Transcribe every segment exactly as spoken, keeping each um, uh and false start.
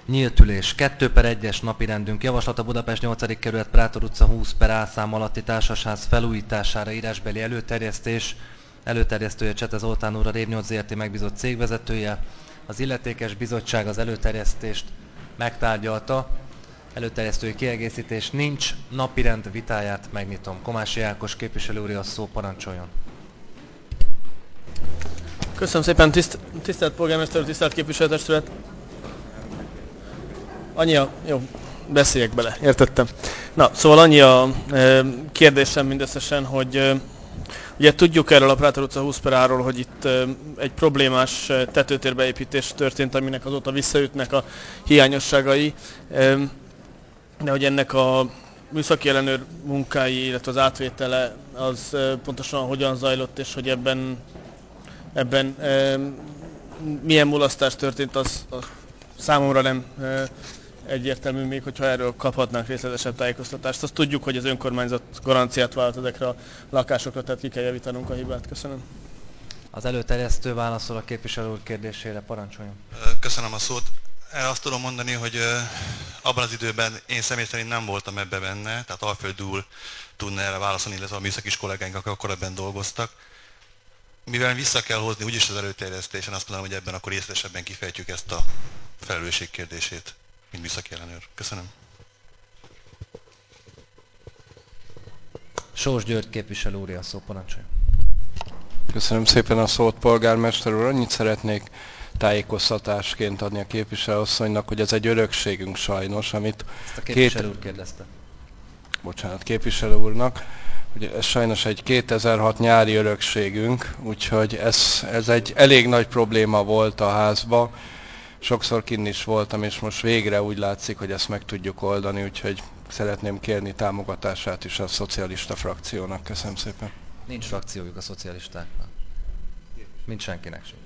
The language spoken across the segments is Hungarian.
Nyílt ülés. kettő per egyes napirendünk javaslata Budapest nyolcadik kerület Prátor utca húsz per A szám alatti társasház felújítására írásbeli előterjesztés. Előterjesztője Csete Zoltán úr, a Rév nyolc Zrt. Megbízott cégvezetője. Az illetékes bizottság az előterjesztést megtárgyalta. Előterjesztői kiegészítés nincs. Napirend vitáját megnyitom. Komási Ákos képviselő úr, a szó, parancsoljon. Köszönöm szépen, tiszt, tisztelt polgármester, tisztelt képviselőtestület. Annyi a... Jó, beszéljek bele, értettem. Na, szóval annyi a e, kérdésem mindösszesen, hogy e, ugye tudjuk erről a Prátor utca húsz per A-ról, hogy itt e, egy problémás tetőtérbeépítés történt, aminek azóta visszaütnek a hiányosságai, e, de hogy ennek a műszaki ellenőr munkái, illetve az átvétele az e, pontosan hogyan zajlott, és hogy ebben Ebben e, milyen mulasztás történt, az, az számomra nem e, egyértelmű, még hogyha erről kaphatnánk részletesebb tájékoztatást. Azt tudjuk, hogy az önkormányzat garanciát vállalt ezekre a lakásokra, tehát ki kell javítanunk a hibát. Köszönöm. Az előterjesztő válaszol a képviselő úr kérdésére, parancsoljon. Köszönöm a szót. Azt tudom mondani, hogy abban az időben én személy szerint nem voltam ebbe benne, tehát Alföld úr tudna erre válaszolni, illetve a műszakis kollégáink, akik akkor ebben dolgoztak. Mivel vissza kell hozni úgyis az előterjesztésen, azt mondom, hogy ebben akkor részletesebben kifejtjük ezt a felelősség kérdését, mint műszaki ellenőr. Köszönöm. Sós György képviselő úr, a szó, parancsoljon. Köszönöm szépen a szót, polgármester úr. Annyit szeretnék tájékoztatásként adni a képviselőasszonynak, hogy ez egy örökségünk sajnos, amit... Ezt a képviselő úr kérdezte. Bocsánat, képviselő úrnak. Ugye ez sajnos egy kétezer-hat nyári örökségünk, úgyhogy ez, ez egy elég nagy probléma volt a házba. Sokszor kinn is voltam, és most végre úgy látszik, hogy ezt meg tudjuk oldani, úgyhogy szeretném kérni támogatását is a szocialista frakciónak. Köszönöm szépen. Nincs frakciójuk a szocialistáknak. Nincs senkinek sem.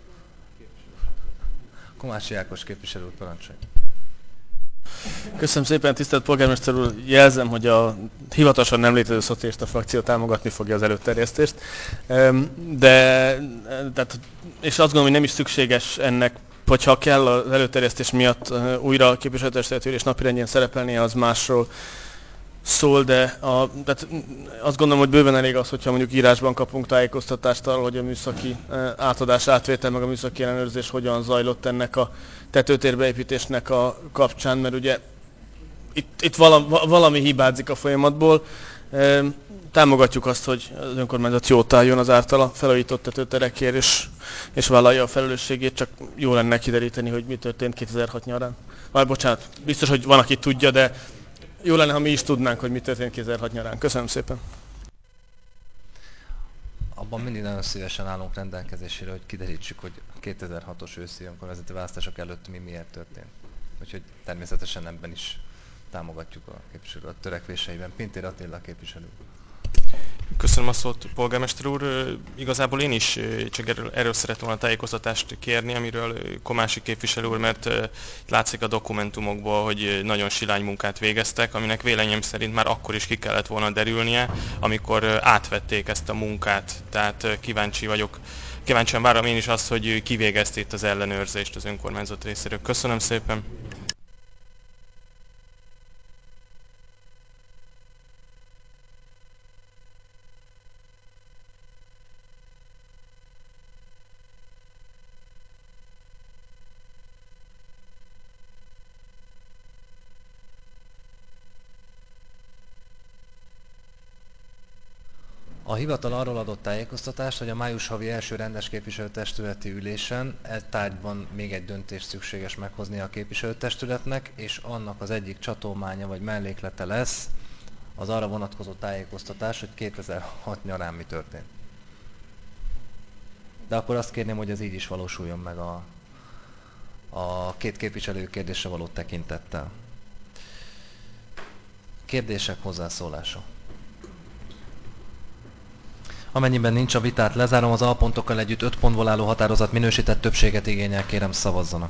Komási Ákos képviselő úr, parancsolj. Köszönöm szépen, tisztelt polgármester úr. Jelzem, hogy a hivatalosan nem létező szocialista frakció támogatni fogja az előterjesztést. De, tehát, és azt gondolom, hogy nem is szükséges ennek, hogyha kell az előterjesztés miatt újra a képviselőtestület ülés napirendjén szerepelnie, az másról szól, de a, tehát azt gondolom, hogy bőven elég az, hogyha mondjuk írásban kapunk tájékoztatást arról, hogy a műszaki átadás, átvétel, meg a műszaki ellenőrzés hogyan zajlott ennek a tetőtérbeépítésnek a kapcsán, mert ugye itt, itt valami, valami hibázik a folyamatból. Támogatjuk azt, hogy az önkormányzat jót álljon az általa felújított tetőterekért, és, és vállalja a felelősségét, csak jó lenne kideríteni, hogy mi történt kétezer-hat nyarán. Vár, bocsánat, biztos, hogy van, aki tudja, de jó lenne, ha mi is tudnánk, hogy mi történt kétezer-hat nyarán. Köszönöm szépen. Abban mindig nagyon szívesen állunk rendelkezésére, hogy kiderítsük, hogy a kétezer-hatos őszi önkormányzati választások előtt mi miért történt. Úgyhogy természetesen ebben is támogatjuk a képviselő a törekvéseiben. Pintér Attila képviselő. Köszönöm a szót, polgármester úr. Igazából én is csak erről, erről szerettem volna tájékoztatást kérni, amiről Komási képviselő úr, mert látszik a dokumentumokból, hogy nagyon silány munkát végeztek, aminek véleményem szerint már akkor is ki kellett volna derülnie, amikor átvették ezt a munkát. Tehát kíváncsi vagyok, kíváncsian várom én is azt, hogy kivégezte itt az ellenőrzést az önkormányzat részéről. Köszönöm szépen! A hivatal arról adott tájékoztatást, hogy a május havi első rendes képviselőtestületi ülésen e tárgyban még egy döntést szükséges meghozni a képviselőtestületnek, és annak az egyik csatolmánya vagy melléklete lesz az arra vonatkozó tájékoztatás, hogy kétezer-hat nyarán mi történt. De akkor azt kérném, hogy ez így is valósuljon meg a, a két képviselő kérdésre való tekintettel. Kérdések, hozzászólása. Amennyiben nincs, a vitát lezárom, az alpontokkal együtt öt pontból álló határozat minősített többséget igényel, kérem szavazzanak.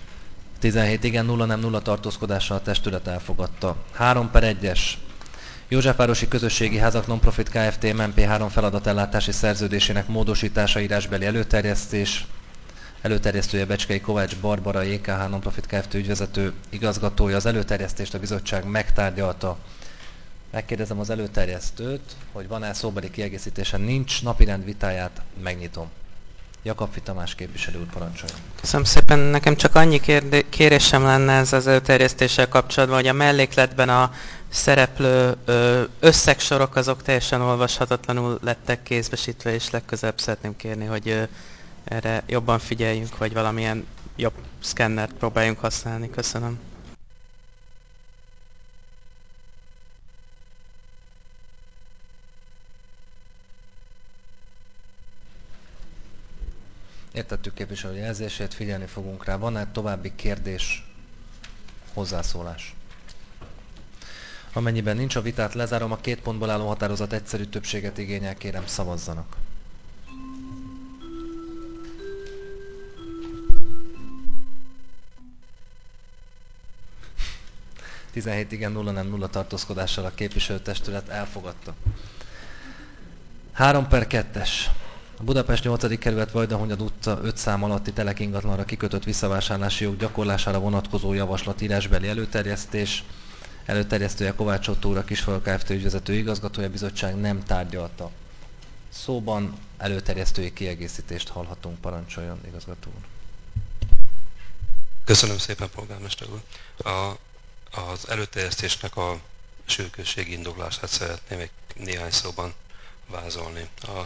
tizenhét igen, nulla nem, nulla tartózkodással a testület elfogadta. három per egyes Józsefvárosi Közösségi Házak Nonprofit Kft. em en pé három feladatellátási szerződésének módosítása, írásbeli előterjesztés. Előterjesztője Becskei Kovács Barbara, jé ká há Nonprofit Kft. Ügyvezető igazgatója. Az előterjesztést a bizottság megtárgyalta. Megkérdezem az előterjesztőt, hogy van-e szóbeli kiegészítése. Nincs. Napirend vitáját megnyitom. Jakab Tamás képviselő úr, parancsoljon. Köszönöm szépen. Nekem csak annyi kérdé- kérésem lenne ez az előterjesztéssel kapcsolatban, hogy a mellékletben a szereplő ö, összegsorok azok teljesen olvashatatlanul lettek kézbesítve, és legközelebb szeretném kérni, hogy ö, erre jobban figyeljünk, vagy valamilyen jobb szkennert próbáljunk használni. Köszönöm. Értettük képviselő jelzését, figyelni fogunk rá. Van-e további kérdés, hozzászólás? Amennyiben nincs, a vitát lezárom, a két pontból álló határozat egyszerű többséget igényel, kérem szavazzanak. tizenhét igen, nulla nem, nulla tartózkodással a képviselőtestület elfogadta. három per kettes. A Budapest nyolcadik kerület Vajdahunyad utca öt szám alatti telek ingatlanra kikötött visszavásárlási jog gyakorlására vonatkozó javaslat, írásbeli előterjesztés. Előterjesztője Kovács Otto úr, a Kisfalu Kft. Ügyvezető igazgatója, bizottság nem tárgyalta. Szóban előterjesztői kiegészítést hallhatunk, parancsoljon, igazgató úr. Köszönöm szépen, polgármester úr. A, az előterjesztésnek a sürgősségi indoklását szeretném még néhány szóban vázolni. A,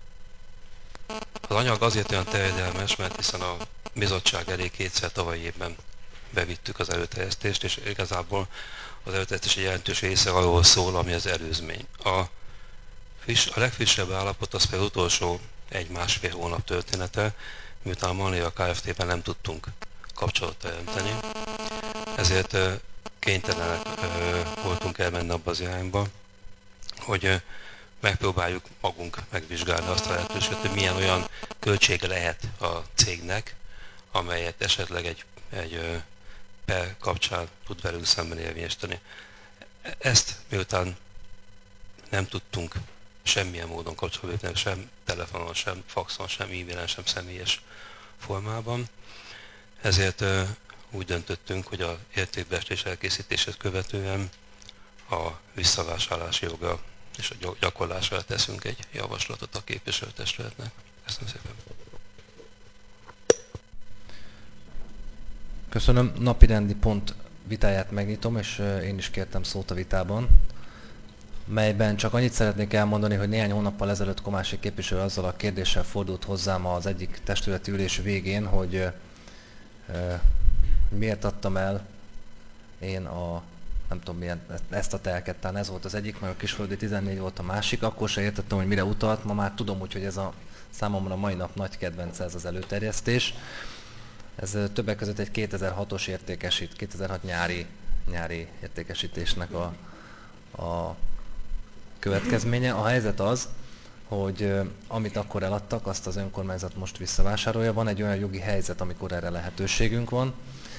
az anyag azért olyan terjedelmes, mert hiszen a bizottság elé kétszer tavalyi évben bevittük az előterjesztést, és igazából az előterjesztés egy jelentős része arról szól, ami az előzmény. A, friss, a legfrissebb állapot az például utolsó egy-másfél hónap története, miután a Manlia Kft-ben nem tudtunk kapcsolatot teremteni, ezért kénytelenek voltunk elmenni abba az irányba, hogy megpróbáljuk magunk megvizsgálni azt a lehetőséget, hogy milyen olyan költsége lehet a cégnek, amelyet esetleg egy, egy per kapcsán tud velünk szemben érvényesíteni. Ezt miután nem tudtunk semmilyen módon kapcsolódni, sem telefonon, sem faxon, sem e-mailen, sem személyes formában, ezért úgy döntöttünk, hogy az értékbecslés elkészítését követően a visszavásárlási joga és a gyakorlásra teszünk egy javaslatot a képviselőtestületnek. Köszönöm szépen. Köszönöm. Napirendi pont vitáját megnyitom, és én is kértem szót a vitában, melyben csak annyit szeretnék elmondani, hogy néhány hónappal ezelőtt Komási képviselő azzal a kérdéssel fordult hozzám az egyik testületi ülés végén, hogy e, miért adtam el én a, nem tudom milyen, ezt a telket, talán ez volt az egyik, mert a Kisföldi tizennégy volt a másik, akkor se értettem, hogy mire utalt, ma már tudom úgy, hogy ez a számomra mai nap nagy kedvence, ez az előterjesztés. Ez többek között egy kétezer-hatos értékesít, kétezer-hat nyári, nyári értékesítésnek a, a következménye. A helyzet az, hogy amit akkor eladtak, azt az önkormányzat most visszavásárolja. Van egy olyan jogi helyzet, amikor erre lehetőségünk van.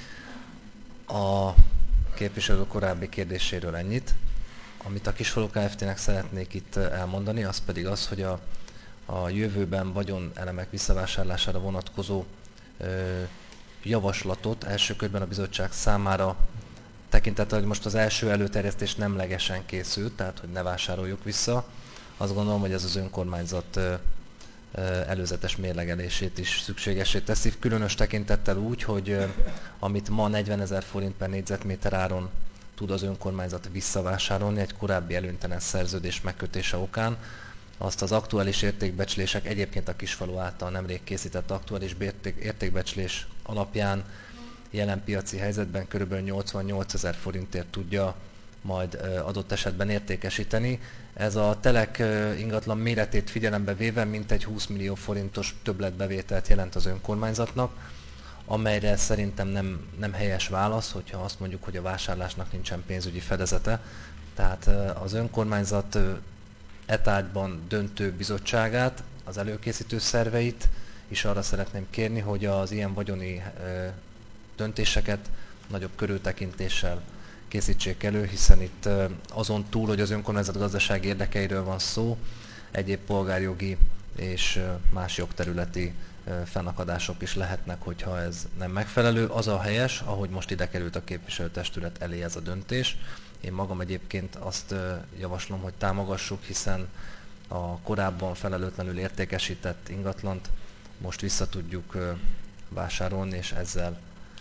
A képviselő korábbi kérdéséről ennyit. Amit a Kisfalu Kft-nek szeretnék itt elmondani, az pedig az, hogy a, a jövőben vagyonelemek visszavásárlására vonatkozó ö, javaslatot első körben a bizottság számára tekintettel, hogy most az első előterjesztés nemlegesen készült, tehát hogy ne vásároljuk vissza. Azt gondolom, hogy ez az önkormányzat ö, ö, előzetes mérlegelését is szükségessé teszi, különös tekintettel úgy, hogy ö, amit ma negyvenezer forint per négyzetméter áron tud az önkormányzat visszavásárolni egy korábbi előnytelen szerződés megkötése okán, azt az aktuális értékbecslések, egyébként a Kisfalu által nemrég készített aktuális értékbecslés alapján jelen piaci helyzetben kb. nyolcvannyolcezer forintért tudja majd adott esetben értékesíteni. Ez a telek ingatlan méretét figyelembe véve mintegy húsz millió forintos többletbevételt jelent az önkormányzatnak, amelyre szerintem nem, nem helyes válasz, hogyha azt mondjuk, hogy a vásárlásnak nincsen pénzügyi fedezete. Tehát az önkormányzat etárgyban döntő bizottságát, az előkészítő szerveit is arra szeretném kérni, hogy az ilyen vagyoni döntéseket nagyobb körültekintéssel készítsék elő, hiszen itt azon túl, hogy az önkormányzat gazdasági érdekeiről van szó, egyéb polgárjogi és más jogterületi fennakadások is lehetnek, hogyha ez nem megfelelő. Az a helyes, ahogy most ide került a képviselőtestület elé ez a döntés. Én magam egyébként azt javaslom, hogy támogassuk, hiszen a korábban felelőtlenül értékesített ingatlant most vissza tudjuk vásárolni, és ezzel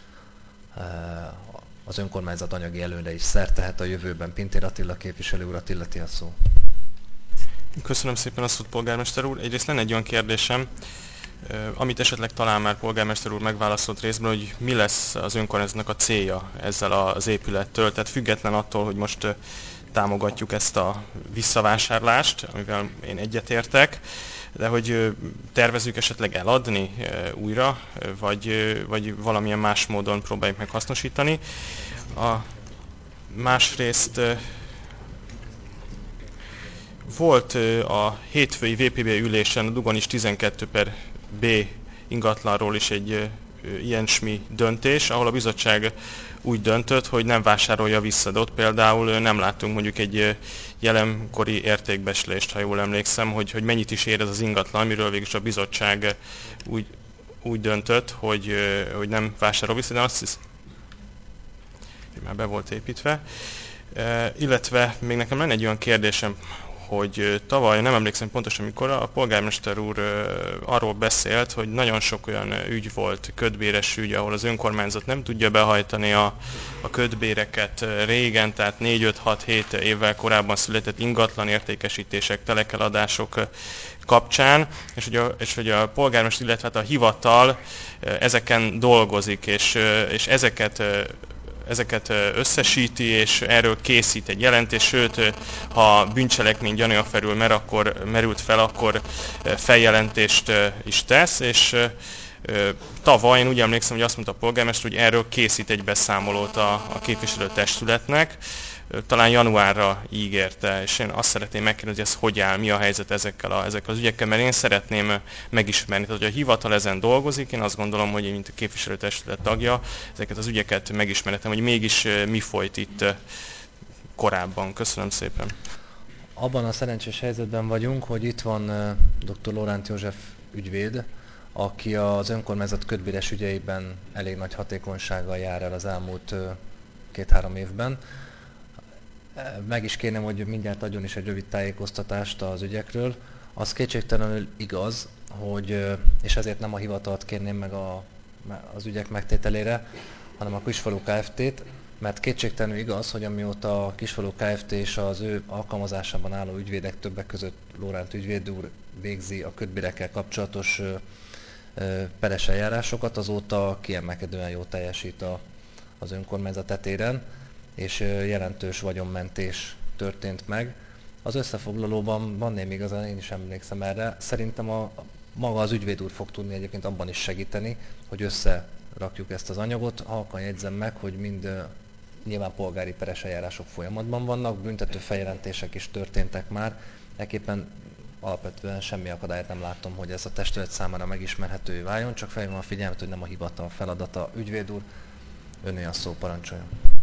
az önkormányzat anyagi előre is szert tehet a jövőben. Pintér Attila képviselő urat illeti a szó. Köszönöm szépen a szót, polgármester úr. Egyrészt lenne egy olyan kérdésem, amit esetleg talán már polgármester úr megválaszolt részben, hogy mi lesz az önkormányzatnak a célja ezzel az épülettől. Tehát független attól, hogy most támogatjuk ezt a visszavásárlást, amivel én egyetértek, de hogy tervezzük esetleg eladni újra, vagy, vagy valamilyen más módon próbáljuk meg hasznosítani. A másrészt volt a hétfői vé pé bé ülésen a Dugonis tizenkettő per B ingatlanról is egy ilyesmi döntés, ahol a bizottság úgy döntött, hogy nem vásárolja vissza, de ott például nem láttunk mondjuk egy jelenkori értékbecslést, ha jól emlékszem, hogy, hogy mennyit is ér ez az ingatlan, amiről végül a bizottság úgy, úgy döntött, hogy, hogy nem vásárol vissza, de azt hiszem, hogy már be volt építve. E, illetve még nekem lenne egy olyan kérdésem, hogy tavaly, nem emlékszem pontosan mikor, a polgármester úr arról beszélt, hogy nagyon sok olyan ügy volt, kötbéres ügy, ahol az önkormányzat nem tudja behajtani a, a kötbéreket régen, tehát négy öt hat hét évvel korábban született ingatlan értékesítések, telekeladások kapcsán, és hogy a, és hogy a polgármester, illetve hát a hivatal ezeken dolgozik, és, és ezeket ezeket összesíti, és erről készít egy jelentést, sőt, ha bűncselekmény gyanúja felül, mer, akkor, merült fel, akkor feljelentést is tesz, és tavaly én úgy emlékszem, hogy azt mondta a polgármester, hogy erről készít egy beszámolót a, a képviselőtestületnek, talán januárra ígérte, és én azt szeretném megkérdezni, hogy ez hogy áll, mi a helyzet ezekkel, a, ezekkel az ügyekkel, mert én szeretném megismerni. Tehát, hogy a hivatal ezen dolgozik, én azt gondolom, hogy én, mint a képviselőtestület tagja, ezeket az ügyeket megismerhetem, hogy mégis mi folyt itt korábban. Köszönöm szépen. Abban a szerencsés helyzetben vagyunk, hogy itt van dr. Lóránt József ügyvéd, aki az önkormányzat kötbéres ügyeiben elég nagy hatékonysággal jár el az elmúlt két-három évben. Meg is kérném, hogy mindjárt adjon is egy rövid tájékoztatást az ügyekről. Az kétségtelenül igaz, hogy, és ezért nem a hivatalt kérném meg a, az ügyek megtételére, hanem a Kisfalu Kft-t, mert kétségtelenül igaz, hogy amióta a Kisfalu Kft. És az ő alkalmazásában álló ügyvédek, többek között Lóránt ügyvéd úr végzi a kötbérekkel kapcsolatos peres eljárásokat, azóta kiemelkedően jól teljesít a, az önkormányzat tetéren, és jelentős vagyonmentés történt meg. Az összefoglalóban van némi igazán, én is emlékszem erre. Szerintem a, maga az ügyvéd úr fog tudni egyébként abban is segíteni, hogy összerakjuk ezt az anyagot. Halkan jegyzem meg, hogy mind nyilván polgári peres eljárások folyamatban vannak, büntető feljelentések is történtek már. Ekképpen alapvetően semmi akadályt nem látom, hogy ez a testület számára megismerhetővé váljon, csak felhívom a figyelmet, hogy nem a hivatal feladata. Ügyvéd úr, öné a szó, parancsoljon.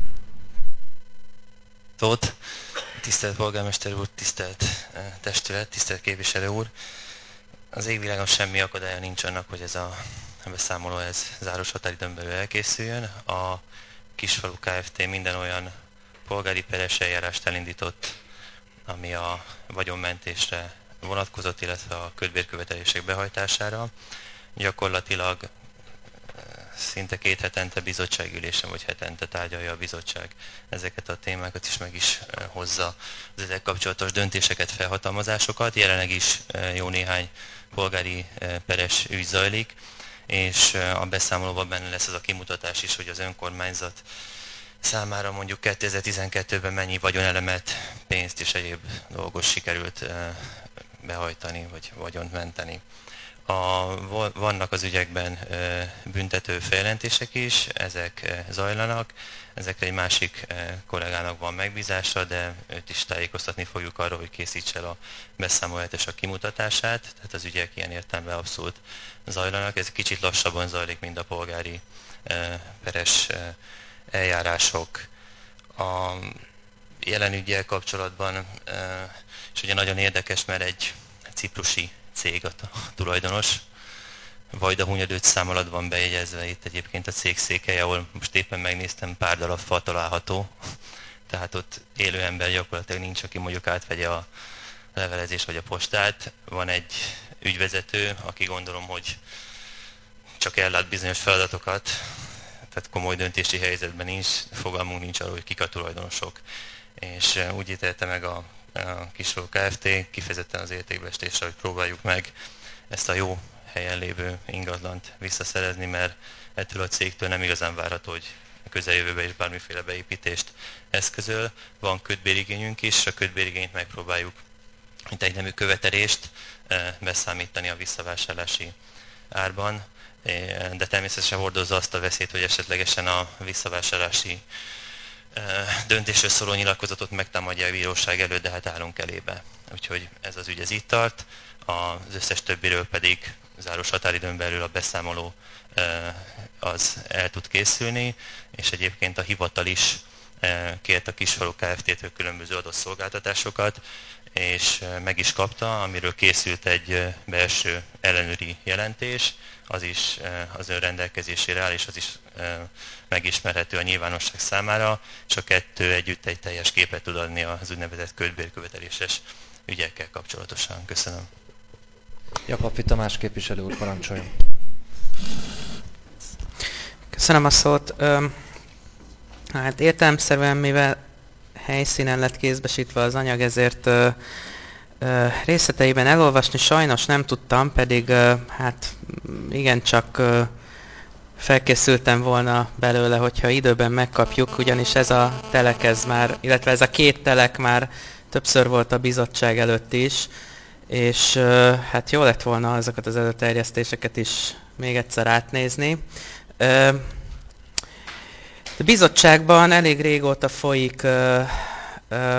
Tóth, tisztelt polgármester úr, tisztelt testület, tisztelt képviselő úr. Az égvilágon semmi akadálya nincs annak, hogy ez a beszámoló ez záros határidőn belül elkészüljön. A Kisfalu Kft. Minden olyan polgári peres eljárást elindított, ami a vagyonmentésre vonatkozott, illetve a kötbérkövetelések behajtására. Gyakorlatilag szinte két hetente bizottságülésen, vagy hetente tárgyalja a bizottság ezeket a témákat, és meg is hozza az ezek kapcsolatos döntéseket, felhatalmazásokat. Jelenleg is jó néhány polgári peres ügy zajlik, és a beszámolóban benne lesz az a kimutatás is, hogy az önkormányzat számára mondjuk kétezer-tizenkettőben mennyi vagyonelemet, pénzt és egyéb dolgot sikerült behajtani, vagy vagyont menteni. A, vannak az ügyekben büntető feljelentések is, ezek zajlanak, ezekre egy másik kollégának van megbízása, de őt is tájékoztatni fogjuk arról, hogy készíts el a beszámolját és a kimutatását, tehát az ügyek ilyen értelemben abszolút zajlanak, ez kicsit lassabban zajlik, mint a polgári peres eljárások. a jelen üggyel kapcsolatban, és ugye nagyon érdekes, mert egy ciprusi cég a tulajdonos, Vajda Hunyad szám alatt van bejegyezve itt egyébként a cég székhelye, ahol most éppen megnéztem, pár darab fa található, tehát ott élő ember gyakorlatilag nincs, aki mondjuk átvegye a levelezés vagy a postát. Van egy ügyvezető, aki gondolom, hogy csak ellát bizonyos feladatokat, tehát komoly döntési helyzetben nincs, fogalmunk nincs arról, hogy kik a tulajdonosok. És úgy ítélte meg a, a Kisfalu Kft. Kifejezetten az értékbeesítésre, hogy próbáljuk meg ezt a jó helyen lévő ingatlant visszaszerezni, mert ettől a cégtől nem igazán várható, hogy a közeljövőben is bármiféle beépítést eszközöl. Van kötbérigényünk is, a kötbérigényt megpróbáljuk, mint egy nemű követelést beszámítani a visszavásárlási árban, de természetesen hordozza azt a veszélyt, hogy esetlegesen a visszavásárlási döntésről szóló nyilatkozatot megtámadja a bíróság előtt, de hát állunk elébe. Úgyhogy ez az ügy ez itt tart, az összes többiről pedig záros határidőn belül a beszámoló az el tud készülni, és egyébként a hivatal is kért a Kisfalu Kft-től különböző adatszolgáltatásokat, és meg is kapta, amiről készült egy belső ellenőri jelentés, az is az ön rendelkezésére áll, és az is megismerhető a nyilvánosság számára, és a kettő együtt egy teljes képet tud adni az úgynevezett kötbérköveteléses ügyekkel kapcsolatosan. Köszönöm. Jakab Tamás képviselő úr, parancsoljon. Köszönöm a szót. Hát értelemszerűen, mivel helyszínen lett kézbesítve az anyag, ezért ö, ö, részleteiben elolvasni sajnos nem tudtam, pedig ö, hát igencsak ö, felkészültem volna belőle, hogyha időben megkapjuk, ugyanis ez a telek, ez már, illetve ez a két telek már többször volt a bizottság előtt is, és ö, hát jó lett volna azokat az előterjesztéseket is még egyszer átnézni. Ö, A bizottságban elég régóta folyik, ö, ö,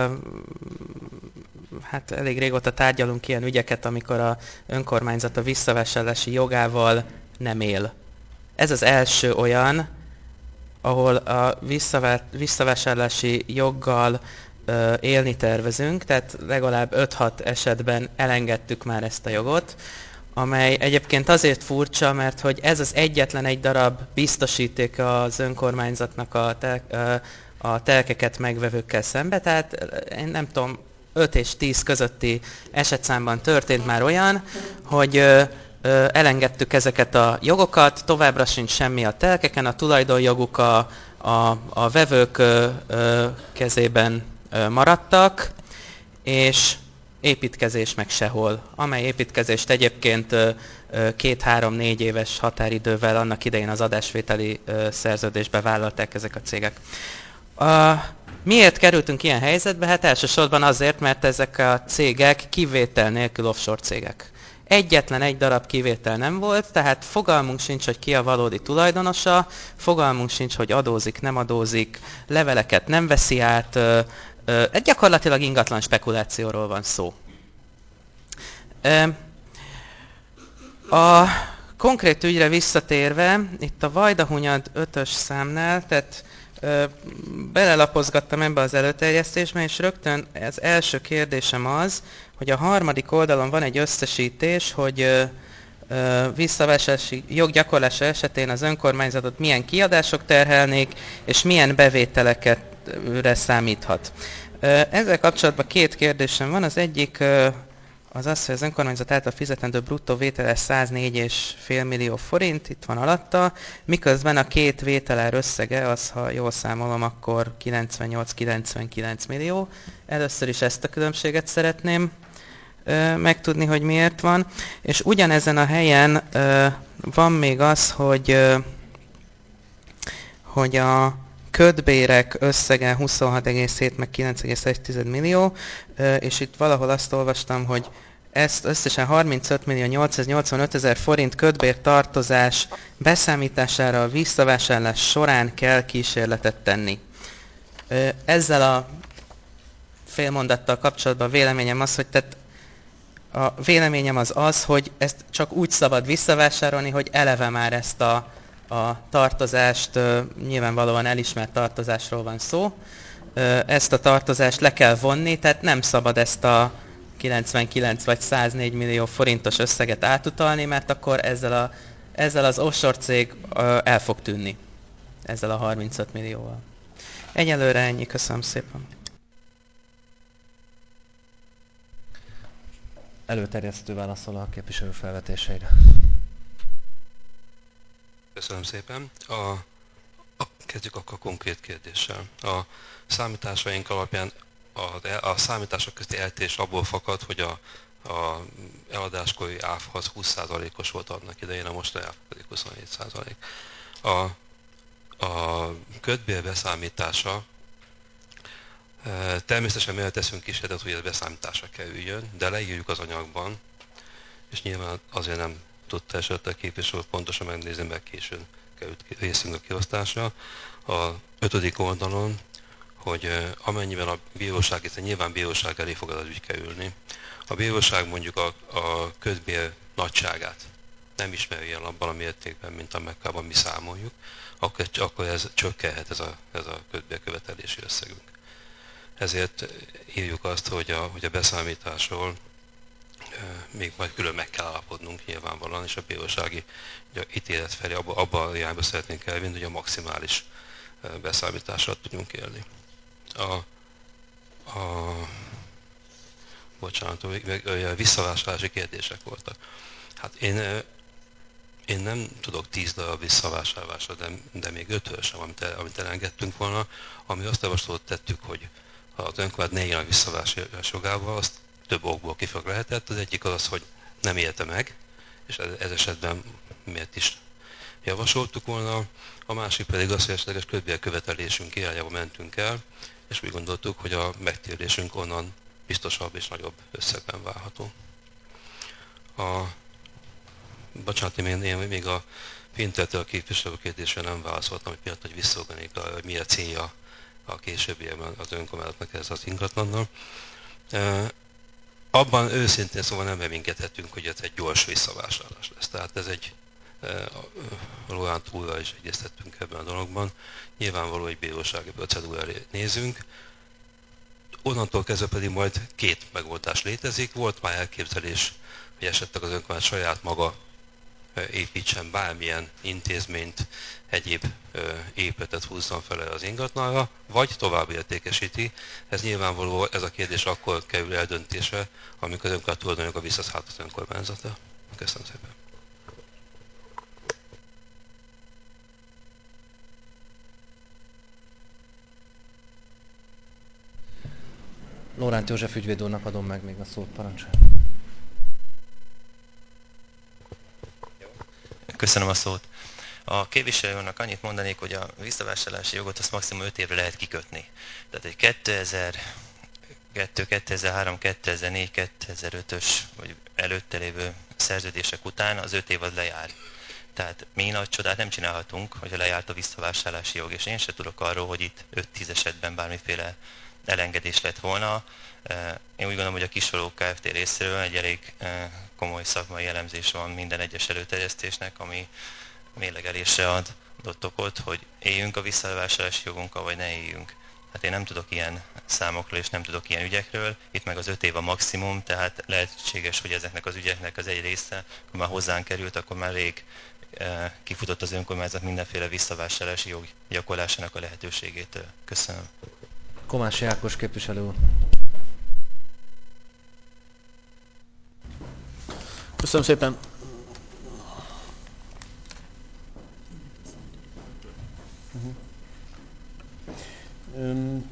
hát elég régóta tárgyalunk ilyen ügyeket, amikor a önkormányzat a visszavásárlási jogával nem él. Ez az első olyan, ahol a visszavásárlási joggal ö, élni tervezünk, tehát legalább öt-hat esetben elengedtük már ezt a jogot, amely egyébként azért furcsa, mert hogy ez az egyetlen egy darab biztosíték az önkormányzatnak a, tel, a telkeket megvevőkkel szembe, tehát én nem tudom, öt és tíz közötti esetszámban történt már olyan, hogy ö, ö, elengedtük ezeket a jogokat, továbbra sincs semmi a telkeken, a tulajdonjoguk a, a, a vevők ö, ö, kezében ö, maradtak, és építkezés meg sehol, amely építkezést egyébként két-három-négy éves határidővel annak idején az adásvételi szerződésbe vállalták ezek a cégek. A, miért kerültünk ilyen helyzetbe? Hát elsősorban azért, mert ezek a cégek kivétel nélkül offshore cégek. Egyetlen egy darab kivétel nem volt, tehát fogalmunk sincs, hogy ki a valódi tulajdonosa, fogalmunk sincs, hogy adózik, nem adózik, leveleket nem veszi át, egy gyakorlatilag ingatlan spekulációról van szó. A konkrét ügyre visszatérve, itt a Vajda Hunyad ötös számnál, tehát belelapozgattam ebbe az előterjesztésbe, és rögtön az első kérdésem az, hogy a harmadik oldalon van egy összesítés, hogy visszavásárlási joggyakorlása esetén az önkormányzatot milyen kiadások terhelnék, és milyen bevételekre számíthat. Ezzel kapcsolatban két kérdésem van. Az egyik az az, hogy az önkormányzat által fizetendő bruttó vétele száznégy egész öt millió forint, itt van alatta, miközben a két vételár összege, az, ha jól számolom, akkor kilencvennyolc-kilencvenkilenc millió. Először is ezt a különbséget szeretném megtudni, hogy miért van. És ugyanezen a helyen van még az, hogy, hogy a kötbérek összege huszonhat egész hét meg kilenc egész egy millió, és itt valahol azt olvastam, hogy ezt összesen harmincöt millió nyolcszáznyolcvanöt ezer forint kötbér tartozás beszámítására a visszavásárlás során kell kísérletet tenni. Ezzel a félmondattal kapcsolatban véleményem az, hogy tehát a véleményem az az, hogy ezt csak úgy szabad visszavásárolni, hogy eleve már ezt a, a tartozást, nyilvánvalóan elismert tartozásról van szó, ezt a tartozást le kell vonni, tehát nem szabad ezt a kilencvenkilenc vagy száznégy millió forintos összeget átutalni, mert akkor ezzel, a, ezzel az offshore cég el fog tűnni, ezzel a harmincöt millióval. Egyelőre ennyi, köszönöm szépen. Előterjesztő válaszol a képviselő felvetéseire. Köszönöm szépen. A, a, kezdjük akkor a konkrét kérdéssel. A számításaink alapján a, a számítások közti eltérés abból fakad, hogy a, a eladáskori áfa az húsz százalékos volt annak idején, a mostani áfa pedig huszonhét százalék. A, a kötbér beszámítása, természetesen mellett teszünk kísérletet, hogy ez beszámításra kerüljön, de leírjuk az anyagban, és nyilván azért nem tudta esetleg képviselő pontosan megnézni, mert későn került részünk a kiosztásra. A ötödik oldalon, hogy amennyiben a bíróság, hiszen nyilván bíróság elé fog az ügy kerülni, a bíróság mondjuk a, a kötbér nagyságát nem ismeri el abban a mértékben, mint amekkában mi számoljuk, akkor, akkor ez csökkenhet ez a, ez a kötbérkövetelési összegünk. Ezért írjuk azt, hogy a, hogy a beszámításról még majd külön meg kell állapodnunk nyilvánvalóan, és a bírósági ítélet felé abba, abba a irányba szeretnénk elvinni, hogy a maximális beszámítással tudjunk élni. A, a, bocsánat, a visszavásárlási kérdések voltak. Hát én, én nem tudok tíz darab visszavásárlásra, de, de még ötről sem, amit, amit elengedtünk volna, ami azt javaslatot tettük, hogy az önkormányzat ne éljen a visszavásárlás jogával, azt több okból kifog lehetett. Az egyik az az, hogy nem élte meg, és ez, ez esetben miért is javasoltuk volna. A másik pedig az, hogy esetleges kötbérkövetelésünk irányába mentünk el, és úgy gondoltuk, hogy a megtérülésünk onnan biztosabb és nagyobb összegben várható. A, bocsánat, én, én még a Pintertől a képviselő kérdésre nem válaszoltam, hogy pillanat, hogy visszaugranék arra, hogy mi a célja a későbbiekben az önkormányzatnak ez az ingatlannal. E, abban őszintén szóval nem reménykedhetünk, hogy ez egy gyors visszavásárlás lesz. Tehát ez egy, e, Roland úrral is egyeztettünk ebben a dologban. Nyilvánvaló, hogy bírósági procedúra elé nézünk. Onnantól kezdve pedig majd két megoldás létezik. Volt már elképzelés, hogy esetleg az önkormányzat saját maga építsen bármilyen intézményt, egyéb épületet húzzon fel az ingatlanra, vagy tovább értékesíti. Ez nyilvánvaló, ez a kérdés akkor kerül eldöntésre, amikor az önkormányzat tulajdonosa visszaszállhat az önkormányzatra. Köszönöm szépen. Lóránt József ügyvéd úrnak adom meg még a szót, parancsol. Köszönöm a szót. A képviselőnek annyit mondanék, hogy a visszavásárlási jogot azt maximum öt évre lehet kikötni. Tehát egy kétezer-kettő, kétezer-három, kétezer-négy, kétezer-ötös vagy előtte lévő szerződések után az öt év az lejár. Tehát mi nagy csodát nem csinálhatunk, hogyha lejárt a visszavásárlási jog, és én se tudok arról, hogy itt öt-tíz esetben bármiféle elengedés lett volna. Én úgy gondolom, hogy a Kisaló Kft. Részéről egy elég komoly szakmai elemzés van minden egyes előterjesztésnek, ami mérlegelésre ad adott okot, hogy éljünk a visszavásárlási jogunkkal, vagy ne éljünk. Hát én nem tudok ilyen számokról, és nem tudok ilyen ügyekről. Itt meg az öt év a maximum, tehát lehetséges, hogy ezeknek az ügyeknek az egy része, amikor már hozzánk került, akkor már rég kifutott az önkormányzat mindenféle visszavásárlási jog gyakorlásának a lehetőségétől. Köszönöm. Komási Ákos képviselő úr. Köszönöm szépen. Uh-huh. Um,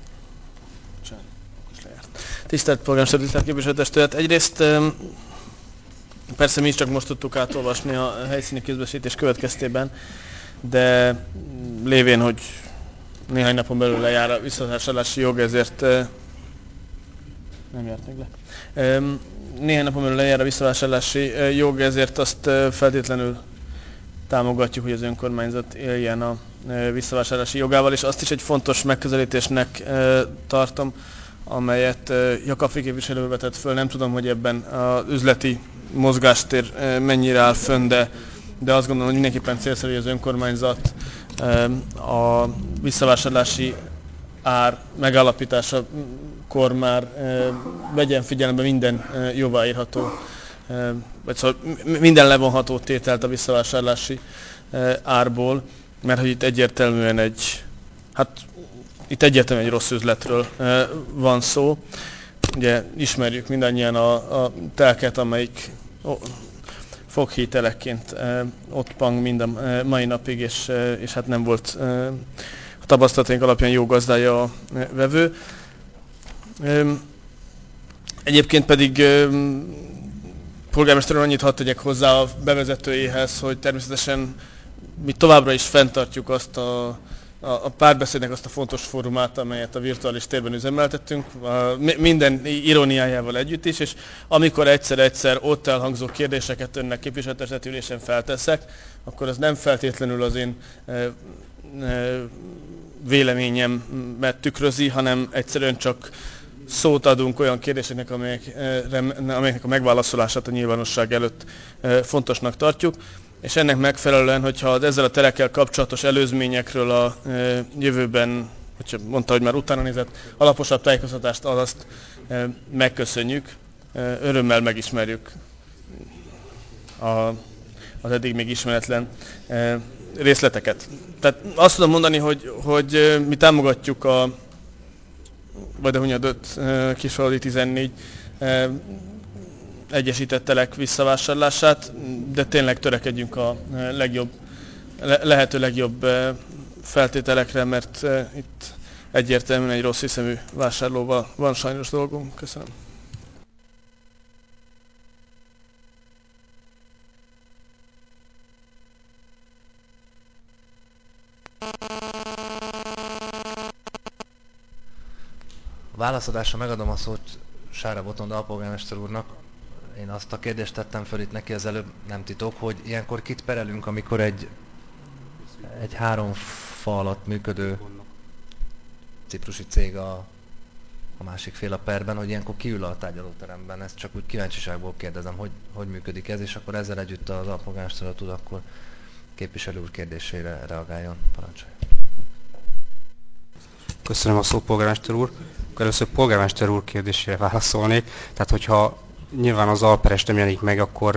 Tisztelt polgármester, tisztelt képviselőtestület! Egyrészt um, persze mi is csak most tudtuk átolvasni a helyszíni közbeszédés következtében, de lévén, hogy néhány napon belül lejár a visszavásárlási jog, ezért uh, nem járt még le. Um, néhány napon belül lejár a visszavásárlási uh, jog, ezért azt uh, feltétlenül támogatjuk, hogy az önkormányzat éljen a uh, visszavásárlási jogával, és azt is egy fontos megközelítésnek uh, tartom, amelyet uh, Jakab képviselő vetett föl. Nem tudom, hogy ebben az üzleti mozgástér uh, mennyire áll fönn, de, de azt gondolom, hogy mindenképpen célszerű, hogy az önkormányzat uh, a visszavásárlási ár megállapításakor már vegyen figyelembe minden jóváírható, vagy szóval minden levonható tételt a visszavásárlási árból, mert hogy itt egyértelműen egy, hát itt egyértelműen egy rossz üzletről van szó. Ugye ismerjük mindannyian a, a telket, amelyik foghítelekként ott pang mind a mai napig, és, és hát nem volt a tapasztalataink alapján jó gazdája a vevő. Egyébként pedig polgármester úr, annyit hadd tegyek hozzá a bevezetőjéhez, hogy természetesen mi továbbra is fenntartjuk azt a, a, a párbeszédnek azt a fontos fórumát, amelyet a virtuális térben üzemeltettünk, a, minden iróniájával együtt is, és amikor egyszer-egyszer ott elhangzó kérdéseket önnek képviselőtestületi ülésen felteszek, akkor az nem feltétlenül az én e, e, véleményemet tükrözi, hanem egyszerűen csak szót adunk olyan kérdéseknek, amelyek, amelyeknek a megválaszolását a nyilvánosság előtt fontosnak tartjuk, és ennek megfelelően, hogyha az ezzel a terekkel kapcsolatos előzményekről a jövőben, hogyha mondta, hogy már utána nézett, alaposabb tájékoztatást ad, azt megköszönjük, örömmel megismerjük a, az eddig még ismeretlen részleteket. Tehát azt tudom mondani, hogy, hogy mi támogatjuk a Vajdahunyad öt, Kisfaludy tizennégy egyesített telek visszavásárlását, de tényleg törekedjünk a legjobb, lehető legjobb feltételekre, mert itt egyértelműen egy rossz hiszemű vásárlóval van sajnos dolgunk. Köszönöm. Válaszadásra megadom a szót Sára Botond alpolgármester úrnak. Én azt a kérdést tettem föl itt neki az előbb, nem titok, hogy ilyenkor kit perelünk, amikor egy, egy három fa alatt működő ciprusi cég a, a másik fél a perben, hogy ilyenkor kiül a tárgyalóteremben. Ezt csak úgy kíváncsiságból kérdezem, hogy, hogy működik ez, és akkor ezzel együtt az alpolgármester úr tud akkor képviselő úr kérdésére reagáljon. Parancsolja. Köszönöm a szót, polgármester úr. Akkor először polgármester úr kérdésére válaszolnék. Tehát, hogyha nyilván az alperes nem jelenik meg, akkor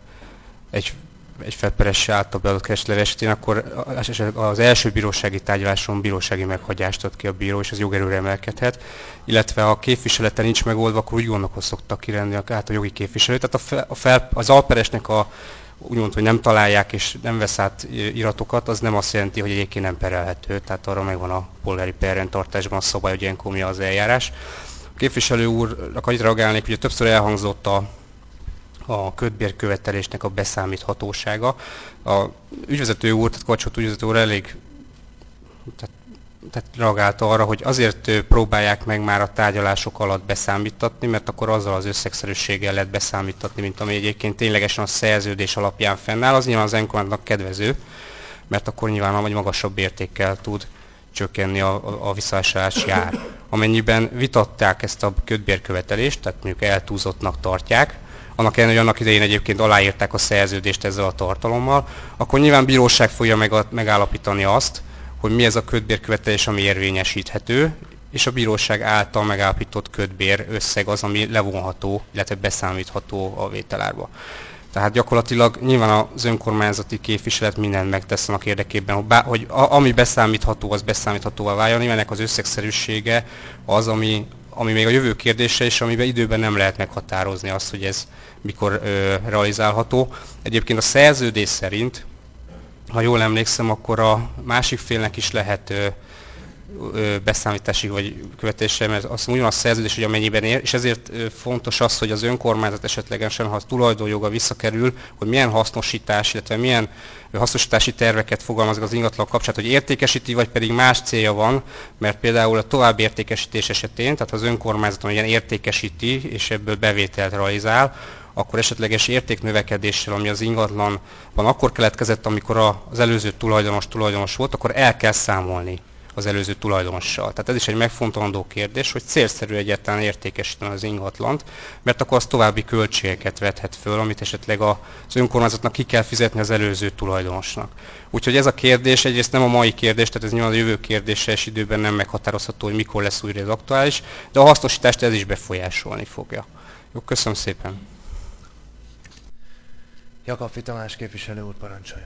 egy, egy felperessel által beadott kereslet esetén, akkor az első bírósági tárgyaláson bírósági meghagyást ad ki a bíró, és az jogerőre emelkedhet. Illetve ha a képviselete nincs megoldva, akkor úgy gondokhoz szoktak kirenni át a jogi képviselő. Tehát a fel, a fel, az alperesnek a úgymond, hogy nem találják és nem vesz át iratokat, az nem azt jelenti, hogy egyébként nem perelhető, tehát arra megvan a polgári perrendtartásban a szabály, hogy ilyenkor mi az eljárás. A képviselő úrnak annyit reagálnék, hogy többször elhangzott a, a kötbérkövetelésnek a beszámíthatósága. A ügyvezető úr, tehát Kacsot ügyvezető úr elég tehát, tehát reagálta arra, hogy azért próbálják meg már a tárgyalások alatt beszámítatni, mert akkor azzal az összegszerűséggel lehet beszámítatni, mint ami egyébként ténylegesen a szerződés alapján fennáll. Az nyilván az önkormányzatnak kedvező, mert akkor nyilván egy magasabb értékkel tud csökkenni a, a, a visszavásárlási ár. Amennyiben vitatták ezt a kötbérkövetelést, tehát mondjuk eltúzottnak tartják, annak ellenére, hogy annak idején egyébként aláírták a szerződést ezzel a tartalommal, akkor nyilván bíróság fogja meg, megállapítani azt, hogy mi ez a kötbérkövetelés, ami érvényesíthető, és a bíróság által megállapított kötbér összeg az, ami levonható, illetve beszámítható a vételárba. Tehát gyakorlatilag nyilván az önkormányzati képviselet mindent megtesz annak érdekében, hogy, bá, hogy a, ami beszámítható, az beszámíthatóvá váljon. Nyilván ennek az összegszerűsége az, ami, ami még a jövő kérdése, és amiben időben nem lehet meghatározni azt, hogy ez mikor ö, realizálható. Egyébként a szerződés szerint, ha jól emlékszem, akkor a másik félnek is lehet ö, ö, beszámítási vagy követése, mert azt mondja a szerződés, hogy amennyiben ér, és ezért ö, fontos az, hogy az önkormányzat esetlegesen, ha a tulajdonjoga visszakerül, hogy milyen hasznosítás, illetve milyen hasznosítási terveket fogalmaz az ingatlan kapcsolat, hogy értékesíti, vagy pedig más célja van, mert például a további értékesítés esetén, tehát az önkormányzaton ilyen értékesíti, és ebből bevételt realizál, akkor esetleges értéknövekedéssel, ami az ingatlanban akkor keletkezett, amikor az előző tulajdonos tulajdonos volt, akkor el kell számolni az előző tulajdonossal. Tehát ez is egy megfontolandó kérdés, hogy célszerű egyáltalán értékesíteni az ingatlant, mert akkor az további költségeket vethet föl, amit esetleg az önkormányzatnak ki kell fizetni az előző tulajdonosnak. Úgyhogy ez a kérdés egyrészt nem a mai kérdés, tehát ez nyilván a jövő kérdése, és időben nem meghatározható, hogy mikor lesz újra az aktuális, de a hasznosítást ez is befolyásolni fogja. Jó, köszönöm szépen. Jakab Tamás képviselő úr, parancsoljon.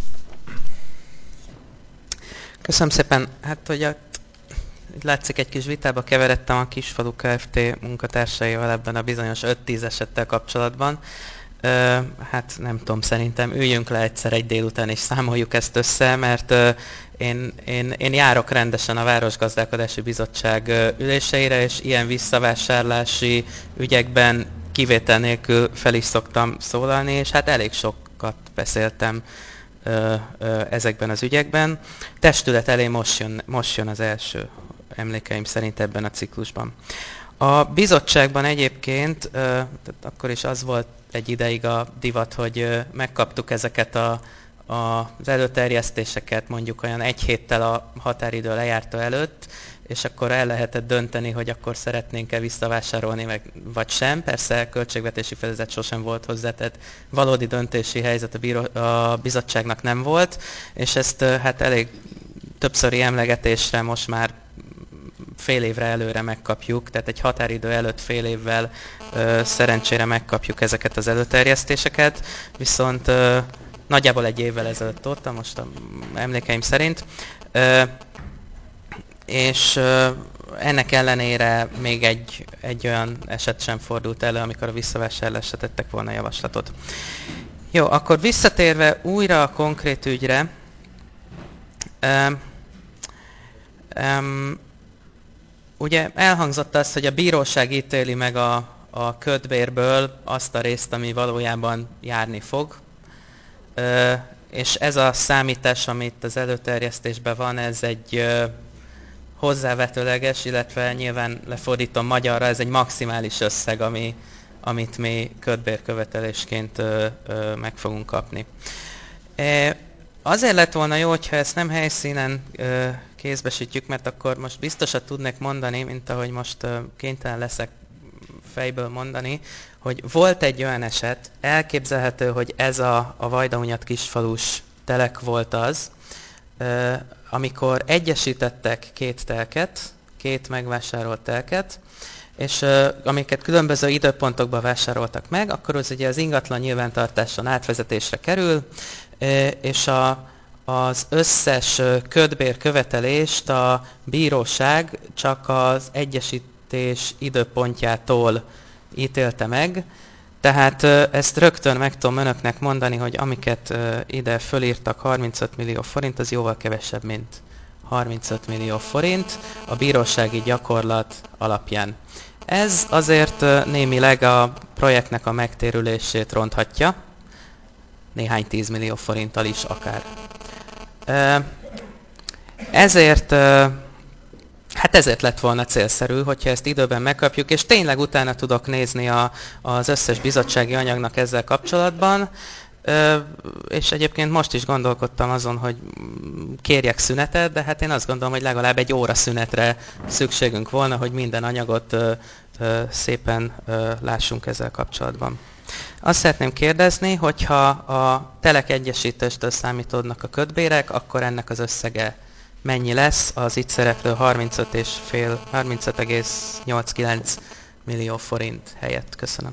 Köszönöm szépen. Hát, hogy a, látszik, egy kis vitába keveredtem a Kisfalu Kft. Munkatársaival ebben a bizonyos öt-tíz esettel kapcsolatban. Ö, hát nem tudom, szerintem üljünk le egyszer egy délután és számoljuk ezt össze, mert ö, én, én, én járok rendesen a Városgazdálkodási Bizottság ö, üléseire, és ilyen visszavásárlási ügyekben kivétel nélkül fel is szoktam szólalni, és hát elég sokat beszéltem ö, ö, ezekben az ügyekben. Testület elé most jön, most jön az első, emlékeim szerint ebben a ciklusban. A bizottságban egyébként, tehát akkor is az volt egy ideig a divat, hogy megkaptuk ezeket a, a, az előterjesztéseket mondjuk olyan egy héttel a határidő lejárta előtt, és akkor el lehetett dönteni, hogy akkor szeretnénk-e visszavásárolni, meg, vagy sem. Persze költségvetési fedezet sosem volt hozzá, tehát valódi döntési helyzet a, bíró, a bizottságnak nem volt, és ezt hát elég többszöri emlegetésre most már fél évre előre megkapjuk, tehát egy határidő előtt fél évvel ö, szerencsére megkapjuk ezeket az előterjesztéseket, viszont ö, nagyjából egy évvel ezelőtt voltam, most a emlékeim szerint, ö, és ö, ennek ellenére még egy, egy olyan eset sem fordult elő, amikor a visszavásárlásra tettek volna javaslatot. Jó, akkor visszatérve újra a konkrét ügyre, ö, ö, ugye elhangzott az, hogy a bíróság ítéli meg a, a kötbérből azt a részt, ami valójában járni fog. Ö, és ez a számítás, amit az előterjesztésben van, ez egy ö, hozzávetőleges, illetve nyilván lefordítom magyarra, ez egy maximális összeg, ami, amit mi kötbérkövetelésként ö, ö, meg fogunk kapni. E, azért lett volna jó, hogyha ezt nem helyszínen ö, kézbesítjük, mert akkor most biztosat tudnék mondani, mint ahogy most ö, kénytelen leszek fejből mondani, hogy volt egy olyan eset, elképzelhető, hogy ez a, a Vajdahunyad kisfalus telek volt az, ö, amikor egyesítettek két telket, két megvásárolt telket, és uh, amiket különböző időpontokban vásároltak meg, akkor az ugye az ingatlan nyilvántartáson átvezetésre kerül, és a, az összes kötbér követelést a bíróság csak az egyesítés időpontjától ítélte meg. Tehát ezt rögtön meg tudom önöknek mondani, hogy amiket ide fölírtak harmincöt millió forint, az jóval kevesebb, mint harmincöt millió forint a bírósági gyakorlat alapján. Ez azért némileg a projektnek a megtérülését ronthatja, néhány tízmillió forinttal is akár. Ezért, hát ezért lett volna célszerű, hogyha ezt időben megkapjuk, és tényleg utána tudok nézni a, az összes bizottsági anyagnak ezzel kapcsolatban, és egyébként most is gondolkodtam azon, hogy kérjek szünetet, de hát én azt gondolom, hogy legalább egy óra szünetre szükségünk volna, hogy minden anyagot szépen lássunk ezzel kapcsolatban. Azt szeretném kérdezni, hogyha a telek egyesítéstől számítódnak a kötbérek, akkor ennek az összege mennyi lesz az itt szereplő harmincöt egész nyolcvankilenc millió forint helyett? Köszönöm.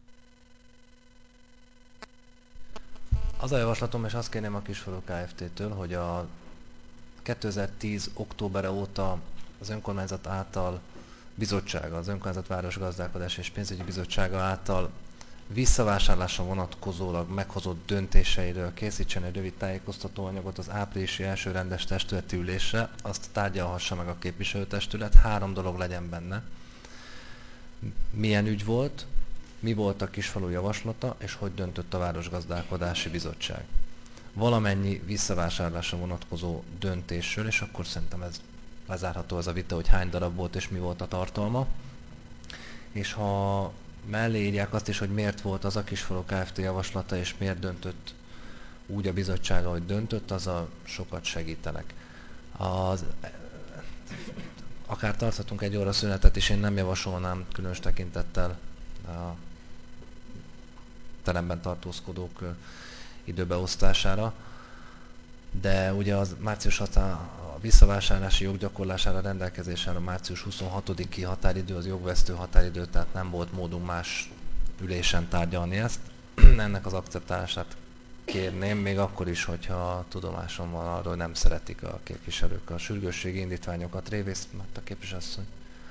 Az a javaslatom, és azt kérném a Kisfalu Kft-től, hogy a kétezer-tíz októbere óta az önkormányzat által bizottsága, az önkormányzat városgazdálkodás és pénzügyi bizottsága által visszavásárlásra vonatkozólag meghozott döntéseiről készítsen egy rövid tájékoztatóanyagot az áprilisi első rendes testületi ülésre, azt tárgyalhassa meg a képviselőtestület, három dolog legyen benne. Milyen ügy volt, mi volt a Kisfalu javaslata, és hogy döntött a Városgazdálkodási Bizottság. Valamennyi visszavásárlásra vonatkozó döntésről, és akkor szerintem ez lezárható az a vita, hogy hány darab volt és mi volt a tartalma. És ha mellé írják azt is, hogy miért volt az a Kisfalu Kft. Javaslata, és miért döntött úgy a bizottság, ahogy döntött, az a sokat segítenek. Az akár tarthatunk egy óra szünetet is, én nem javasolnám különös tekintettel a teremben tartózkodók időbeosztására. De ugye az március hatodika a visszavásárlási jog gyakorlására rendelkezésre március huszonhatodiki határidő, az jogvesztő határidő, tehát nem volt módunk más ülésen tárgyalni ezt. Ennek az akceptálását kérném, még akkor is, hogyha tudomásom van arról, hogy nem szeretik a képviselők a sürgősségi indítványokat. Révész Márta képviselőasszony.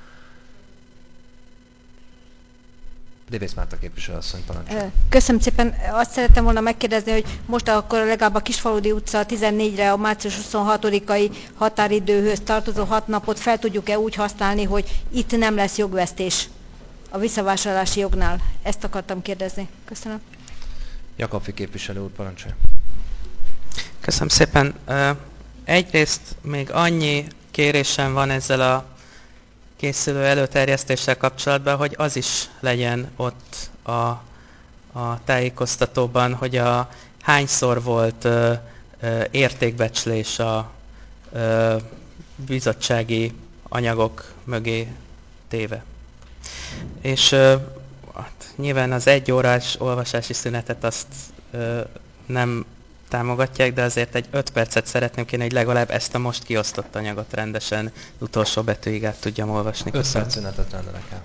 Révész Márta képviselőasszony, parancsolja. Köszönöm szépen. Azt szerettem volna megkérdezni, hogy most akkor legalább a Kisfaludy utca tizennégyre a március huszonhatodikai határidőhöz tartozó hat napot fel tudjuk-e úgy használni, hogy itt nem lesz jogvesztés a visszavásárlási jognál? Ezt akartam kérdezni. Köszönöm. Jakabfi képviselő úr, parancsolja. Köszönöm szépen. Egyrészt még annyi kérésem van ezzel a készülő előterjesztéssel kapcsolatban, hogy az is legyen ott a, a tájékoztatóban, hogy a hányszor volt ö, ö, értékbecslés a ö, bizottsági anyagok mögé téve. És ö, hát, nyilván az egy órás olvasási szünetet azt ö, nem támogatják, de azért egy öt percet szeretném kérni, hogy legalább ezt a most kiosztott anyagot rendesen utolsó betűig át tudjam olvasni. öt perc szünetet rendelek el.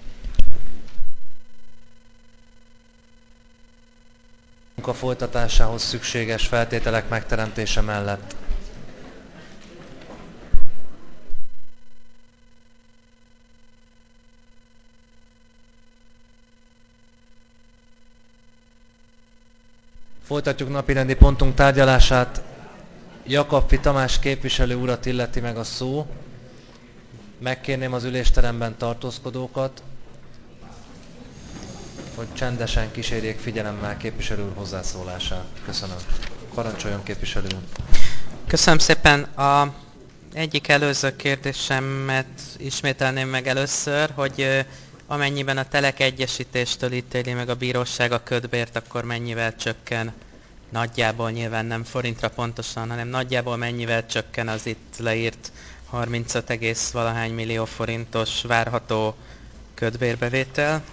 A munka folytatásához szükséges feltételek megteremtése mellett. Folytatjuk napirendi pontunk tárgyalását. Jakabfi Tamás képviselő urat illeti meg a szó. Megkérném az ülésteremben tartózkodókat, hogy csendesen kísérjék figyelemmel képviselő úr hozzászólását. Köszönöm. Parancsoljon, képviselő úr. Köszönöm szépen. A egyik előző kérdésemet ismételném meg először, hogy amennyiben a telek egyesítéstől ítéli meg a bíróság a kötbért, akkor mennyivel csökken? Nagyjából nyilván nem forintra pontosan, hanem nagyjából mennyivel csökken az itt leírt harmincöt egész valahány millió forintos várható kötbérbevétel.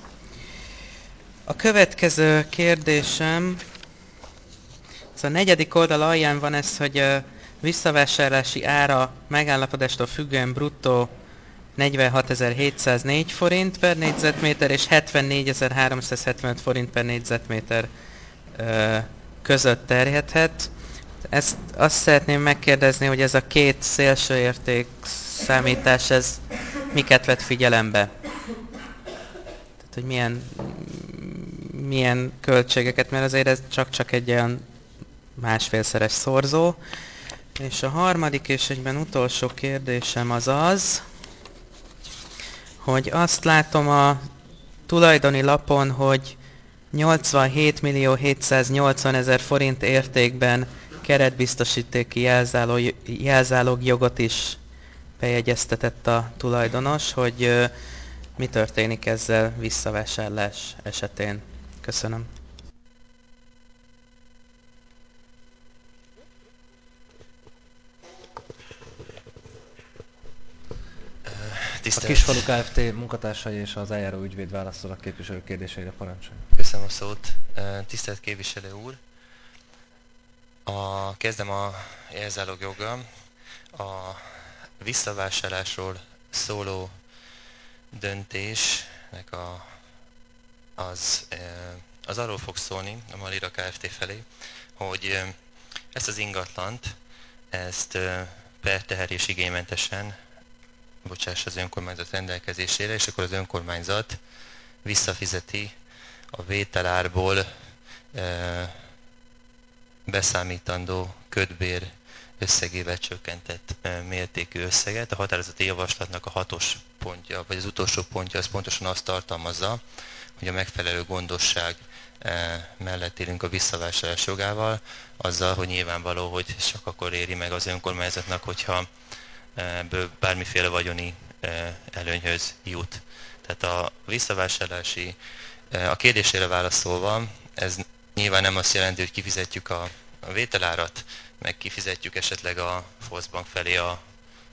A következő kérdésem, ez a negyedik oldal alján van ez, hogy visszavásárlási ára megállapodástól függően bruttó negyvenhatezer-hétszáznégy forint per négyzetméter és hetvennégyezer-háromszázhetvenöt forint per négyzetméter között terjedhet. Ezt azt szeretném megkérdezni, hogy ez a két szélső érték számítás, ez miket vett figyelembe? Tehát, hogy milyen, milyen költségeket, mert azért ez csak-csak egy olyan másfélszeres szorzó. És a harmadik és egyben utolsó kérdésem az az, hogy azt látom a tulajdoni lapon, hogy nyolcvanhét millió hétszáznyolcvanezer forint értékben keretbiztosítéki jelzálog, jelzálogjogot is bejegyeztetett a tulajdonos, hogy uh, mi történik ezzel visszavásárlás esetén. Köszönöm. Tisztelt. A Kisfalu Kft. Munkatársai és az eljáró ügyvéd válaszol a képviselő kérdéseire, parancsolja. Köszönöm a szót. Tisztelt képviselő úr! A, kezdem a jelzálogjoggal. A visszavásárlásról szóló döntésnek a, az, az arról fog szólni a Malira Kft. Felé, hogy ezt az ingatlant, ezt perteherés igénymentesen bocsáss az önkormányzat rendelkezésére, és akkor az önkormányzat visszafizeti a vételárból e, beszámítandó kötbér összegével csökkentett e, mértékű összeget. A határozati javaslatnak a hatos pontja, vagy az utolsó pontja az pontosan azt tartalmazza, hogy a megfelelő gondosság e, mellett élünk a visszavásárlás jogával, azzal, hogy nyilvánvaló, hogy csak akkor éri meg az önkormányzatnak, hogyha ebből bármiféle vagyoni előnyhöz jut. Tehát a visszavásárlási, a kérdésére válaszolva, ez nyilván nem azt jelenti, hogy kifizetjük a, a vételárat, meg kifizetjük esetleg a Volksbank felé a,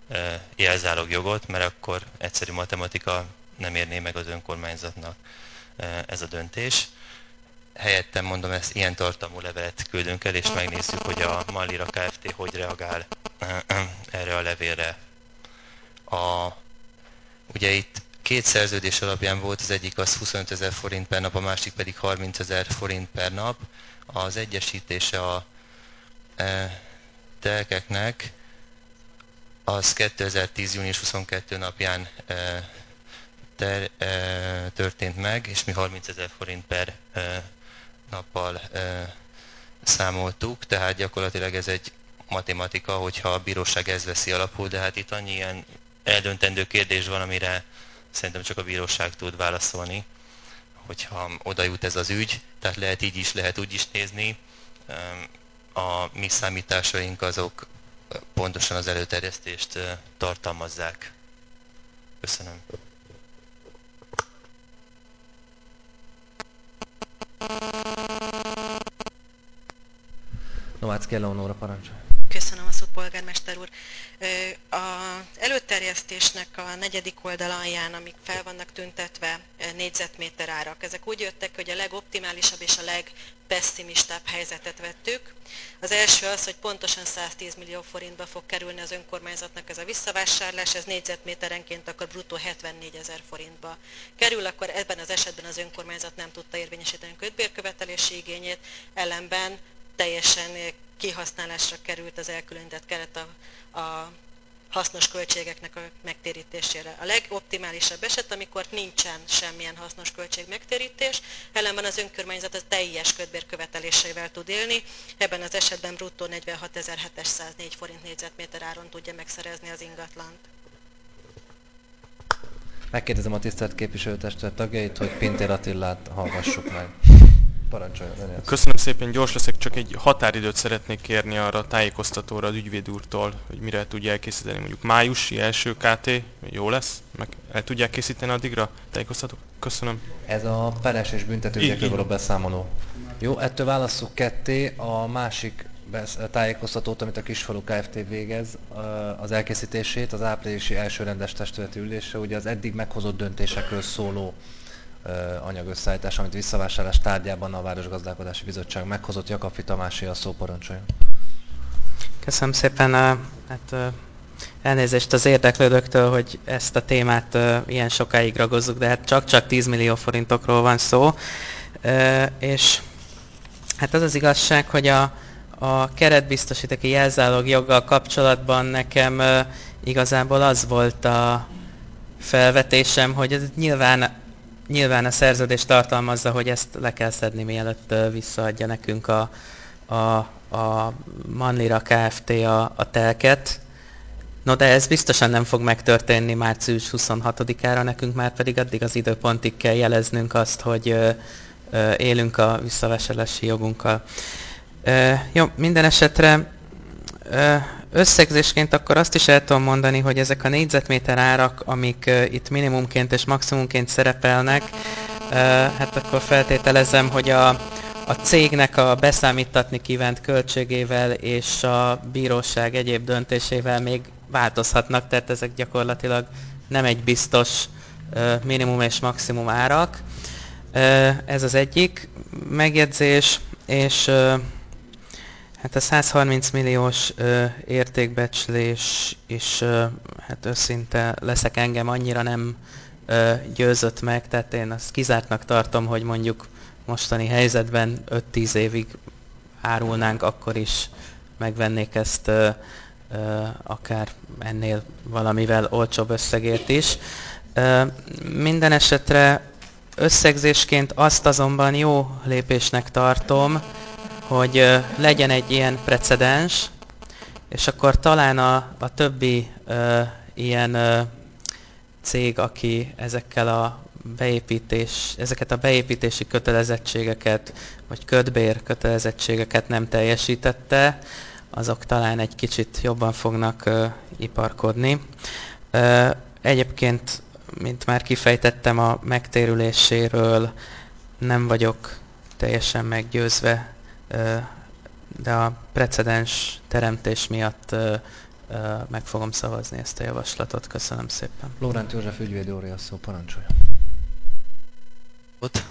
jelzálogjogot, mert akkor egyszerű matematika nem érné meg az önkormányzatnak ez a döntés. Helyettem mondom, ezt ilyen tartalmú levelet küldünk el, és megnézzük, hogy a Mallira Kft. Hogy reagál erre a levélre. A, ugye itt két szerződés alapján volt, az egyik az huszonöt ezer forint per nap, a másik pedig harminc ezer forint per nap. Az egyesítése a e, telkeknek az kétezer-tíz. június huszonkettő napján e, ter, e, történt meg, és mi harminc ezer forint per e, nappal e, számoltuk, tehát gyakorlatilag ez egy matematika, hogyha a bíróság ez veszi alapul, de hát itt annyi ilyen eldöntendő kérdés van, amire szerintem csak a bíróság tud válaszolni, hogyha oda jut ez az ügy, tehát lehet így is, lehet úgy is nézni. A mi számításaink azok pontosan az előterjesztést tartalmazzák. Köszönöm. Novácki Eleonóra, parancsolja. Köszönöm a szót, polgármester úr. Az előterjesztésnek a negyedik oldalaján, amik fel vannak tüntetve négyzetméter árak, ezek úgy jöttek, hogy a legoptimálisabb és a legpesszimistább helyzetet vettük. Az első az, hogy pontosan száztíz millió forintba fog kerülni az önkormányzatnak ez a visszavásárlás, ez négyzetméterenként akkor bruttó hetvennégyezer forintba kerül, akkor ebben az esetben az önkormányzat nem tudta érvényesíteni a kötbérkövetelési igényét, ellenben teljesen kihasználásra került az elkülönített keret a, a hasznos költségeknek a megtérítésére. A legoptimálisabb eset, amikor nincsen semmilyen hasznos költség megtérítés, ellenben az önkormányzat a teljes kötbérköveteléseivel tud élni, ebben az esetben bruttó negyvenhatezer-hétszáznégy forint négyzetméter áron tudja megszerezni az ingatlant. Megkérdezem a tisztelt képviselőtestület tagjait, hogy Pintér Attilát hallgassuk meg. Parancsoljon. Köszönöm szépen, gyors leszek, csak egy határidőt szeretnék kérni arra a tájékoztatóra az ügyvéd úrtól, hogy mire tudja elkészíteni, mondjuk májusi első ká té, jó lesz? Meg el tudják készíteni addigra? Tájékoztatók? Köszönöm. Ez a peres és büntetőügyekről való beszámoló. Jó, ettől válasszuk ketté, a másik tájékoztatót, amit a Kisfalu Kft. Végez, az elkészítését, az áprilisi első rendes testületi ülésre, ugye az eddig meghozott döntésekről szóló anyagösszeállítás, amit visszavásárlás tárgyában a Városgazdálkodási Bizottság meghozott. Jakabfi Tamási a szó, parancsoljon. Köszönöm szépen. Hát, elnézést az érdeklődőktől, hogy ezt a témát ilyen sokáig ragozzuk, de hát csak-csak tíz millió forintokról van szó. És hát az az igazság, hogy a, a keretbiztosítási jelzálog joggal kapcsolatban nekem igazából az volt a felvetésem, hogy ez nyilván Nyilván a szerződés tartalmazza, hogy ezt le kell szedni, mielőtt visszaadja nekünk a, a, a Mallira Kft. a, a telket. No, de ez biztosan nem fog megtörténni március huszonhatodikára, nekünk már pedig addig az időpontig kell jeleznünk azt, hogy ö, ö, élünk a visszavásárlási jogunkkal. Ö, jó, minden esetre ö, összegzésként akkor azt is el tudom mondani, hogy ezek a négyzetméter árak, amik uh, itt minimumként és maximumként szerepelnek, uh, hát akkor feltételezem, hogy a, a cégnek a beszámítatni kívánt költségével és a bíróság egyéb döntésével még változhatnak, tehát ezek gyakorlatilag nem egy biztos uh, minimum és maximum árak. Uh, ez az egyik megjegyzés, és uh, hát a százharminc milliós ö, értékbecslés is, ö, hát őszinte leszek, engem annyira nem ö, győzött meg, tehát én azt kizártnak tartom, hogy mondjuk mostani helyzetben öt-tíz évig árulnánk, akkor is megvennék ezt ö, ö, akár ennél valamivel olcsóbb összegért is. Ö, minden esetre összegzésként azt azonban jó lépésnek tartom, hogy uh, legyen egy ilyen precedens, és akkor talán a, a többi uh, ilyen uh, cég, aki ezekkel a beépítés, ezeket a beépítési kötelezettségeket, vagy kötbér kötelezettségeket nem teljesítette, azok talán egy kicsit jobban fognak uh, iparkodni. Uh, egyébként, mint már kifejtettem, a megtérüléséről nem vagyok teljesen meggyőzve, de a precedens teremtés miatt meg fogom szavazni ezt a javaslatot. Köszönöm szépen. Lóránt József ügyvéd úr, a szó, parancsolja. Ott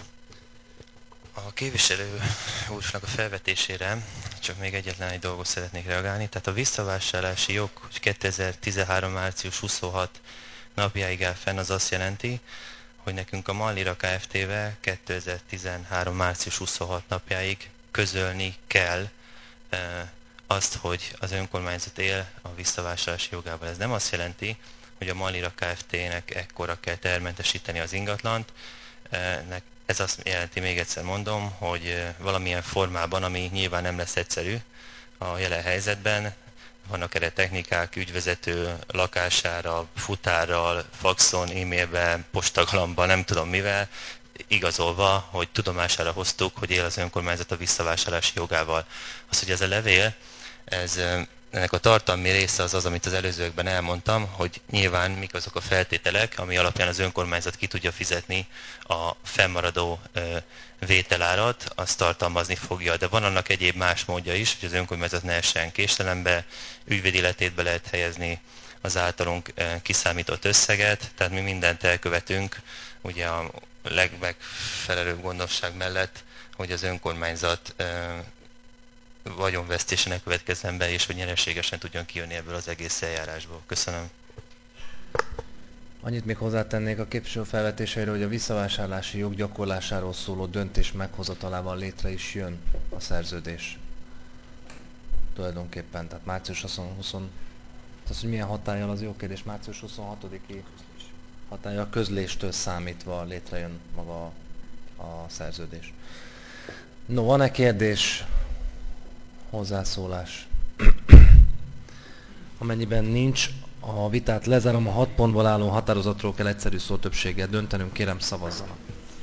a képviselő úrnak a felvetésére csak még egyetlen egy dolgot szeretnék reagálni. Tehát a visszavásárlási jog, hogy kétezer-tizenhárom. március huszonhatodika napjáig áll fenn, az azt jelenti, hogy nekünk a Mallira Kft-vel kétezer-tizenhárom. március huszonhatodika napjáig közölni kell e, azt, hogy az önkormányzat él a visszavásárlási jogával. Ez nem azt jelenti, hogy a Mallira Kft-nek ekkora kell termentesíteni az ingatlant. E, ez azt jelenti, még egyszer mondom, hogy valamilyen formában, ami nyilván nem lesz egyszerű a jelen helyzetben, vannak erre technikák, ügyvezető lakására, futárral, faxon, e-mailben, postagalomban, nem tudom mivel, igazolva, hogy tudomására hoztuk, hogy él az önkormányzat a visszavásárlási jogával. Az, hogy ez a levél, ez, ennek a tartalmi része az az, amit az előzőkben elmondtam, hogy nyilván mik azok a feltételek, ami alapján az önkormányzat ki tudja fizetni a fennmaradó vételárat, azt tartalmazni fogja. De van annak egyéb más módja is, hogy az önkormányzat ne essen késelembe, ügyvédi letétbe lehet helyezni az általunk kiszámított összeget, tehát mi mindent elkövetünk, ugye a legmegfelelőbb gondosság mellett, hogy az önkormányzat vagyonvesztésének következzen be, és hogy nyereségesen tudjon kijönni ebből az egész eljárásból. Köszönöm. Annyit még hozzátennék a képviselő felvetéseire, hogy a visszavásárlási jog gyakorlásáról szóló döntés meghozatalával létre is jön a szerződés. Tulajdonképpen, tehát március huszonhatodika, az, hogy milyen hatállyal, az jó kérdés, március huszonhatodika hatállyal közléstől számítva létrejön maga a szerződés. No, van-e kérdés, hozzászólás? Amennyiben nincs, a vitát lezárom, a hat pontból álló határozatról kell egyszerű szótöbbséggel döntenünk, kérem szavazzanak.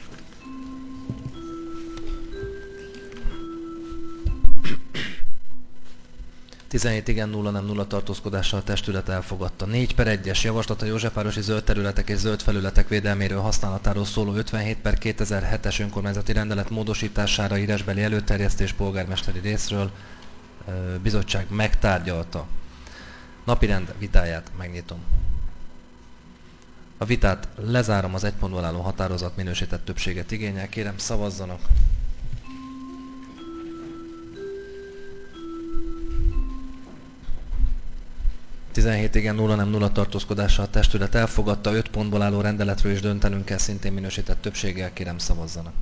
tizenhét igen, nulla nem, nulla tartózkodással a testület elfogadta. négy per egyes javaslat a Józsefvárosi zöld területek és zöld felületek védelméről használatáról szóló ötvenhét per kétezer-hetes önkormányzati rendelet módosítására írásbeli előterjesztés polgármesteri részről. Bizottság megtárgyalta. Napirend vitáját megnyitom. A vitát lezárom, az egy pontból álló határozat minősített többséget igényel. Kérem szavazzanak. tizenhét igen, nulla nem, nulla tartózkodással a testület elfogadta, öt pontból álló rendeletről is döntenünk kell, szintén minősített többséggel, kérem szavazzanak.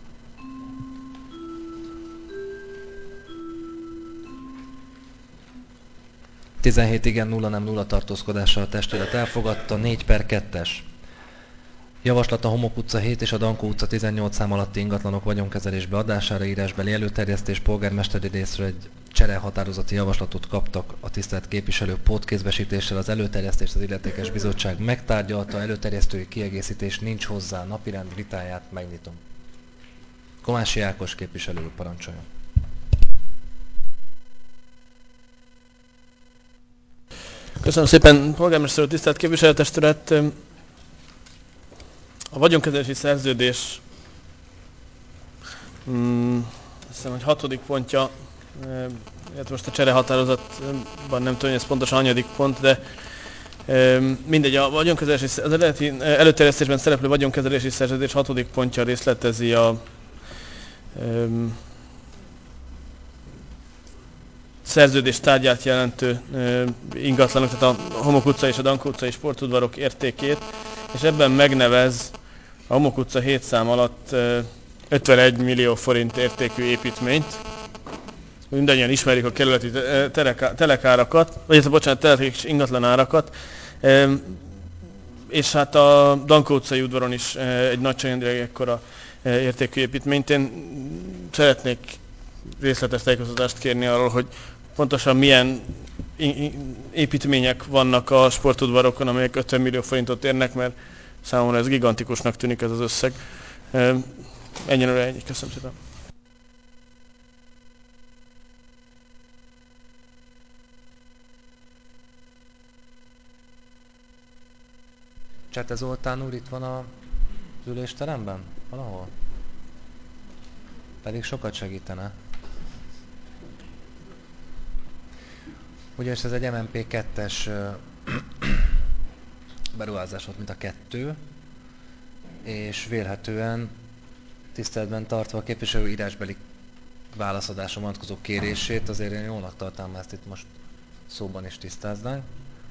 tizenhét igen, nulla nem, nulla tartózkodással a testület elfogadta, négy per kettes. Javaslat a Homok utca hét és a Dankó utca tizennyolc szám alatti ingatlanok vagyonkezelésbe adására, írásbeli előterjesztés, polgármesteri részről egy cserehatározati javaslatot kaptak a tisztelt képviselők pótkézbesítéssel. Az előterjesztést az illetékes bizottság megtárgyalta, előterjesztői kiegészítés nincs hozzá, napirend vitáját megnyitom. Komási Ákos képviselő, parancsoljon. Köszönöm szépen, polgármester úr, tisztelt képviselőtestület! A vagyonkezelési szerződés, hmm, azt hiszem, hogy hatodik pontja, illetve most a cserehatározatban nem tudom, hogy ez pontosan hanyadik pont, de mindegy, a vagyonkezelési, az eredeti előterjesztésben szereplő vagyonkezelési szerződés hatodik pontja részletezi a um, szerződés tárgyát jelentő uh, ingatlanok, tehát a Homok utca és a Dankó utcai sportudvarok értékét, és ebben megnevez a Homok utca hét szám alatt uh, ötvenegy millió forint értékű építményt. Mindannyian ismerik a kerületi telekárakat, vagy ez bocsánat, telek és ingatlan árakat. Uh, és hát a Dankó utcai udvaron is uh, egy nagyságrendileg ekkora uh, értékű építményt. Én szeretnék részletes tájékoztatást kérni arról, hogy pontosan milyen építmények vannak a sportudvarokon, amelyek ötven millió forintot érnek, mert számomra ez gigantikusnak tűnik ez az összeg. Ennyire ennyi. Köszönöm szépen. Csete Zoltán úr itt van a ülésteremben? Valahol? Pedig sokat segítene. Ugyanis ez egy em en pé kettes beruházás volt, mint a kettő, és vélhetően tiszteletben tartva a képviselő írásbeli válaszadásra vonatkozó kérését, azért én jónak tartom, ezt itt most szóban is tisztáznánk.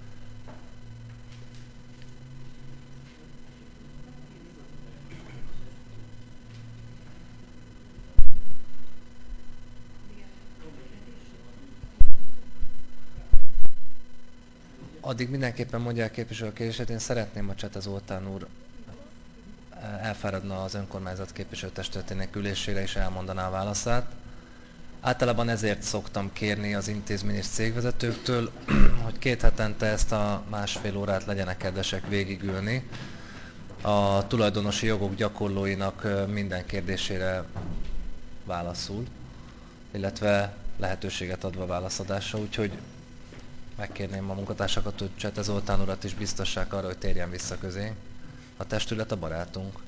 Addig mindenképpen mondja a képviselő kérését, én szeretném, a Csete Zoltán úr elfáradna az önkormányzat képviselőtestületének ülésére és elmondaná a válaszát. Általában ezért szoktam kérni az intézmény és cégvezetőktől, hogy két hetente ezt a másfél órát legyenek kedvesek végigülni. A tulajdonosi jogok gyakorlóinak minden kérdésére válaszul, illetve lehetőséget adva válaszadásra, úgyhogy megkérném a munkatársakat, hogy Csete Zoltán urat is biztassák arra, hogy térjen vissza közé. A testület a barátunk.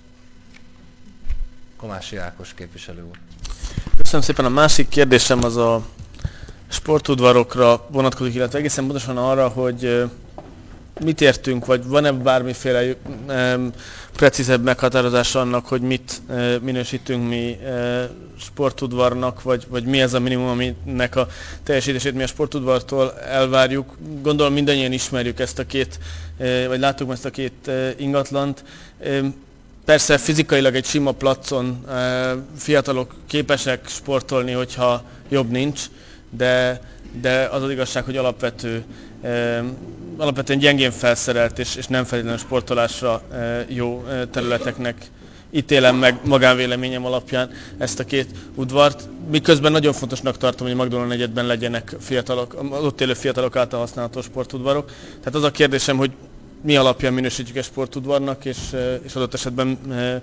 Komási Ákos képviselő úr. Köszönöm szépen. A másik kérdésem az a sportudvarokra vonatkozik, illetve egészen pontosan arra, hogy mit értünk, vagy van-e bármiféle um, precízebb meghatározása annak, hogy mit uh, minősítünk mi uh, sportudvarnak, vagy, vagy mi ez a minimum, aminek a teljesítését mi a sportudvartól elvárjuk. Gondolom mindannyian ismerjük ezt a két, uh, vagy láttuk ezt a két uh, ingatlant. Um, persze fizikailag egy sima placon uh, fiatalok képesek sportolni, hogyha jobb nincs, de, de az az igazság, hogy alapvető uh, alapvetően gyengén felszerelt és, és nem feltétlenül sportolásra e, jó e, területeknek ítélem meg magánvéleményem alapján ezt a két udvart. Miközben nagyon fontosnak tartom, hogy a Magdolna negyedben legyenek fiatalok, az ott élő fiatalok által használható sportudvarok. Tehát az a kérdésem, hogy mi alapján minősítjük ezt sportudvarnak, és, e, és adott esetben e,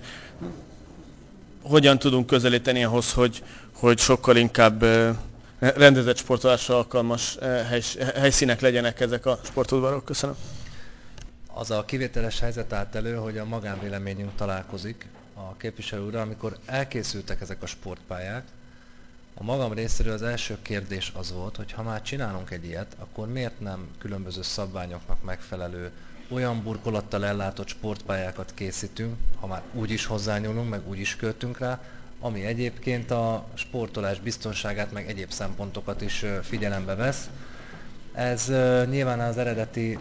hogyan tudunk közelíteni ahhoz, hogy, hogy sokkal inkább e, rendezett sportolásra alkalmas hely, helyszínek legyenek ezek a sportudvarok. Köszönöm. Az a kivételes helyzet állt elő, hogy a magánvéleményünk találkozik a képviselő úrral, amikor elkészültek ezek a sportpályák. A magam részéről az első kérdés az volt, hogy ha már csinálunk egy ilyet, akkor miért nem különböző szabványoknak megfelelő olyan burkolattal ellátott sportpályákat készítünk, ha már úgy is hozzányúlunk, meg úgy is költünk rá, ami egyébként a sportolás biztonságát, meg egyéb szempontokat is figyelembe vesz. Ez nyilván az eredeti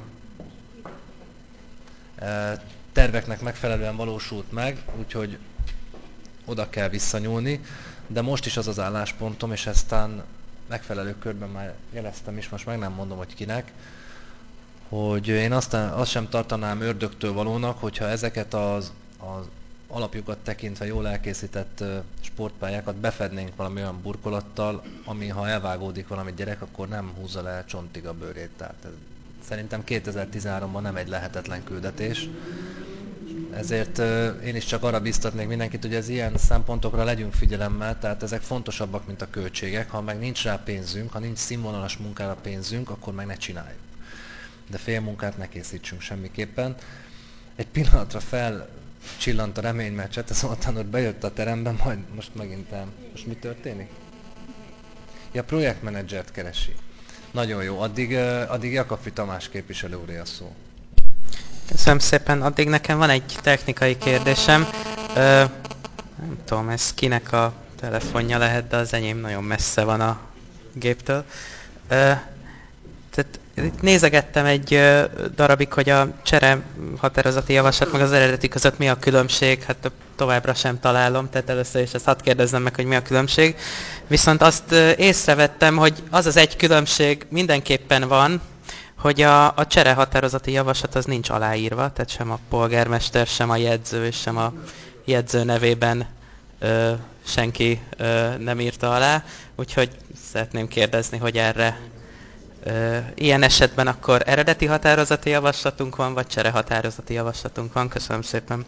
terveknek megfelelően valósult meg, úgyhogy oda kell visszanyúlni, de most is az az álláspontom, és eztán megfelelő körben már jeleztem is, most meg nem mondom, hogy kinek, hogy én aztán azt sem tartanám ördögtől valónak, hogyha ezeket az, az alapjukat tekintve jól elkészített sportpályákat befednénk valami olyan burkolattal, ami ha elvágódik valami gyerek, akkor nem húzza le csontig a bőrét. Tehát ez szerintem kétezer-tizenháromban nem egy lehetetlen küldetés. Ezért én is csak arra biztatnék mindenkit, hogy az ilyen szempontokra legyünk figyelemmel, tehát ezek fontosabbak, mint a költségek. Ha meg nincs rá pénzünk, ha nincs színvonalas munkára pénzünk, akkor meg ne csináljuk. De félmunkát ne készítsünk semmiképpen. Egy pillanatra felcsillant a remény, mert Csete Zoltán úr bejött a terembe, majd most megint el. Most mi történik? Ja, projektmenedzsert keresi. Nagyon jó. Addig, addig Jakabfi Tamás képviselő úré a szó. Köszönöm szépen. Addig nekem van egy technikai kérdésem. Ö, nem tudom, ez kinek a telefonja lehet, de az enyém nagyon messze van a géptől. Ö, tehát itt nézegettem egy ö, darabig, hogy a csere határozati javaslat meg az eredeti között mi a különbség, hát továbbra sem találom, tehát először is ezt hadd kérdezzem meg, hogy mi a különbség. Viszont azt ö, észrevettem, hogy az az egy különbség mindenképpen van, hogy a, a csere határozati javaslat az nincs aláírva, tehát sem a polgármester, sem a jegyző, és sem a jegyző nevében ö, senki ö, nem írta alá, úgyhogy szeretném kérdezni, hogy erre ö, ilyen esetben akkor eredeti határozati javaslatunk van, vagy csere határozati javaslatunk van. Köszönöm szépen.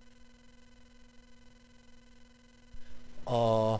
A,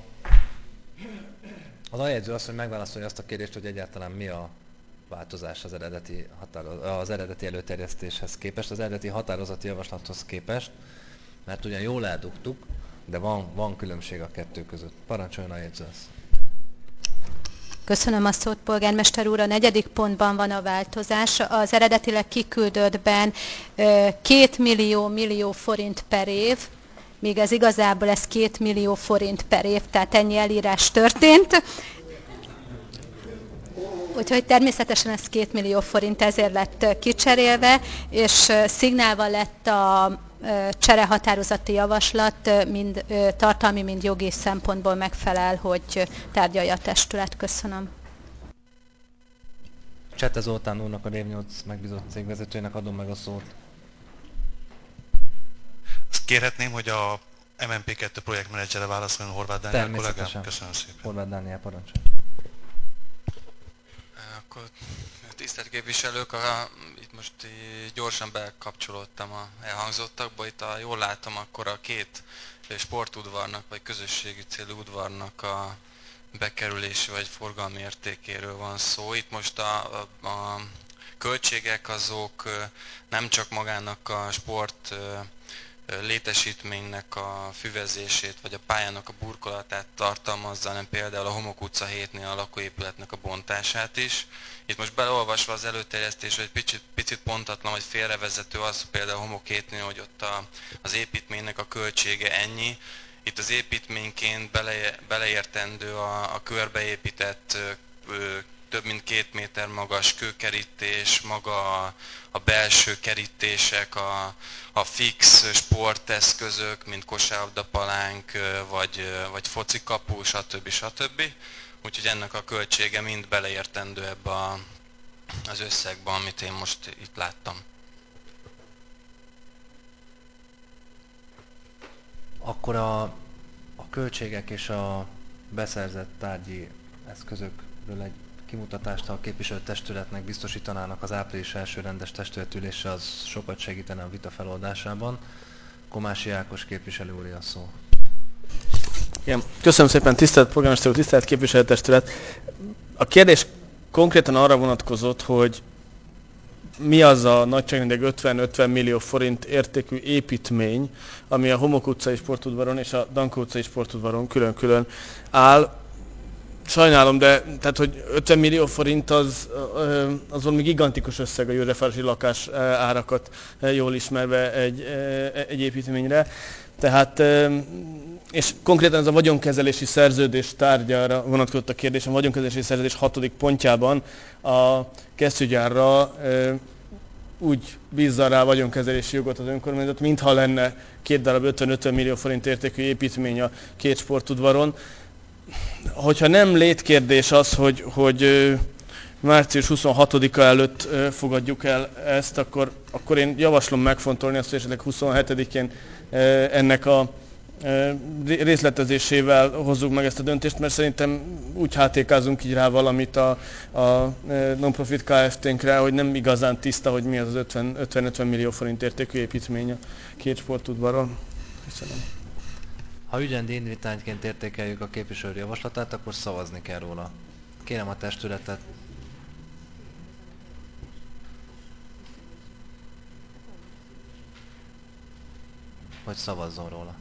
az aljegyző azt, hogy megválaszolja azt a kérdést, hogy egyáltalán mi a változás az eredeti, határoz, az eredeti előterjesztéshez képest, az eredeti határozati javaslathoz képest, mert ugyan jól eldugtuk, de van, van különbség a kettő között. Parancsoljon a jegyzőasszony. Köszönöm a szót, polgármester úr. A negyedik pontban van a változás. Az eredetileg kiküldöttben két millió millió forint per év, míg ez igazából ez két millió forint per év, tehát ennyi elírás történt. Úgyhogy természetesen ez két millió forint, ezért lett kicserélve, és szignálva lett a cserehatározati javaslat, mind tartalmi, mind jogi szempontból megfelel, hogy tárgyalja a testület. Köszönöm. Csete Zoltán úrnak, a Rév nyolc megbízott cégvezetőjének adom meg a szót. Azt kérhetném, hogy a em en pé kettő projektmenedzsere válaszoljon Horváth Dániel kollégám. Köszönöm szépen. Horváth Dániel, parancsolj. Akkor tisztelt képviselők, a, itt most gyorsan bekapcsolódtam a elhangzottakba. Itt, ha jól látom, akkor a két sportudvarnak, vagy közösségi célú udvarnak a bekerülési vagy forgalmi értékéről van szó. Itt most a, a, a költségek azok nem csak magának a sport létesítménynek a füvezését, vagy a pályának a burkolatát tartalmazza, hanem például a Homok utca hétnél a lakóépületnek a bontását is. Itt most beleolvasva az előterjesztésre, egy picit, picit pontatlan, vagy félrevezető az például a Homok hétnél, hogy ott a, az építménynek a költsége ennyi. Itt az építményként bele, beleértendő a, a körbeépített ö, több mint két méter magas kőkerítés, maga a, a belső kerítések, a, a fix sporteszközök, mint kosárlabdapalánk, vagy, vagy focikapu, stb. stb. Úgyhogy ennek a költsége mind beleértendő ebbe a, az összegbe, amit én most itt láttam. Akkor a, a költségek és a beszerzett tárgyi eszközökről egy kimutatást, ha a képviselőtestületnek biztosítanának az április első rendes testületülése, az sokat segítene a vita feloldásában. Komási Ákos képviselő úr, a szó. Igen. Köszönöm szépen, tisztelt polgármester úr, tisztelt képviselőtestület. A kérdés konkrétan arra vonatkozott, hogy mi az a nagyságrendileg ötven-ötven millió forint értékű építmény, ami a Homok utcai sportudvaron és a Dankó utcai sportudvaron külön-külön áll. Sajnálom, de tehát, hogy ötven millió forint az, az valami gigantikus összeg a józsefvárosi lakás árakat jól ismerve egy, egy építményre. Tehát, és konkrétan ez a vagyonkezelési szerződés tárgyára vonatkozott a kérdés, a vagyonkezelési szerződés hatodik pontjában a kesztyűgyárra úgy bízza rá a vagyonkezelési jogot az önkormányzat, mintha lenne két darab ötven-ötven millió forint értékű építmény a két sportudvaron. Hogyha nem létkérdés az, hogy, hogy március huszonhatodika előtt fogadjuk el ezt, akkor, akkor én javaslom megfontolni azt, hogy esetleg huszonhetedikén ennek a részletezésével hozzuk meg ezt a döntést, mert szerintem úgy hátékázunk így rá valamit a, a non-profit Kft-nkre, hogy nem igazán tiszta, hogy mi az az ötven-ötven millió forint értékű építmény a két sportudvaron. Köszönöm. Ha ügyrendi indítványként értékeljük a képviselő javaslatát, akkor szavazni kell róla. Kérem a testületet. Hogy szavazzon róla.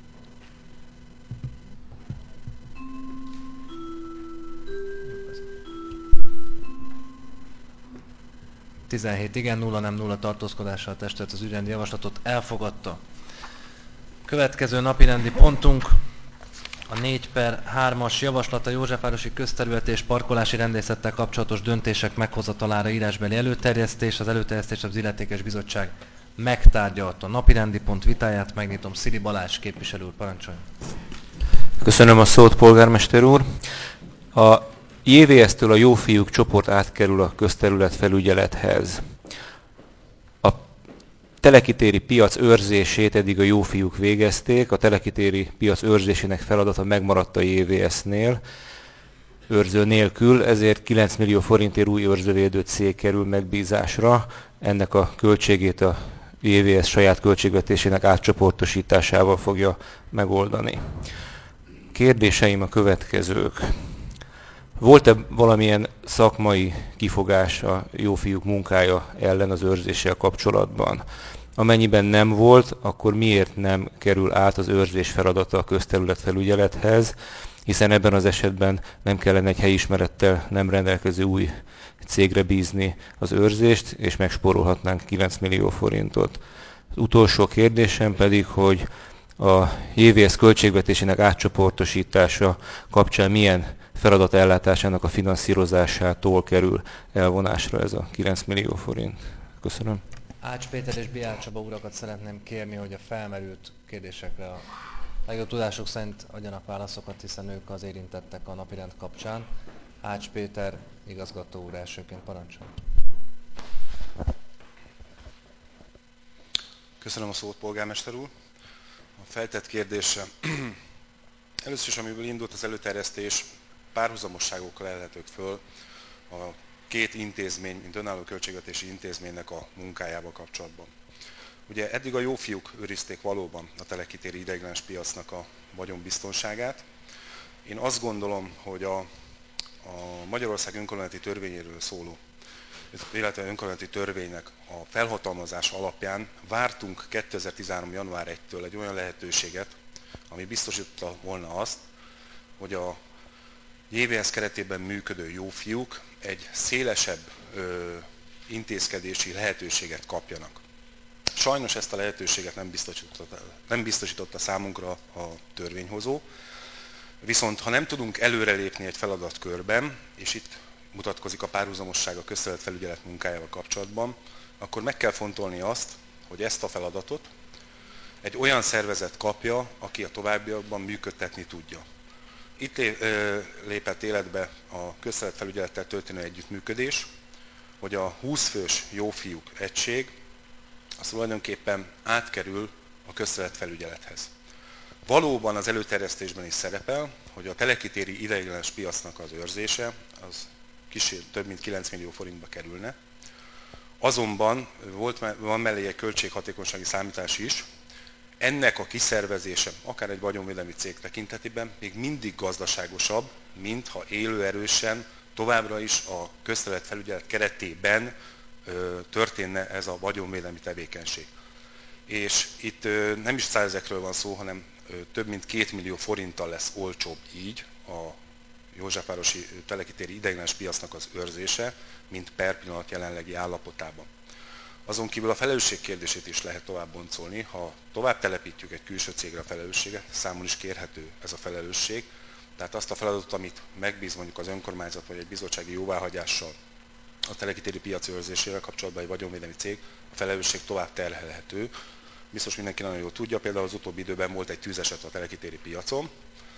tizenhét igen, nulla nem, nulla tartózkodással a testület az ügyrendi javaslatot elfogadta. Következő napirendi pontunk a négy per hármas javaslat a Józsefvárosi közterület és parkolási rendészettel kapcsolatos döntések meghozatalára írásbeli előterjesztés. Az előterjesztés az illetékes bizottság megtárgyalta. Napirendi pont vitáját megnyitom. Szili Balázs képviselő úr, parancsoljon. Köszönöm a szót, polgármester úr. A jé vé es-től a Jófiúk csoport átkerül a közterület felügyelethez. A telekitéri piac őrzését eddig a Jófiúk végezték, a telekitéri piac őrzésének feladata megmaradt a jé vé es-nél, őrző nélkül, ezért kilenc millió forintért új őrzővédő cég kerül megbízásra. Ennek a költségét a jé vé es saját költségvetésének átcsoportosításával fogja megoldani. Kérdéseim a következők. Volt-e valamilyen szakmai kifogás a Jófiúk munkája ellen az őrzéssel kapcsolatban? Amennyiben nem volt, akkor miért nem kerül át az őrzés feladata a közterületfelügyelethez, hiszen ebben az esetben nem kellene egy helyismerettel nem rendelkező új cégre bízni az őrzést, és megspórolhatnánk kilenc millió forintot. Az utolsó kérdésem pedig, hogy a jé vé es költségvetésének átcsoportosítása kapcsán milyen feladat ellátásának a finanszírozásától kerül elvonásra ez a kilenc millió forint. Köszönöm. Ács Péter és Biál Csaba urakat szeretném kérni, hogy a felmerült kérdésekre a legjobb tudásuk szerint adjanak válaszokat, hiszen ők az érintettek a napirend kapcsán. Ács Péter igazgató úr elsőként parancsol. Köszönöm a szót, polgármester úr. A feltett kérdésre. Először is, amiből indult az előterjesztés, párhuzamosságokkal elhetők föl a két intézmény, mint önálló költségvetési intézménynek a munkájába kapcsolatban. Ugye eddig a jófiúk őrizték valóban a telekitéri ideiglenes piacnak a vagyonbiztonságát. Én azt gondolom, hogy a, a Magyarország önkormányzati törvényéről szóló, illetve önkormányzati törvénynek a felhatalmazása alapján vártunk kétezer-tizenhárom. január elsejétől egy olyan lehetőséget, ami biztosította volna azt, hogy a jé vé es keretében működő jófiúk egy szélesebb ö, intézkedési lehetőséget kapjanak. Sajnos ezt a lehetőséget nem biztosította, nem biztosította számunkra a törvényhozó, viszont ha nem tudunk előrelépni egy feladatkörben, és itt mutatkozik a párhuzamosság a közterületfelügyelet munkájával kapcsolatban, akkor meg kell fontolni azt, hogy ezt a feladatot egy olyan szervezet kapja, aki a továbbiakban működtetni tudja. Itt lépett életbe a közterületfelügyelettel történő együttműködés, hogy a húsz fős jófiúk egység az tulajdonképpen átkerül a közterületfelügyelethez. Valóban az előterjesztésben is szerepel, hogy a telekitéri ideiglenes piacnak az őrzése az kicsit több mint kilenc millió forintba kerülne. Azonban volt, van mellé egy költséghatékonysági számítás is, ennek a kiszervezése, akár egy vagyonvédelmi cég tekintetében még mindig gazdaságosabb, mint ha élőerősen továbbra is a közterületfelügyelet keretében ö, történne ez a vagyonvédelmi tevékenység. És itt ö, nem is százezekről van szó, hanem ö, több mint két millió forinttal lesz olcsóbb így a Józsefvárosi telekitéri ideiglenes piacnak az őrzése, mint per pillanat jelenlegi állapotában. Azon kívül a felelősség kérdését is lehet tovább boncolni. Ha tovább telepítjük egy külső cégre a felelősséget, számon is kérhető ez a felelősség. Tehát azt a feladatot, amit megbíz mondjuk az önkormányzat vagy egy bizottsági jóváhagyással a telekitéri piac őrzésével kapcsolatban egy vagyonvédelmi cég, a felelősség tovább terhelhető. Biztos mindenki nagyon jól tudja, például az utóbbi időben volt egy tűzeset a telekitéri piacon.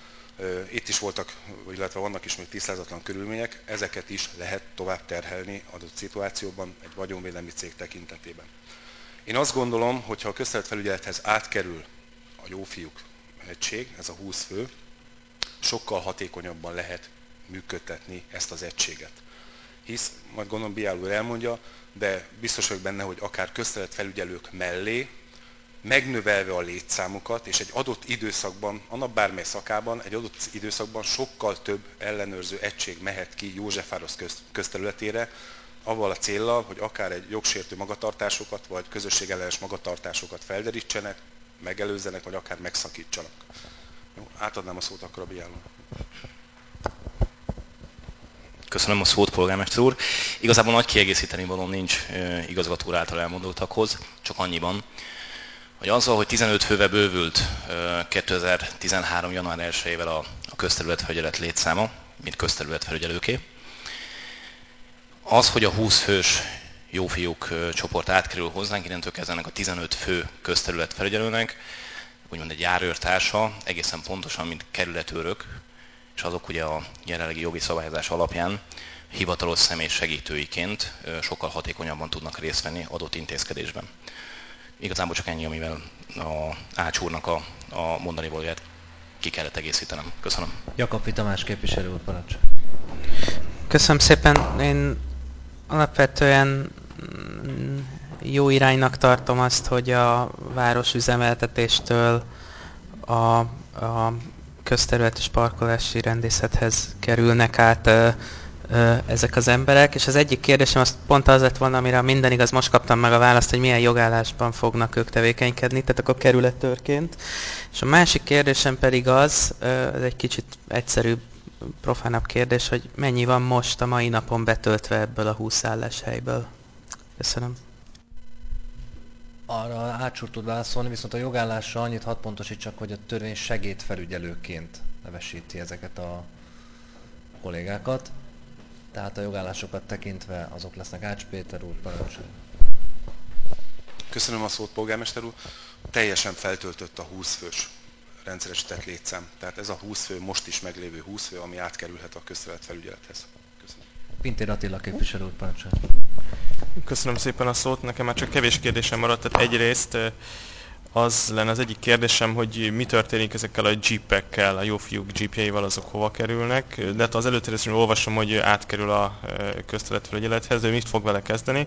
Itt is voltak, illetve vannak is még tisztázatlan körülmények, ezeket is lehet tovább terhelni adott szituációban egy vagyonvédelmi cég tekintetében. Én azt gondolom, hogy ha a közterületfelügyelethez átkerül a jófiúk egység, ez a húsz fő, sokkal hatékonyabban lehet működtetni ezt az egységet. Hisz, majd gondolom Biál úr elmondja, de biztos vagyok benne, hogy akár közterületfelügyelők mellé, megnövelve a létszámukat, és egy adott időszakban, annak bármely szakában, egy adott időszakban sokkal több ellenőrző egység mehet ki Józsefváros közterületére, avval a céllal, hogy akár egy jogsértő magatartásokat, vagy közösségellenes magatartásokat felderítsenek, megelőzzenek, vagy akár megszakítsanak. Jó, átadnám a szót akkor a Biál úr. Köszönöm a szót, polgármester úr. Igazából nagy kiegészíteni valóm nincs igazgató úr által elmondottakhoz, csak annyiban, hogy azzal, hogy tizenöt fővel bővült kétezer-tizenhárom. január elsejével a, a közterületfelügyelet létszáma, mint közterületfelügyelőké, az, hogy a húsz fős jófiúk csoport átkerül hozzánk, innentől kezdve ennek a tizenöt fő közterületfelügyelőnek, úgymond egy járőrtársa, egészen pontosan, mint kerületőrök, és azok ugye a jelenlegi jogi szabályozás alapján hivatalos személy segítőiként sokkal hatékonyabban tudnak részt venni adott intézkedésben. Igazából csak ennyi, amivel a Ács úrnak a, a mondani valóját ki kellett egészítenem. Köszönöm. Jakab Tamás képviselő úr, parancs. Köszönöm szépen. Én alapvetően jó iránynak tartom azt, hogy a városüzemeltetéstől a, a közterület és parkolási rendészethez kerülnek át ö, ezek az emberek, és az egyik kérdésem az pont az lett volna, amire minden igaz, most kaptam meg a választ, hogy milyen jogállásban fognak ők tevékenykedni, tehát akkor kerülettőrként. És a másik kérdésem pedig az, ez egy kicsit egyszerűbb, profánabb kérdés, hogy mennyi van most a mai napon betöltve ebből a húsz álláshelyből. Köszönöm. Arra Ácsúr tud válaszolni, viszont a jogállásra annyit hadd pontosítsak, hogy a törvény segédfelügyelőként nevesíti ezeket a kollégákat. Tehát a jogállásokat tekintve azok lesznek. Ács Péter úr, parancsoljon. Köszönöm a szót, polgármester úr. Teljesen feltöltött a húsz fős rendszeresített létszám. Tehát ez a húsz fő, most is meglévő húsz fő, ami átkerülhet a közterületfelügyelethez. Köszönöm. Pintér Attila képviselő úr, parancsoljon. Köszönöm szépen a szót, nekem már csak kevés kérdésem maradt, tehát egyrészt az lenne az egyik kérdésem, hogy mi történik ezekkel a jeepekkel, a jó fiúk jeepjeivel, azok hova kerülnek, de hát az előterjesztésről olvasom, hogy átkerül a közterületfelügyelethez, de mit fog vele kezdeni.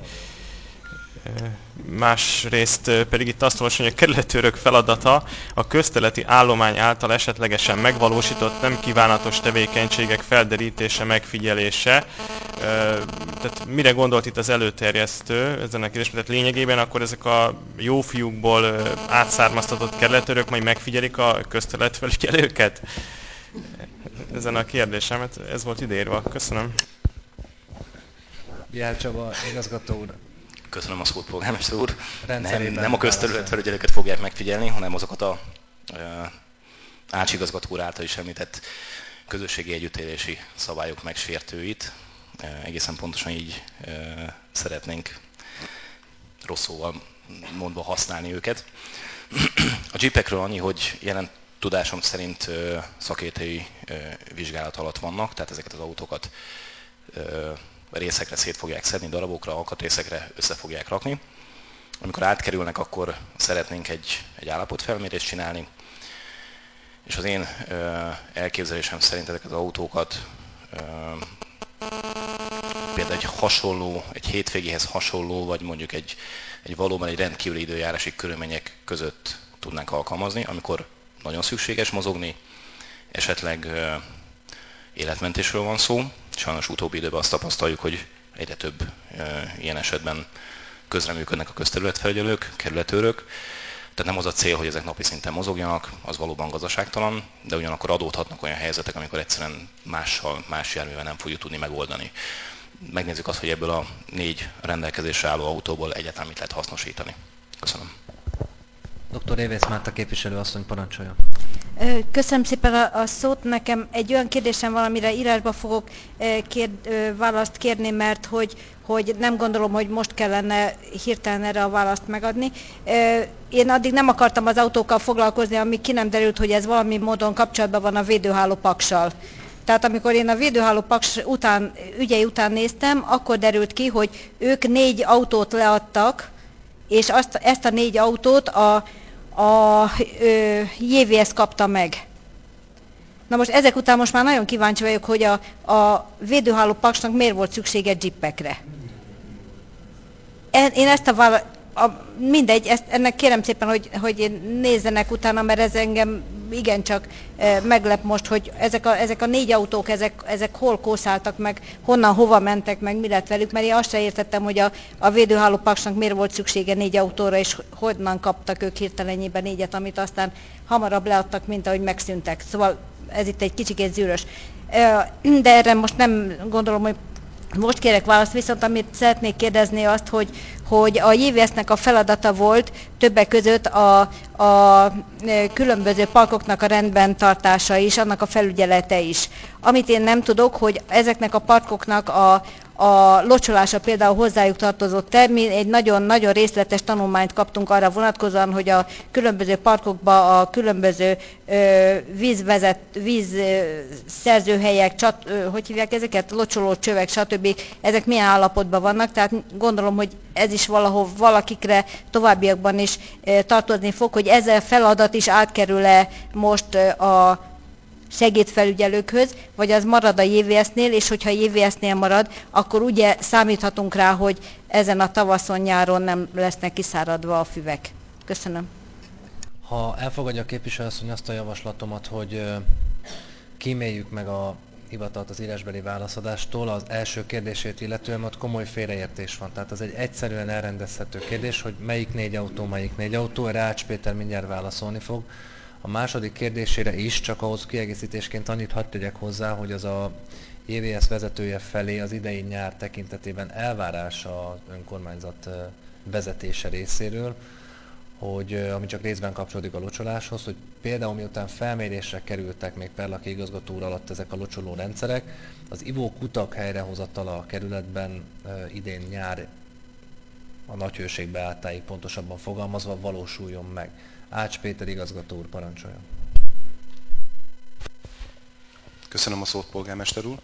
Másrészt pedig itt azt olvasom, hogy a kerületőrök feladata a közterületi állomány által esetlegesen megvalósított nem kívánatos tevékenységek felderítése, megfigyelése. Tehát mire gondolt itt az előterjesztő ezen a kérdésben? Tehát lényegében akkor ezek a jó fiúkból átszármaztatott kerületőrök majd megfigyelik a közterületfelügyelőket? Ezen a kérdésem, ez volt ideírva. Köszönöm. Biál Csaba, igazgató úr. Köszönöm a szót, polgármester úr. Nem, nem a válaszol. közterületfelügyelőket fogják megfigyelni, hanem azokat a e, Ács igazgató úr által is említett közösségi együttélési szabályok megsértőit. E, egészen pontosan így e, szeretnénk rossz szóval mondva használni őket. A jeepekről annyi, hogy jelen tudásom szerint e, szakértői e, vizsgálat alatt vannak, tehát ezeket az autókat e, részekre szét fogják szedni, darabokra, alkatrészekre össze fogják rakni. Amikor átkerülnek, akkor szeretnénk egy, egy állapotfelmérést csinálni, és az én ö, elképzelésem szerint ezeket az autókat ö, például egy hasonló, egy hétvégéhez hasonló, vagy mondjuk egy, egy valóban egy rendkívüli időjárási körülmények között tudnánk alkalmazni, amikor nagyon szükséges mozogni, esetleg ö, életmentésről van szó. Sajnos utóbbi időben azt tapasztaljuk, hogy egyre több e, ilyen esetben közreműködnek a közterületfelügyelők, kerületőrök. Tehát nem az a cél, hogy ezek napi szinten mozogjanak, az valóban gazdaságtalan, de ugyanakkor adódhatnak olyan helyzetek, amikor egyszerűen mással, más járművel nem fogjuk tudni megoldani. Megnézzük azt, hogy ebből a négy rendelkezésre álló autóból egyáltalán mit lehet hasznosítani. Köszönöm. doktor Révész Márta képviselő asszony, parancsoljon. Köszönöm szépen a, a szót. Nekem egy olyan kérdésem van, amire írásba fogok kér, választ kérni, mert hogy, hogy nem gondolom, hogy most kellene hirtelen erre a választ megadni. Én addig nem akartam az autókkal foglalkozni, amíg ki nem derült, hogy ez valami módon kapcsolatban van a védőháló paksal. Tehát amikor én a védőháló paks után, ügyei után néztem, akkor derült ki, hogy ők négy autót leadtak, és azt, ezt a négy autót a a jé vé es kapta meg. Na most ezek után most már nagyon kíváncsi vagyok, hogy a, a védőháló paksnak miért volt szüksége jeepekre. Én ezt a, vála, a mindegy, ezt, ennek kérem szépen, hogy, hogy nézzenek utána, mert ez engem igencsak e, meglep most, hogy ezek a, ezek a négy autók, ezek, ezek hol kószáltak meg, honnan, hova mentek meg, mi lett velük, mert én azt sem értettem, hogy a, a védőháló paksnak miért volt szüksége négy autóra, és honnan kaptak ők hirtelenjében négyet, amit aztán hamarabb leadtak, mint ahogy megszűntek. Szóval ez itt egy kicsikét zűrös. E, de erre most nem gondolom, hogy most kérek választ, viszont amit szeretnék kérdezni azt, hogy, hogy a jé vé es-nek a feladata volt többek között a, a különböző parkoknak a rendben tartása is, annak a felügyelete is. Amit én nem tudok, hogy ezeknek a parkoknak a, a locsolása például hozzájuk tartozott-e. Mi egy nagyon-nagyon részletes tanulmányt kaptunk arra vonatkozóan, hogy a különböző parkokba a különböző ö, vízvezet, vízszerzőhelyek, csat, ö, hogy hívják ezeket, locsoló csövek, stb. Ezek milyen állapotban vannak, tehát gondolom, hogy ez is valahol valakikre továbbiakban is ö, tartozni fog, hogy ez a feladat is átkerül-e most ö, a segédfelügyelőkhöz, vagy az marad a jé vé es-nél, és hogyha a jé vé es-nél marad, akkor ugye számíthatunk rá, hogy ezen a tavaszon, nyáron nem lesznek kiszáradva a füvek. Köszönöm. Ha elfogadja a képviselőasszony azt a javaslatomat, hogy kíméljük meg a hivatalt az írásbeli válaszadástól. Az első kérdését illetően ott komoly félreértés van. Tehát az egy egyszerűen elrendezhető kérdés, hogy melyik négy autó, melyik négy autó, erre Ács Péter mindjárt válaszolni fog. A második kérdésére is, csak ahhoz kiegészítésként annyit hadd tegyek hozzá, hogy az a jé vé es vezetője felé az idei nyár tekintetében elvárás az önkormányzat vezetése részéről, hogy ami csak részben kapcsolódik a locsoláshoz, hogy például miután felmérésre kerültek még Perlaki igazgató úr alatt ezek a locsoló rendszerek, az ivókutak helyrehozatala a kerületben idén nyár a nagyhőség beálltáig pontosabban fogalmazva valósuljon meg. Ács Péter igazgató úr, parancsoljon. Köszönöm a szót, polgármester úr.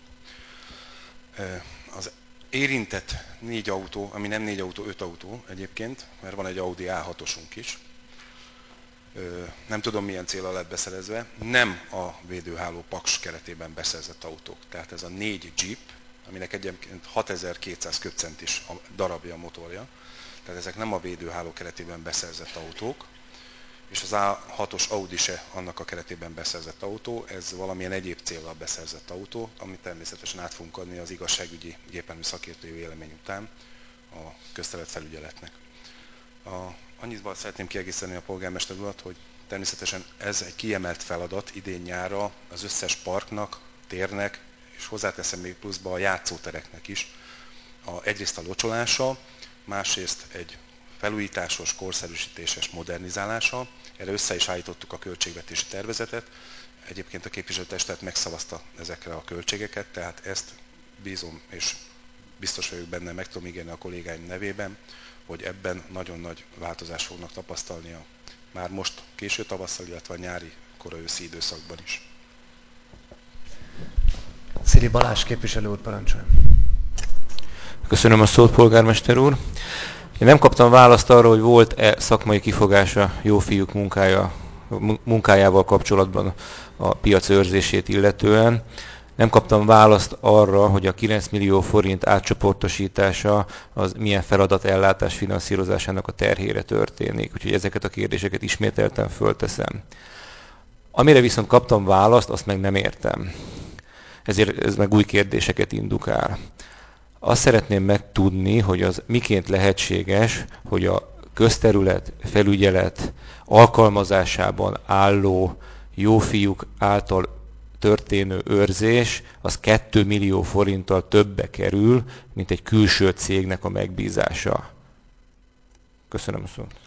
Az érintett négy autó, ami nem négy autó, öt autó egyébként, mert van egy Audi á hatosunk is, nem tudom milyen célra lett beszerezve, nem a védőháló Paks keretében beszerzett autók. Tehát ez a négy Jeep, aminek egyébként hatezer-kétszáz köbcentis a darabja a motorja, tehát ezek nem a védőháló keretében beszerzett autók, és az á hatos Audi se annak a keretében beszerzett autó, ez valamilyen egyéb céllal beszerzett autó, amit természetesen át fogunk adni az igazságügyi gépjármű szakértői vélemény után a közterület felügyeletnek. A, annyival szeretném kiegészíteni a polgármester urat, hogy természetesen ez egy kiemelt feladat idén nyárra az összes parknak, térnek, és hozzáteszem még pluszba a játszótereknek is. A, egyrészt a locsolása, másrészt egy felújításos, korszerűsítéses modernizálása. Erre össze is állítottuk a költségvetési tervezetet. Egyébként a képviselőtestület megszavazta ezekre a költségeket, tehát ezt bízom, és biztos vagyok benne, meg tudom ígérni a kollégáim nevében, hogy ebben nagyon nagy változást fognak tapasztalni a már most késő tavasszal, illetve a nyári, kora őszi időszakban is. Szili Balázs képviselő úr, parancsoljon. Köszönöm a szót, polgármester úr. Én nem kaptam választ arra, hogy volt-e szakmai kifogása jó fiúk munkája, munkájával kapcsolatban a piac őrzését illetően. Nem kaptam választ arra, hogy a kilenc millió forint átcsoportosítása az milyen feladatellátás finanszírozásának a terhére történik. Úgyhogy ezeket a kérdéseket ismételten fölteszem. Amire viszont kaptam választ, azt meg nem értem. Ezért ez meg új kérdéseket indukál. Azt szeretném megtudni, hogy az miként lehetséges, hogy a közterület felügyelet alkalmazásában álló jófiúk által történő őrzés, az két millió forinttal többe kerül, mint egy külső cégnek a megbízása. Köszönöm a szót.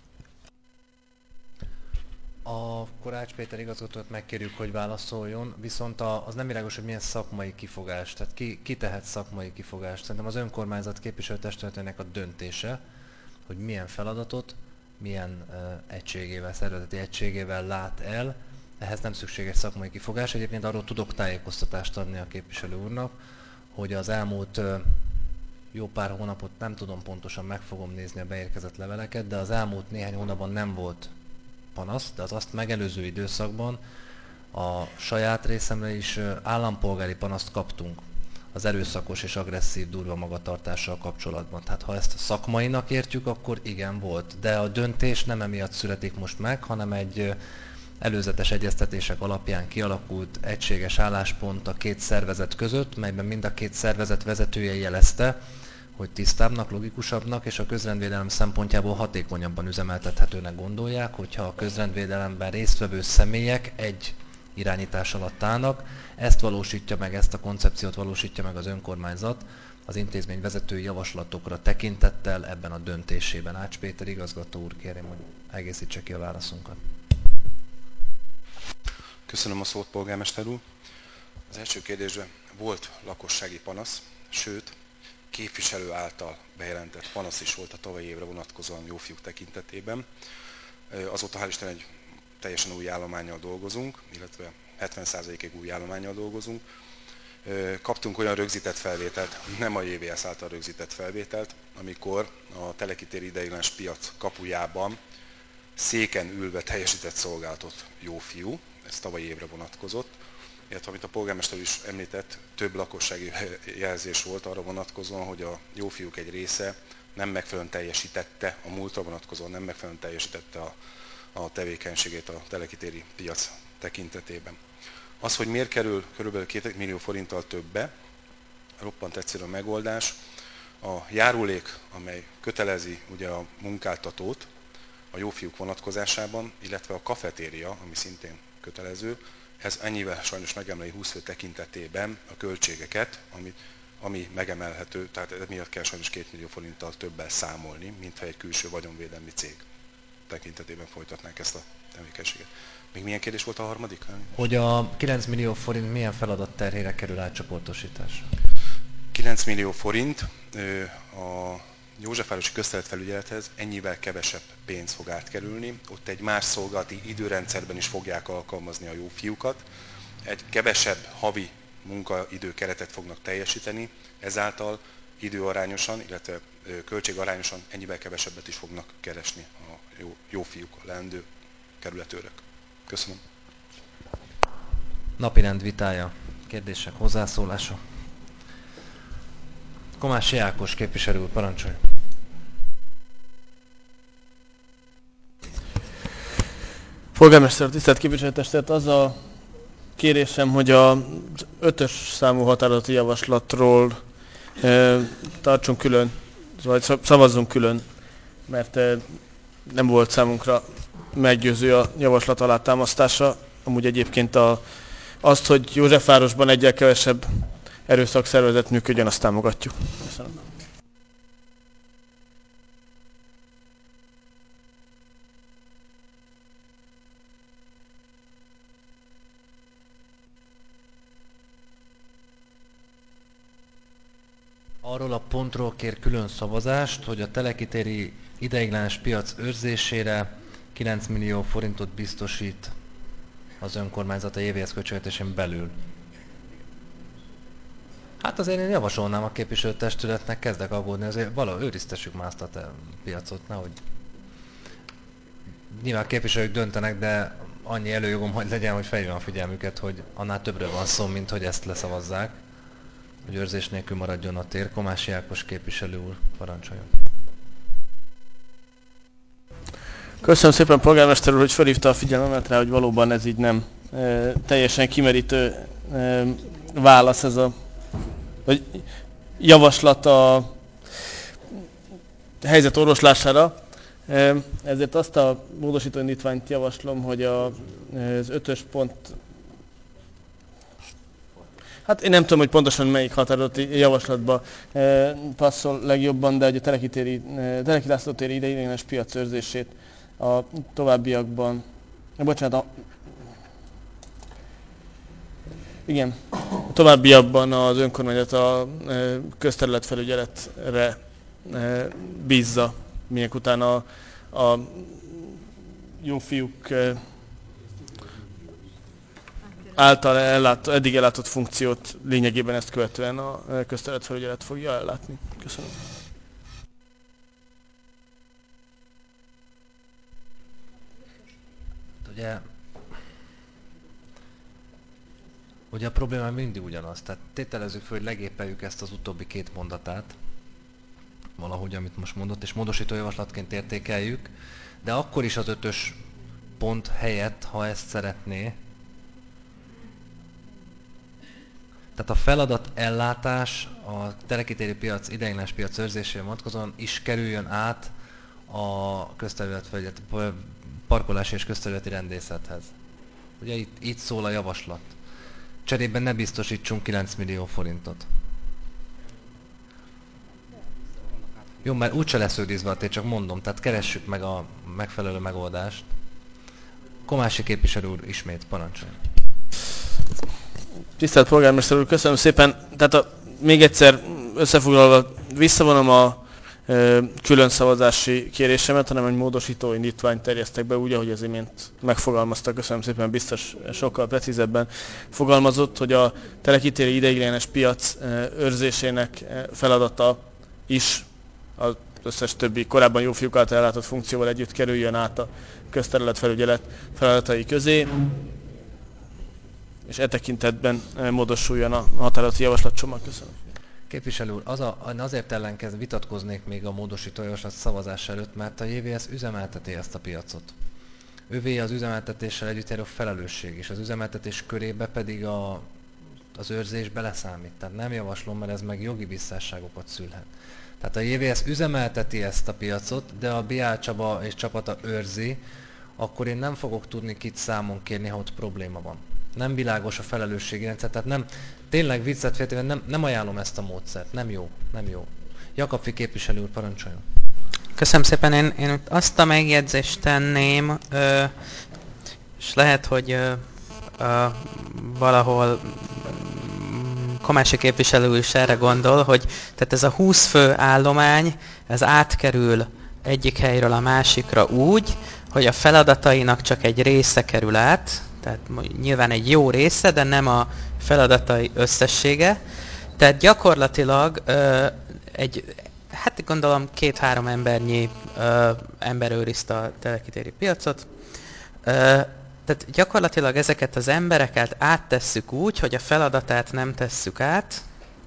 A Korács Péter igazgatót megkérjük, hogy válaszoljon, viszont az nem világos, hogy milyen szakmai kifogás, tehát ki, ki tehet szakmai kifogást. Szerintem az önkormányzat képviselőtestületének a döntése, hogy milyen feladatot, milyen uh, egységével, szervezeti egységével lát el, ehhez nem szükséges szakmai kifogás. Egyébként arról tudok tájékoztatást adni a képviselő úrnak, hogy az elmúlt uh, jó pár hónapot nem tudom pontosan, meg fogom nézni a beérkezett leveleket, de az elmúlt néhány hónapban nem volt panasz, de az azt megelőző időszakban a saját részemre is állampolgári panaszt kaptunk az erőszakos és agresszív durva magatartással kapcsolatban. Tehát ha ezt szakmainak értjük, akkor igen, volt. De a döntés nem emiatt születik most meg, hanem egy előzetes egyeztetések alapján kialakult egységes álláspont a két szervezet között, melyben mind a két szervezet vezetője jelezte, hogy tisztábbnak, logikusabbnak és a közrendvédelem szempontjából hatékonyabban üzemeltethetőnek gondolják, hogyha a közrendvédelemben résztvevő személyek egy irányítás alatt állnak. Ezt valósítja meg, ezt a koncepciót valósítja meg az önkormányzat az intézmény vezetői javaslatokra tekintettel ebben a döntésében. Ács Péter igazgató úr, kérem, hogy egészítse ki a válaszunkat. Köszönöm a szót, polgármester úr. Az első kérdésben volt lakossági panasz, sőt, képviselő által bejelentett panasz is volt a tavalyi évre vonatkozóan jófiúk tekintetében. Azóta hál' Isten egy teljesen új állománnyal dolgozunk, illetve hetven százalékig új állománnyal dolgozunk. Kaptunk olyan rögzített felvételt, nem a jé vé es által rögzített felvételt, amikor a Telekitéri ideiglenes piac kapujában széken ülve teljesített szolgálatot jófiú, ez tavalyi évre vonatkozott, illetve amit a polgármester is említett, több lakossági jelzés volt arra vonatkozóan, hogy a jófiúk egy része nem megfelelően teljesítette, a múltra vonatkozóan nem megfelelően teljesítette a, a tevékenységét a Telekitéri piac tekintetében. Az, hogy miért kerül kb. két millió forinttal többe, roppant egyszerű a megoldás. A járulék, amely kötelezi ugye a munkáltatót a jófiúk vonatkozásában, illetve a kafetéria, ami szintén kötelező, ez ennyivel sajnos megemeli húsz fő tekintetében a költségeket, ami, ami megemelhető, tehát emiatt kell sajnos két millió forinttal többel számolni, mintha egy külső vagyonvédelmi cég tekintetében folytatnánk ezt a tevékenységet. Még milyen kérdés volt a harmadik? Hogy a kilenc millió forint milyen feladat terhére kerül átcsoportosításra? kilenc millió forint a Józsefvárosi Közterületfelügyelethez ennyivel kevesebb pénz fog átkerülni. Ott egy más szolgálati időrendszerben is fogják alkalmazni a jófiúkat. Egy kevesebb havi munkaidő keretet fognak teljesíteni, ezáltal időarányosan, illetve költségarányosan ennyivel kevesebbet is fognak keresni a jó, jófiúk, a leendő kerületőrök. Köszönöm. Napirend vitája. Kérdések, hozzászólások. Komássy Ákos képviselő úr, parancsolj! Polgármester, tisztelt képviselőtestület, az a kérésem, hogy az ötös számú határozati javaslatról e, tartsunk külön, vagy szavazzunk külön, mert e, nem volt számunkra meggyőző a javaslat alátámasztása. Amúgy egyébként a, azt, hogy Józsefvárosban egyel kevesebb erőszakszervezet működjön, azt támogatjuk. Köszönöm. Arról a pontról kér külön szavazást, hogy a Telekitéri ideiglenes piac őrzésére kilenc millió forintot biztosít az önkormányzat a jé vé es költségvetésén belül. Hát azért én javasolnám a képviselőtestületnek, kezdek aggódni, azért valahogy őriztessük már azt a piacot, nehogy... Nyilván képviselők döntenek, de annyi előjogom, hogy legyen, hogy felhívjam a figyelmüket, hogy annál többről van szó, mint hogy ezt leszavazzák. Hogy őrzés nélkül maradjon a tér. Komássy Ákos képviselő úr, parancsoljon. Köszönöm szépen, polgármester úr, hogy felhívta a figyelmemet rá, hogy valóban ez így nem e, teljesen kimerítő e, válasz ez a vagy javaslat a helyzet orvoslására. E, ezért azt a módosító indítványt javaslom, hogy a, az ötös pont. Hát én nem tudom, hogy pontosan melyik határozati javaslatba e, passzol legjobban, de hogy a Telekitéri, e, Teleki László téri ideiglenes piac őrzését a továbbiakban, e, bocsánat, a, igen, a továbbiakban az önkormányzat a e, közterületfelügyeletre e, bízza, minek után a, a jó fiúk e, által ellát, eddig ellátott funkciót lényegében ezt követően a közterületfelügyelet fogja ellátni. Köszönöm. Ugye, ugye a probléma mindig ugyanaz, tehát tételezzük fel, hogy legépeljük ezt az utóbbi két mondatát, valahogy, amit most mondott, és módosító javaslatként értékeljük, de akkor is az ötös pont helyett, ha ezt szeretné, tehát a feladat ellátás a telekitéri piac, ideiglenes piac őrzésére vonatkozóan is kerüljön át a közterületfelügyelet, parkolási és közterületi rendészethez. Ugye itt, itt szól a javaslat. Cserében ne biztosítsunk kilenc millió forintot. Jó, mert úgyse lesz őrizve a tét, csak mondom, tehát keressük meg a megfelelő megoldást. Komássy képviselő úr ismét parancsolja. Tisztelt polgármester úr, köszönöm szépen. Tehát a, még egyszer összefoglalva visszavonom a e, külön szavazási kérésemet, hanem egy módosító indítványt terjesztek be úgy, ahogy az imént megfogalmaztak. Köszönöm szépen, biztos sokkal precízebben fogalmazott, hogy a telekitéri ideiglenes piac e, őrzésének feladata is az összes többi korábban jó fiúk által ellátott funkcióval együtt kerüljön át a közterületfelügyelet feladatai közé, és e tekintetben módosuljon a határozati javaslatcsomag. Köszönöm. Képviselő úr, az a, azért ellenkező vitatkoznék még a módosító javaslat szavazás előtt, mert a jé vé es üzemelteti ezt a piacot. Övé az üzemeltetéssel együtt járó felelősség, és az üzemeltetés körébe pedig a, az őrzés beleszámít. Tehát nem javaslom, mert ez meg jogi visszásságokat szülhet. Tehát a jé vé es üzemelteti ezt a piacot, de a bé á Csaba és csapata őrzi, akkor én nem fogok tudni kit számon kérni, ha ott probléma van. Nem világos a felelősségi rendszer, tehát nem, tényleg viccet féltéve nem, nem ajánlom ezt a módszert, nem jó, nem jó. Jakabfi képviselő úr, parancsoljon. Köszönöm szépen, én, én azt a megjegyzést tenném, ö, és lehet, hogy ö, ö, valahol Komási képviselő is erre gondol, hogy tehát ez a húsz fő állomány, ez átkerül egyik helyről a másikra úgy, hogy a feladatainak csak egy része kerül át, tehát nyilván egy jó része, de nem a feladatai összessége. Tehát gyakorlatilag ö, egy, hát gondolom két-három embernyi ö, ember őrizte a telekitéri piacot. Ö, tehát gyakorlatilag ezeket az embereket áttesszük úgy, hogy a feladatát nem tesszük át,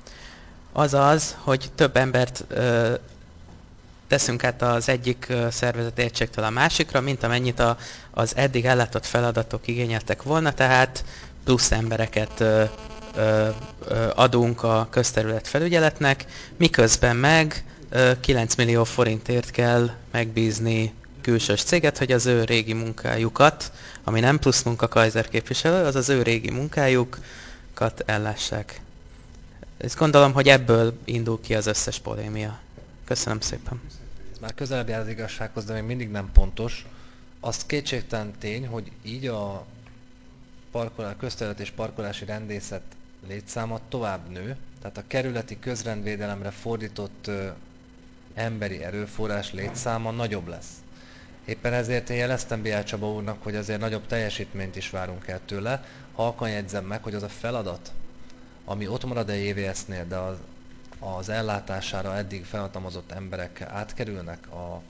azaz, hogy több embert ö, teszünk át az egyik ö, szervezeti egységtől a másikra, mint amennyit a, az eddig ellátott feladatok igényeltek volna, tehát plusz embereket ö, ö, ö, adunk a közterület felügyeletnek, miközben meg ö, kilenc millió forintért kell megbízni külsős céget, hogy az ő régi munkájukat, ami nem plusz munka, Kaiser képviselő, az az ő régi munkájukat ellássák. Ezt gondolom, hogy ebből indul ki az összes polémia. Köszönöm szépen. Ez már közelebb jár az igazsághoz, de még mindig nem pontos. Azt kétségtelen tény, hogy így a parkolás, közterület és parkolási rendészet létszáma tovább nő, tehát a kerületi közrendvédelemre fordított ö, emberi erőforrás létszáma nagyobb lesz. Éppen ezért én jeleztem bé á Csaba úrnak, hogy azért nagyobb teljesítményt is várunk el tőle. Halkan jegyzem meg, hogy az a feladat, ami ott marad a jé vé es-nél, de az, az ellátására eddig felhatalmazott emberek átkerülnek a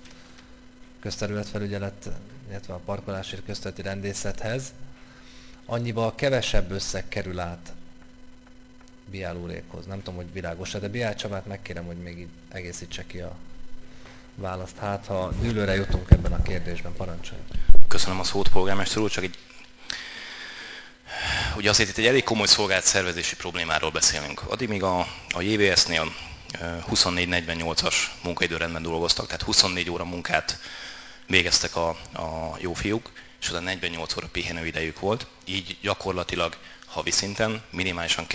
közterületfelügyelet, illetve a parkolásért közterületi rendészethez, annyival kevesebb összeg kerül át Biál úrékhoz. Nem tudom, hogy világos-e, de Biál Csabát megkérem, hogy még így egészítse ki a választ. Hát, ha dűlőre jutunk ebben a kérdésben, parancsoljon. Köszönöm a szót, polgármester úr, csak egy... Ugye azért itt egy elég komoly szolgált szervezési problémáról beszélünk. Addig még a, a jé vé es-nél huszonnégy negyvennyolcas munkaidőrendben dolgoztak, tehát huszonnégy óra munkát végeztek a, a jó fiúk, és oda negyvennyolc óra pihenőidejük volt, így gyakorlatilag havi szinten minimálisan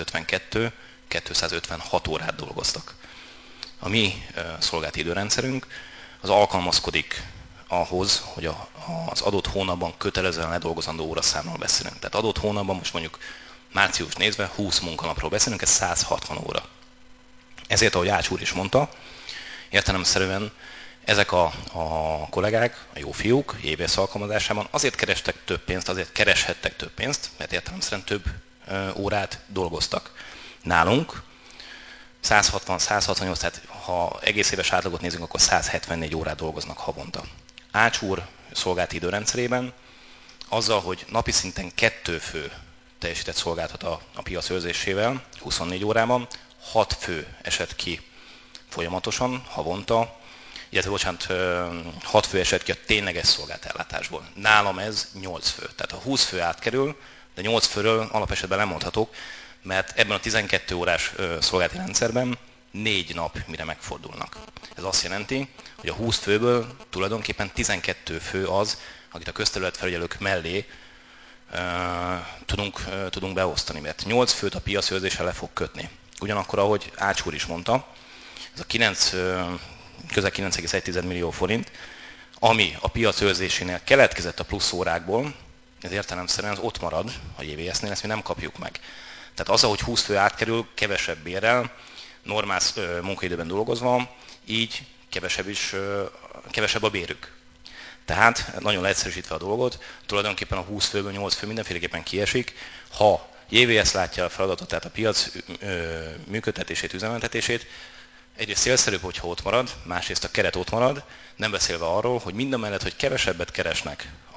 kétszázötvenkettő-kétszázötvenhat órát dolgoztak. A mi szolgált időrendszerünk az alkalmazkodik ahhoz, hogy a, az adott hónapban kötelezően ledolgozandó óraszámról beszélünk. Tehát adott hónapban most mondjuk március nézve húsz munkanapról beszélünk, ez száz hatvan óra. Ezért, ahogy Ács úr is mondta, értelemszerűen ezek a, a kollégák, a jó fiúk jé vé es alkalmazásában azért kerestek több pénzt, azért kereshettek több pénzt, mert értelemszerűen több ö, órát dolgoztak. Nálunk száz hatvan száz hatvannyolc, tehát ha egész éves átlagot nézünk, akkor száz hetvennégy órát dolgoznak havonta. Ács úr szolgált időrendszerében azzal, hogy napi szinten kettő fő teljesített szolgáltat a, a piac őrzésével, huszonnégy órában, hat fő esett ki folyamatosan, havonta, illetve bocsánat, hat fő esett ki a tényleges szolgáltellátásból. Nálam ez nyolc fő. Tehát a húsz fő átkerül, de nyolc főről alapesetben nem mondhatok, mert ebben a tizenkét órás szolgálati rendszerben négy nap mire megfordulnak. Ez azt jelenti, hogy a húsz főből tulajdonképpen tizenkét fő az, akit a közterületfelügyelők mellé uh, tudunk, uh, tudunk beosztani, mert nyolc főt a piacőrzéssel le fog kötni. Ugyanakkor, ahogy Ács úr is mondta, ez a kilenc, uh, közel kilenc egész egy millió forint, ami a piacőrzésénél keletkezett a plusz órákból, ez értelemszerűen az ott marad a jé vé es-nél, ezt mi nem kapjuk meg. Tehát az, ahogy húsz fő átkerül, kevesebb bérrel, normál uh, munkaidőben dolgozva, így kevesebb, is, uh, kevesebb a bérük. Tehát nagyon leegyszerűsítve a dolgot, tulajdonképpen a húsz főből nyolc fő mindenféleképpen kiesik, ha jé vé es látja a feladatot, tehát a piac ö, működtetését, üzemeltetését, egyrészt célszerűbb, hogyha ott marad, másrészt a keret ott marad, nem beszélve arról, hogy mindamellett, hogy kevesebbet keresnek a,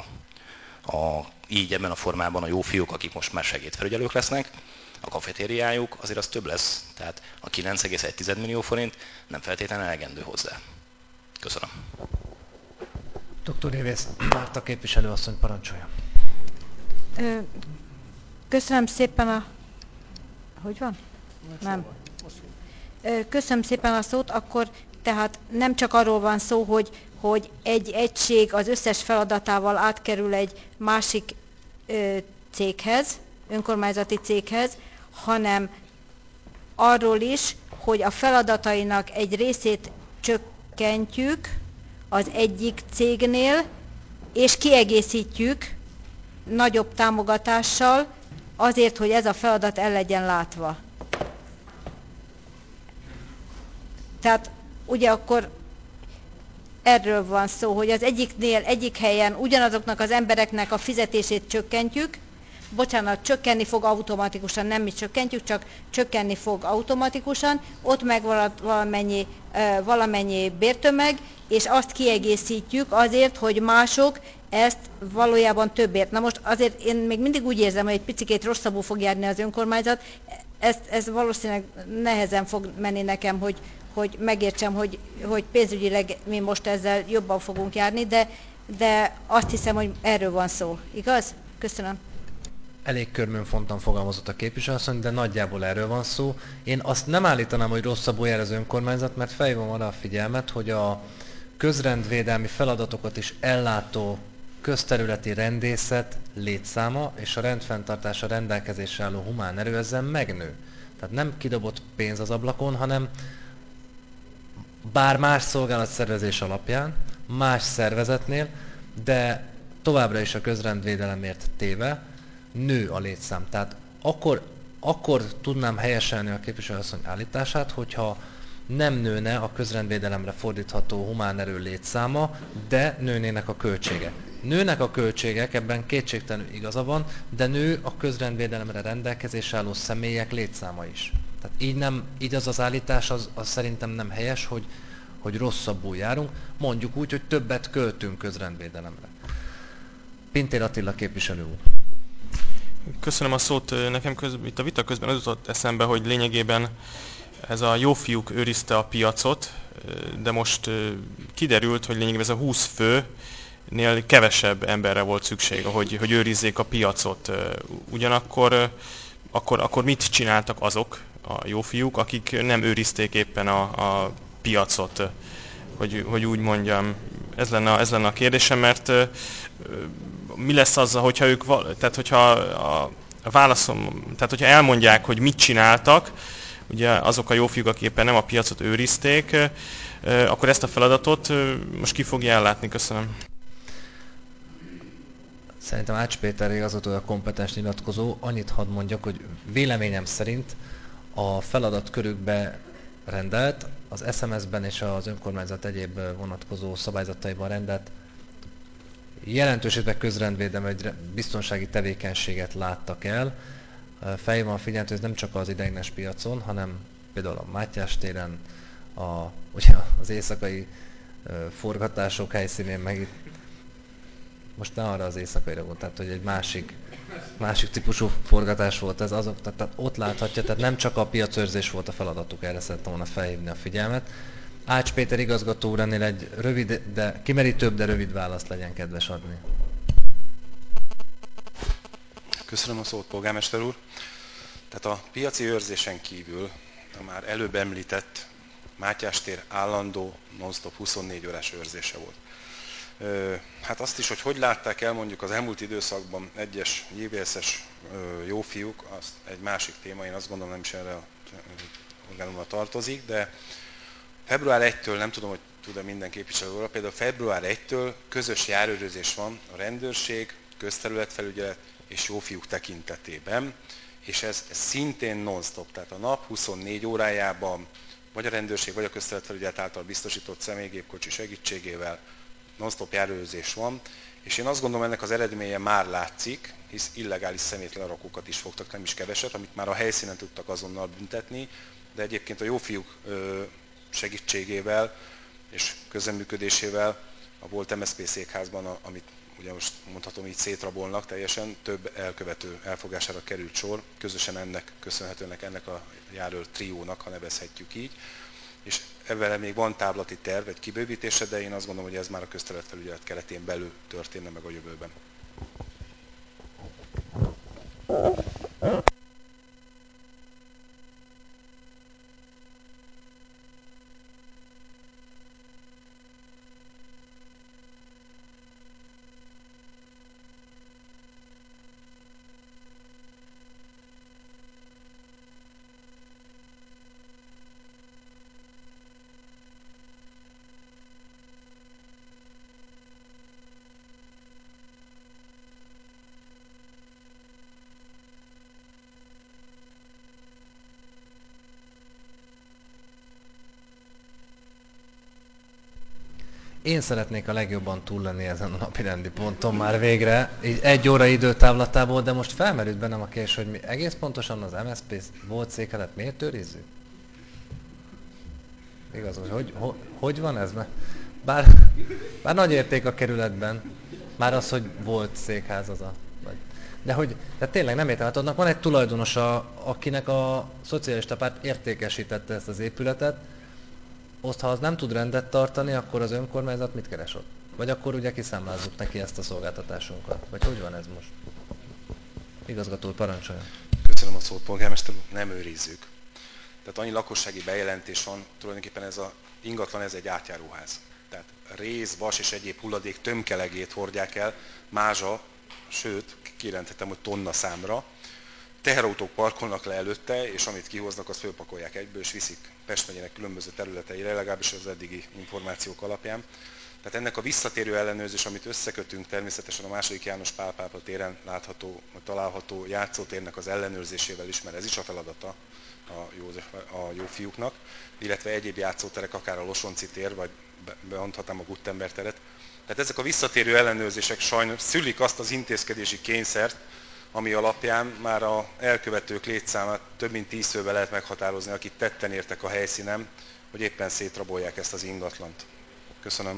a, így ebben a formában a jó fiúk, akik most már segédfelügyelők lesznek, a kafetériájuk azért az több lesz, tehát a kilenc egész egy millió forint nem feltétlenül elegendő hozzá. Köszönöm. doktor Évész Márta képviselőasszony, parancsolja. Köszönöm szépen a... Hogy van? Nem. Köszönöm szépen a szót, akkor tehát nem csak arról van szó, hogy, hogy egy egység az összes feladatával átkerül egy másik ö, céghez, önkormányzati céghez, hanem arról is, hogy a feladatainak egy részét csökkentjük az egyik cégnél, és kiegészítjük nagyobb támogatással azért, hogy ez a feladat el legyen látva. Tehát ugye akkor erről van szó, hogy az egyiknél, egyik helyen ugyanazoknak az embereknek a fizetését csökkentjük, bocsánat, csökkenni fog automatikusan, nem mi csökkentjük, csak csökkenni fog automatikusan, ott meg valamennyi, valamennyi bértömeg, és azt kiegészítjük azért, hogy mások ezt valójában többért. Na most azért én még mindig úgy érzem, hogy egy picikét rosszabbul fog járni az önkormányzat, ez, ez valószínűleg nehezen fog menni nekem, hogy, hogy megértsem, hogy, hogy pénzügyileg mi most ezzel jobban fogunk járni, de, de azt hiszem, hogy erről van szó. Igaz? Köszönöm. Elég körmönfontan fogalmazott a képviselőasszony, de nagyjából erről van szó. Én azt nem állítanám, hogy rosszabbul jár az önkormányzat, mert felhívom arra a figyelmet, hogy a közrendvédelmi feladatokat is ellátó közterületi rendészet létszáma és a rendfenntartása rendelkezésre álló humán erő ezzel megnő. Tehát nem kidobott pénz az ablakon, hanem bár más szolgálatszervezés alapján, más szervezetnél, de továbbra is a közrendvédelemért téve nő a létszám. Tehát akkor, akkor tudnám helyeselni a képviselőasszony állítását, hogyha nem nőne a közrendvédelemre fordítható humán erő létszáma, de nőnének a költségek. Nőnek a költségek, ebben kétségtelenül igaza van, de nő a közrendvédelemre rendelkezésre álló személyek létszáma is. Tehát így, nem, így az az állítás, az, az szerintem nem helyes, hogy, hogy rosszabbul járunk. Mondjuk úgy, hogy többet költünk közrendvédelemre. Pintér Attila képviselő úr. Köszönöm a szót. Nekem köz, itt a vita közben az jutott eszembe, hogy lényegében ez a jó fiúk őrizte a piacot, de most kiderült, hogy lényegében ez a húsz főnél kevesebb emberre volt szükség, hogy, hogy őrizzék a piacot. Ugyanakkor akkor, akkor mit csináltak azok a jó fiúk, akik nem őrizték éppen a, a piacot, hogy, hogy úgy mondjam. Ez lenne, ez lenne a kérdésem, mert mi lesz azzal, hogyha ők, tehát hogyha a, a válaszom, tehát hogyha elmondják, hogy mit csináltak, ugye azok a jó fiúk, akik éppen nem a piacot őrizték, akkor ezt a feladatot most ki fogja ellátni? Köszönöm. Szerintem Ács Péter igazgató a kompetens nyilatkozó. Annyit hadd mondjak, hogy véleményem szerint a feladatkörükbe rendelt, az es em es-ben és az önkormányzat egyéb vonatkozó szabályzataiban rendelt jelentőségben közrendvédelmi vagy biztonsági tevékenységet láttak el. Felhívom a figyelmet, hogy ez nem csak az ideiglenes piacon, hanem például a Mátyás téren, a, ugye az éjszakai forgatások helyszínén, meg itt most ne arra az éjszakaira volt, tehát hogy egy másik, másik típusú forgatás volt ez, azok, tehát ott láthatja, tehát nem csak a piacőrzés volt a feladatuk, erre szerettem volna felhívni a figyelmet. Ács Péter igazgató úr ennél egy rövid, de kimerítőbb, de rövid választ legyen kedves adni. Köszönöm a szót, polgármester úr. Tehát a piaci őrzésen kívül a már előbb említett Mátyás tér állandó, non-stop huszonnégy órás őrzése volt. Hát azt is, hogy hogy látták el mondjuk az elmúlt időszakban egyes jé vé es-es jó fiúk, az egy másik téma, én azt gondolom nem is erre a orgánumra tartozik, de február elsejétől, nem tudom, hogy tud-e minden képviselő róla, például február elsejétől közös járőrözés van a rendőrség, közterületfelügyelet és jó fiúk tekintetében, és ez, ez szintén non-stop, tehát a nap huszonnégy órájában vagy a rendőrség, vagy a közterületfelügyelet által biztosított személygépkocsi segítségével non-stop járőrözés van, és én azt gondolom, ennek az eredménye már látszik, hisz illegális szemétlerakókat is fogtak, nem is keveset, amit már a helyszínen tudtak azonnal büntetni, de egyébként a jó fiúk segítségével és közreműködésével a volt em es zé pé székházban, amit ugye most mondhatom így szétrabolnak teljesen, több elkövető elfogására került sor, közösen ennek, köszönhetőnek ennek a járőr triónak, ha nevezhetjük így. és ezzel még van távlati terv, egy kibővítése, de én azt gondolom, hogy ez már a közterületfelügyelet keretén belül történne meg a jövőben. Én szeretnék a legjobban túl lenni ezen a napirendi ponton már végre, így egy óra időtávlatából, de most felmerült bennem a kérdés, hogy mi egész pontosan az em es zé pé volt székhetet miért őrizzük? Igaz, hogy hogy, hogy, hogy van ez? Bár, bár nagy érték a kerületben, már az, hogy volt székház az a... Vagy, de hogy, de tényleg nem értem, hát annak van egy tulajdonosa, akinek a szocialista párt értékesítette ezt az épületet, azt, ha az nem tud rendet tartani, akkor az önkormányzat mit keres ott? Vagy akkor ugye kiszámlázzuk neki ezt a szolgáltatásunkat? Vagy hogy van ez most? Igazgató, parancsolja. Köszönöm a szót, polgármester úr, nem őrizzük. Tehát annyi lakossági bejelentés van, tulajdonképpen ez az ingatlan, ez egy átjáróház. Tehát réz, vas és egyéb hulladék tömkelegét hordják el, mázsa, sőt, kijelenthetem, hogy tonna számra. Teherautók parkolnak le előtte, és amit kihoznak, azt fölpakolják egyből, és viszik Pest megyének különböző területeire, legalábbis az eddigi információk alapján. Tehát ennek a visszatérő ellenőrzés, amit összekötünk természetesen a második János Pál pápa téren látható, található játszótérnek az ellenőrzésével is, mert ez is a feladata a, József, a jó fiúknak, illetve egyéb játszóterek, akár a Losonci tér, vagy beondhatnám a Gutenberg teret. Tehát ezek a visszatérő ellenőrzések sajnos szülik azt az intézkedési kényszert, ami alapján már a elkövetők létszámát több mint tíz fővel lehet meghatározni, akik tetten értek a helyszínen, hogy éppen szétrabolják ezt az ingatlant. Köszönöm.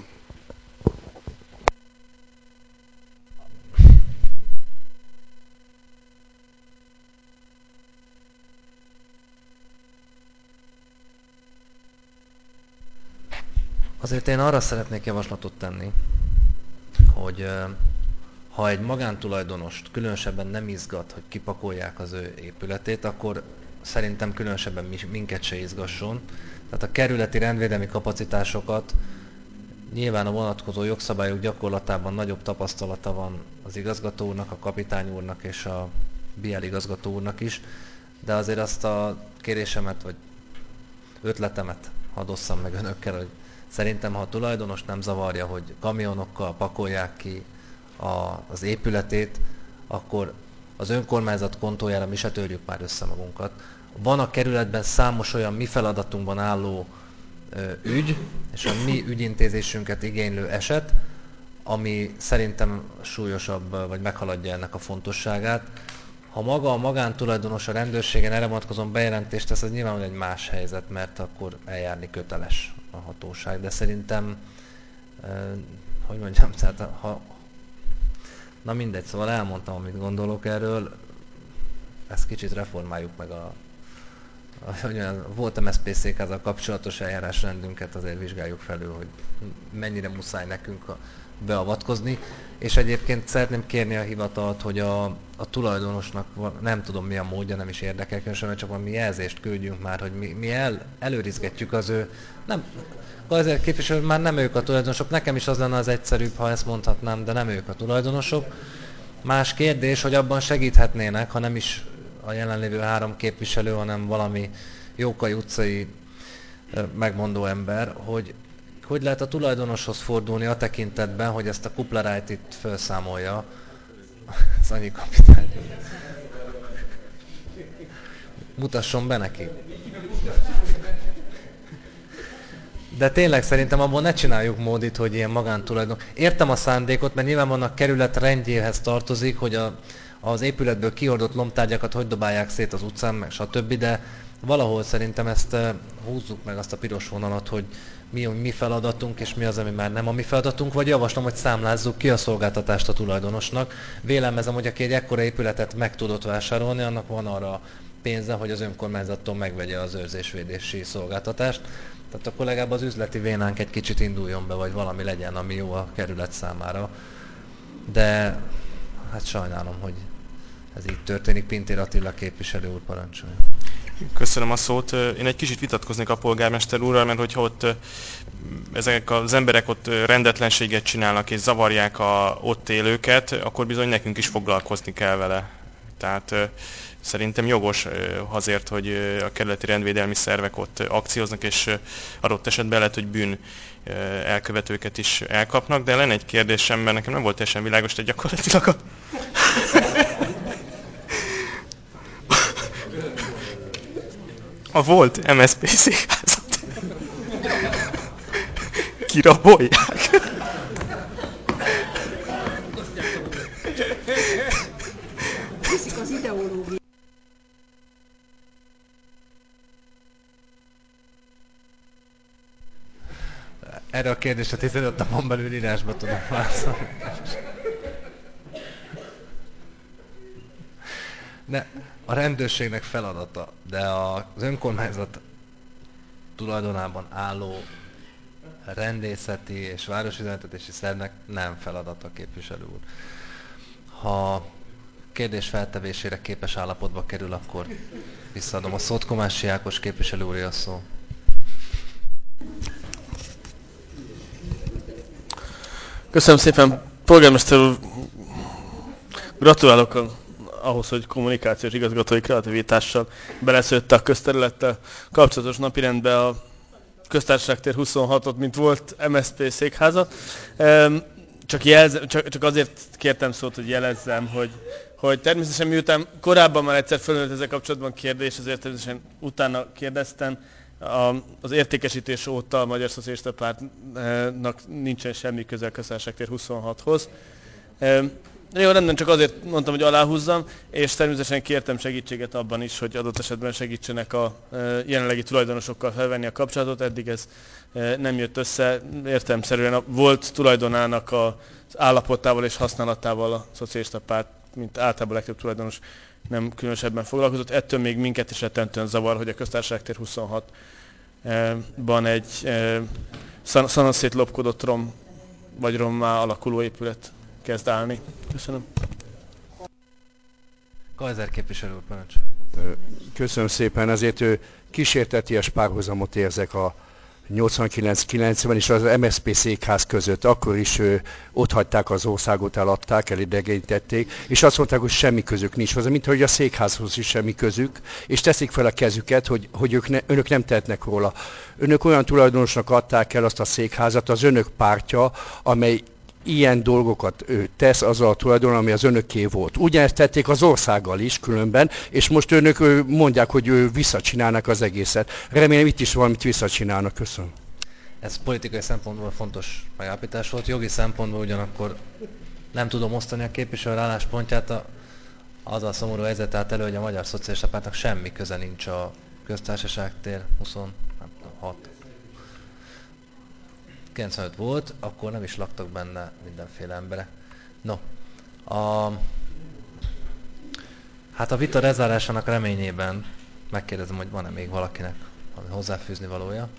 Azért én arra szeretnék javaslatot tenni, hogy ha egy magántulajdonost különösebben nem izgat, hogy kipakolják az ő épületét, akkor szerintem különösebben minket se izgasson. Tehát a kerületi rendvédelmi kapacitásokat nyilván a vonatkozó jogszabályok gyakorlatában nagyobb tapasztalata van az igazgató úrnak, a kapitány úrnak és a bé el igazgató úrnak is, de azért azt a kérésemet vagy ötletemet hadd osszam meg önökkel, hogy szerintem, ha a tulajdonos nem zavarja, hogy kamionokkal pakolják ki a, az épületét, akkor az önkormányzat kontójára mi se törjük már össze magunkat. Van a kerületben számos olyan mi feladatunkban álló ö, ügy, és a mi ügyintézésünket igénylő eset, ami szerintem súlyosabb, vagy meghaladja ennek a fontosságát. Ha maga a magántulajdonos a rendőrségen erre vonatkozóan bejelentést tesz, az nyilván egy más helyzet, mert akkor eljárni köteles a hatóság. De szerintem, eh, hogy mondjam, tehát ha... Na mindegy, szóval elmondtam, amit gondolok erről. Ezt kicsit reformáljuk meg a... a hogy mondjam, volt em es zé pé székházzal kapcsolatos eljárásrendünket, azért vizsgáljuk felül, hogy mennyire muszáj nekünk a, beavatkozni. És egyébként szeretném kérni a hivatalt, hogy a, a tulajdonosnak, nem tudom mi a módja, nem is érdekel különösen, csak valami jelzést küldjünk már, hogy mi, mi el, előrizgetjük az ő... Nem, azért képviselő, már nem ők a tulajdonosok, nekem is az lenne az egyszerűbb, ha ezt mondhatnám, de nem ők a tulajdonosok. Más kérdés, hogy abban segíthetnének, ha nem is a jelenlévő három képviselő, hanem valami Jókai utcai megmondó ember, hogy hogy lehet a tulajdonoshoz fordulni a tekintetben, hogy ezt a kuplarájt itt felszámolja. Ez annyi kapitány. Mutasson be neki. De tényleg szerintem abból ne csináljuk módit, hogy ilyen magántulajdon. Értem a szándékot, mert nyilván vannak kerület rendjéhez tartozik, hogy a, az épületből kihordott lomtárgyakat hogy dobálják szét az utcán, meg stb. De valahol szerintem ezt húzzuk meg azt a piros vonalat, hogy mi a mi feladatunk, és mi az, ami már nem a mi feladatunk, vagy javaslom, hogy számlázzuk ki a szolgáltatást a tulajdonosnak. Vélelmezem, hogy aki egy ekkora épületet meg tudott vásárolni, annak van arra pénze, hogy az önkormányzattól megvegye az őrzésvédési szolgáltatást. Tehát akkor legalább az üzleti vénánk egy kicsit induljon be, vagy valami legyen, ami jó a kerület számára. De hát sajnálom, hogy ez így történik. Pintér Attila képviselő úr, parancsolja. Köszönöm a szót. Én egy kicsit vitatkoznék a polgármester úrral, mert hogyha ott ezek az emberek ott rendetlenséget csinálnak és zavarják a ott élőket, akkor bizony nekünk is foglalkozni kell vele. Tehát szerintem jogos azért, hogy a kerületi rendvédelmi szervek ott akcióznak, és adott esetben lehet, hogy bűn elkövetőket is elkapnak, de lenne egy kérdésem, mert nekem nem volt teljesen világos, hogy gyakorlatilag a... a volt em es zé pé székházat kirabolják. Az ideológia. Erre a kérdésre tizenöt napon belül írásba tudom válaszolni. Ne, a rendőrségnek feladata, de az önkormányzat tulajdonában álló rendészeti és városüzemeltetési szervnek nem feladata, képviselő úr. Ha kérdés feltevésére képes állapotba kerül, akkor visszaadom a szót. Komássy Ákos képviselő úr, a szó. Köszönöm szépen, polgármester úr, gratulálok a, ahhoz, hogy kommunikációs igazgatói kreativitással beleszőtte a közterülettel kapcsolatos napirendbe a Köztársaság tér huszonhatot, mint volt em es zé pé székházat. Csak, jelzem, csak, csak azért kértem szót, hogy jelezzem, hogy, hogy természetesen miután korábban már egyszer fölmerült ezzel kapcsolatban kérdés, ezért természetesen utána kérdeztem. A, az értékesítés óta a Magyar Szocialista Pártnak nincsen semmi köze a Köztársaság tér huszonhathoz. Jó, rendben, csak azért mondtam, hogy aláhúzzam, és természetesen kértem segítséget abban is, hogy adott esetben segítsenek a jelenlegi tulajdonosokkal felvenni a kapcsolatot. Eddig ez nem jött össze, értelemszerűen volt tulajdonának az állapotával és használatával a Szocialista Párt, mint általában a legtöbb tulajdonos nem különösebben foglalkozott. Ettől még minket is rettentően zavar, hogy a Köztársaság tér huszonhatban egy szanaszét lopkodott rom vagy rommá alakuló épület kezd állni. Köszönöm. Kaiser képviselő úr, parancsolj. Köszönöm szépen, ezért kísérteties párhuzamot érzek a nyolcvankilenc kilencven és az em es zé pé székház között. Akkor is ö, ott hagyták az országot, eladták, elidegenítették, és azt mondták, hogy semmi közük nincs hozzá, mint hogy a székházhoz is semmi közük, és teszik fel a kezüket, hogy, hogy ők ne, önök nem tehetnek róla. Önök olyan tulajdonosnak adták el azt a székházat, az önök pártja, amely ilyen dolgokat ő tesz azzal a tulajdonal, ami az önöké volt. Ugyanezt tették az országgal is különben, és most önök mondják, hogy ő visszacsinálnak az egészet. Remélem itt is valamit visszacsinálnak. Köszönöm. Ez politikai szempontból fontos megállapítás volt. Jogi szempontból ugyanakkor nem tudom osztani a képviselő álláspontját. A, az a szomorú helyzet állt elő, hogy a Magyar Szocialista Pártnak semmi köze nincs a Köztársaság tér huszonhat. kilencvenöt volt, akkor nem is laktak benne mindenféle emberek. No, a, hát a vita lezárásának reményében megkérdezem, hogy van-e még valakinek valami hozzáfűzni valója.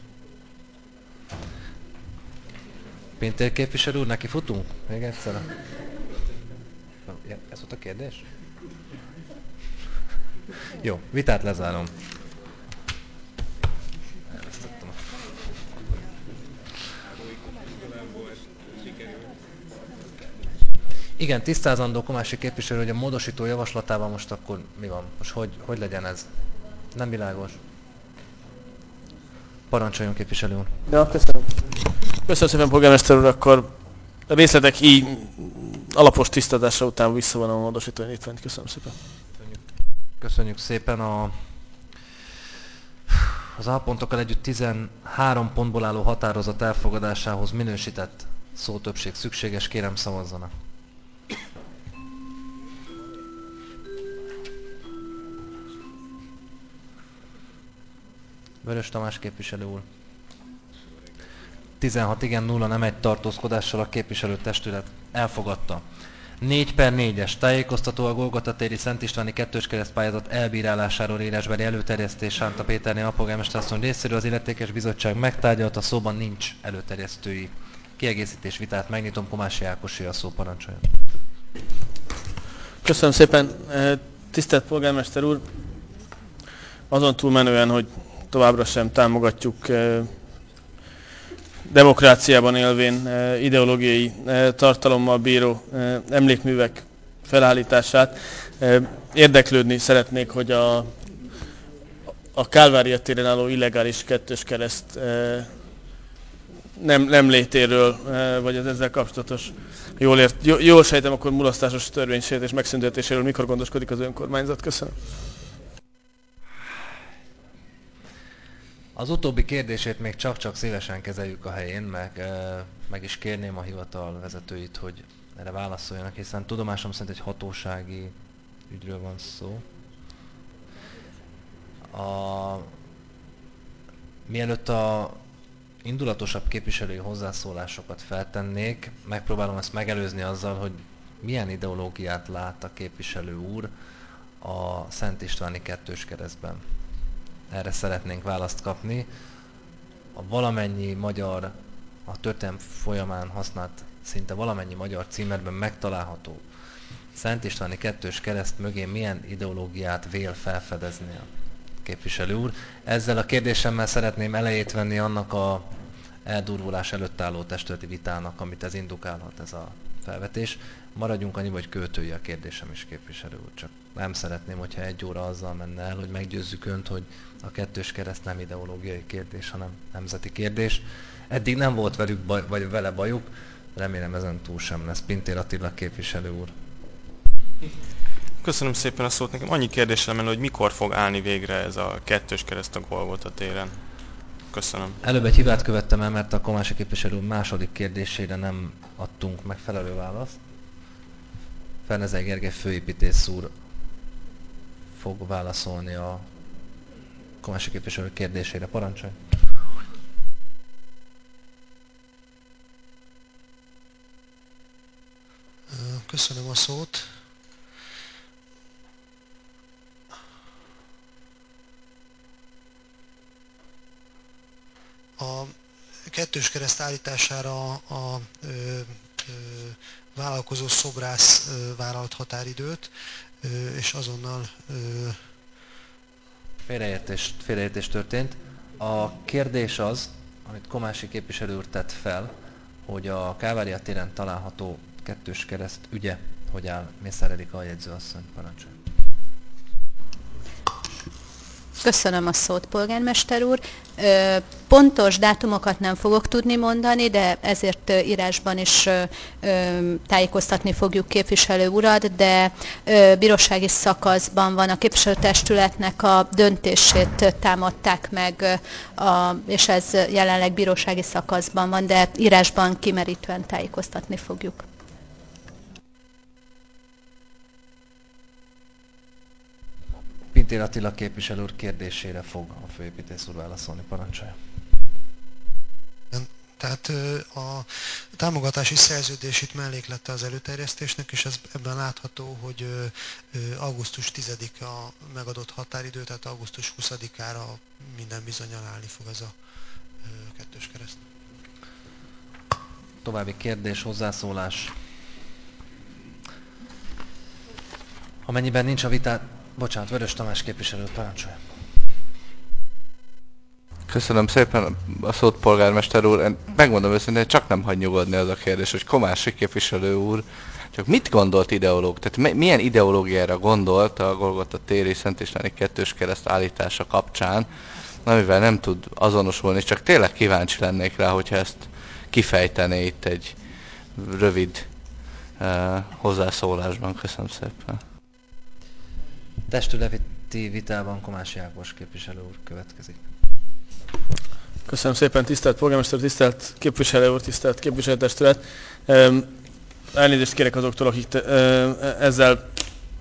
Pintér képviselő úr, neki futunk? Még egyszer? Ez volt a kérdés? Jó, vitát lezárom. Igen, tisztázandó Komássy képviselő, hogy a módosító javaslatával most akkor mi van? Most hogy, hogy legyen ez? Nem világos. Parancsoljon, képviselő úr. Ja, köszönöm. Köszönöm szépen, polgármester úr, akkor a részletek így alapos tisztázása után visszavonom a módosító indítványt. Köszönöm szépen. Köszönjük szépen. A, az alpontokkal együtt tizenhárom pontból álló határozat elfogadásához minősített szótöbbség szükséges, kérem szavazzanak. Vörös Tamás képviselő úr. tizenhat igen, nulla nem, egy tartózkodással a képviselőtestület elfogadta. négy per négyes tájékoztató a Golgota téri Szent Istváni kettős keresztpályázat elbírálásáról írásbeli előterjesztés Sánta Péterné alpolgármester asszony részéről. Az illetékes bizottság megtárgyalta, szóban nincs előterjesztői kiegészítés, vitát megnyitom. Komási Ákosé a szó, parancsoljon. Köszönöm szépen, tisztelt polgármester úr! Azon túlmenően, hogy továbbra sem támogatjuk demokráciában élvén ideológiai tartalommal bíró emlékművek felállítását, érdeklődni szeretnék, hogy a, a Kálvária téren álló illegális kettős kereszt nem, nem létéről, vagy az ezzel kapcsolatos, jól, ért, jól sejtem, akkor mulasztásos törvénysértés megszüntetéséről mikor gondoskodik az önkormányzat? Köszönöm. Az utóbbi kérdését még csak-csak szívesen kezeljük a helyén, meg, meg is kérném a hivatal vezetőit, hogy erre válaszoljanak, hiszen tudomásom szerint egy hatósági ügyről van szó. A... Mielőtt a indulatosabb képviselői hozzászólásokat feltennék, megpróbálom ezt megelőzni azzal, hogy milyen ideológiát lát a képviselő úr a Szent Istváni kettős keresztben. Erre szeretnénk választ kapni. A valamennyi magyar, a történelem folyamán használt szinte valamennyi magyar címerben megtalálható Szent Istváni kettős kereszt mögé milyen ideológiát vél felfedezni a képviselő úr. Ezzel a kérdésemmel szeretném elejét venni annak a eldurvulás előtt álló testületi vitának, amit ez indukálhat, ez a felvetés. Maradjunk annyi, hogy költői a kérdésem is, képviselő úr, csak nem szeretném, hogyha egy óra azzal menne el, hogy meggyőzzük önt, hogy a kettős kereszt nem ideológiai kérdés, hanem nemzeti kérdés. Eddig nem volt velük baj, vagy vele bajuk, remélem ezen túl sem lesz. Pintér Attila képviselő úr. Köszönöm szépen a szót. Nekem annyi kérdésem lenne, hogy mikor fog állni végre ez a kettős kereszt a Golgota téren. Köszönöm. Előbb egy hibát követtem el, mert a Komási képviselő úr második kérdésére nem adtunk megfelelő választ. Fernezey Gergely főépítész úr fog válaszolni a Komási képviselő kérdésére. Parancsolj! Köszönöm a szót. A kettős kereszt állítására a, a ö, ö, vállalkozó szobrász ö, vállalt határidőt, ö, és azonnal... Ö... Félreértés, félreértés történt. A kérdés az, amit Komási képviselő úr tett fel, hogy a Kálvária téren található kettős kereszt ügye, hogy áll. Mészár Erika aljegyzőasszony, parancsolj. Köszönöm a szót, polgármester úr. Pontos dátumokat nem fogok tudni mondani, de ezért írásban is tájékoztatni fogjuk képviselő urat, de bírósági szakaszban van, a képviselőtestületnek a döntését támadták meg, és ez jelenleg bírósági szakaszban van, de írásban kimerítően tájékoztatni fogjuk. Pintér Attila képviselő úr kérdésére fog a főépítész úr válaszolni. Parancsolja. Tehát a támogatási szerződés itt melléklete az előterjesztésnek, és ez ebben látható, hogy augusztus tizedike a megadott határidő, tehát augusztus huszadikára minden bizonnyal állni fog ez a kettős kereszt. További kérdés, hozzászólás. Amennyiben nincs a vitát, bocsánat, Vörös Tamás képviselő, parancsolja. Köszönöm szépen a szót, polgármester úr. Megmondom őszintén, csak nem hagy nyugodni az a kérdés, hogy Komási képviselő úr csak mit gondolt ideológ? Tehát milyen ideológiára gondolt a Golgota téri Szent Istváni kettős kereszt állítása kapcsán, amivel nem tud azonosulni, csak tényleg kíváncsi lennék rá, hogyha ezt kifejtené itt egy rövid uh, hozzászólásban. Köszönöm szépen. Testületi vitában Komási Ákos képviselő úr következik. Köszönöm szépen, tisztelt polgármester, tisztelt képviselő úr, tisztelt képviselőtestület. Elnézést kérek azoktól, akik te, ezzel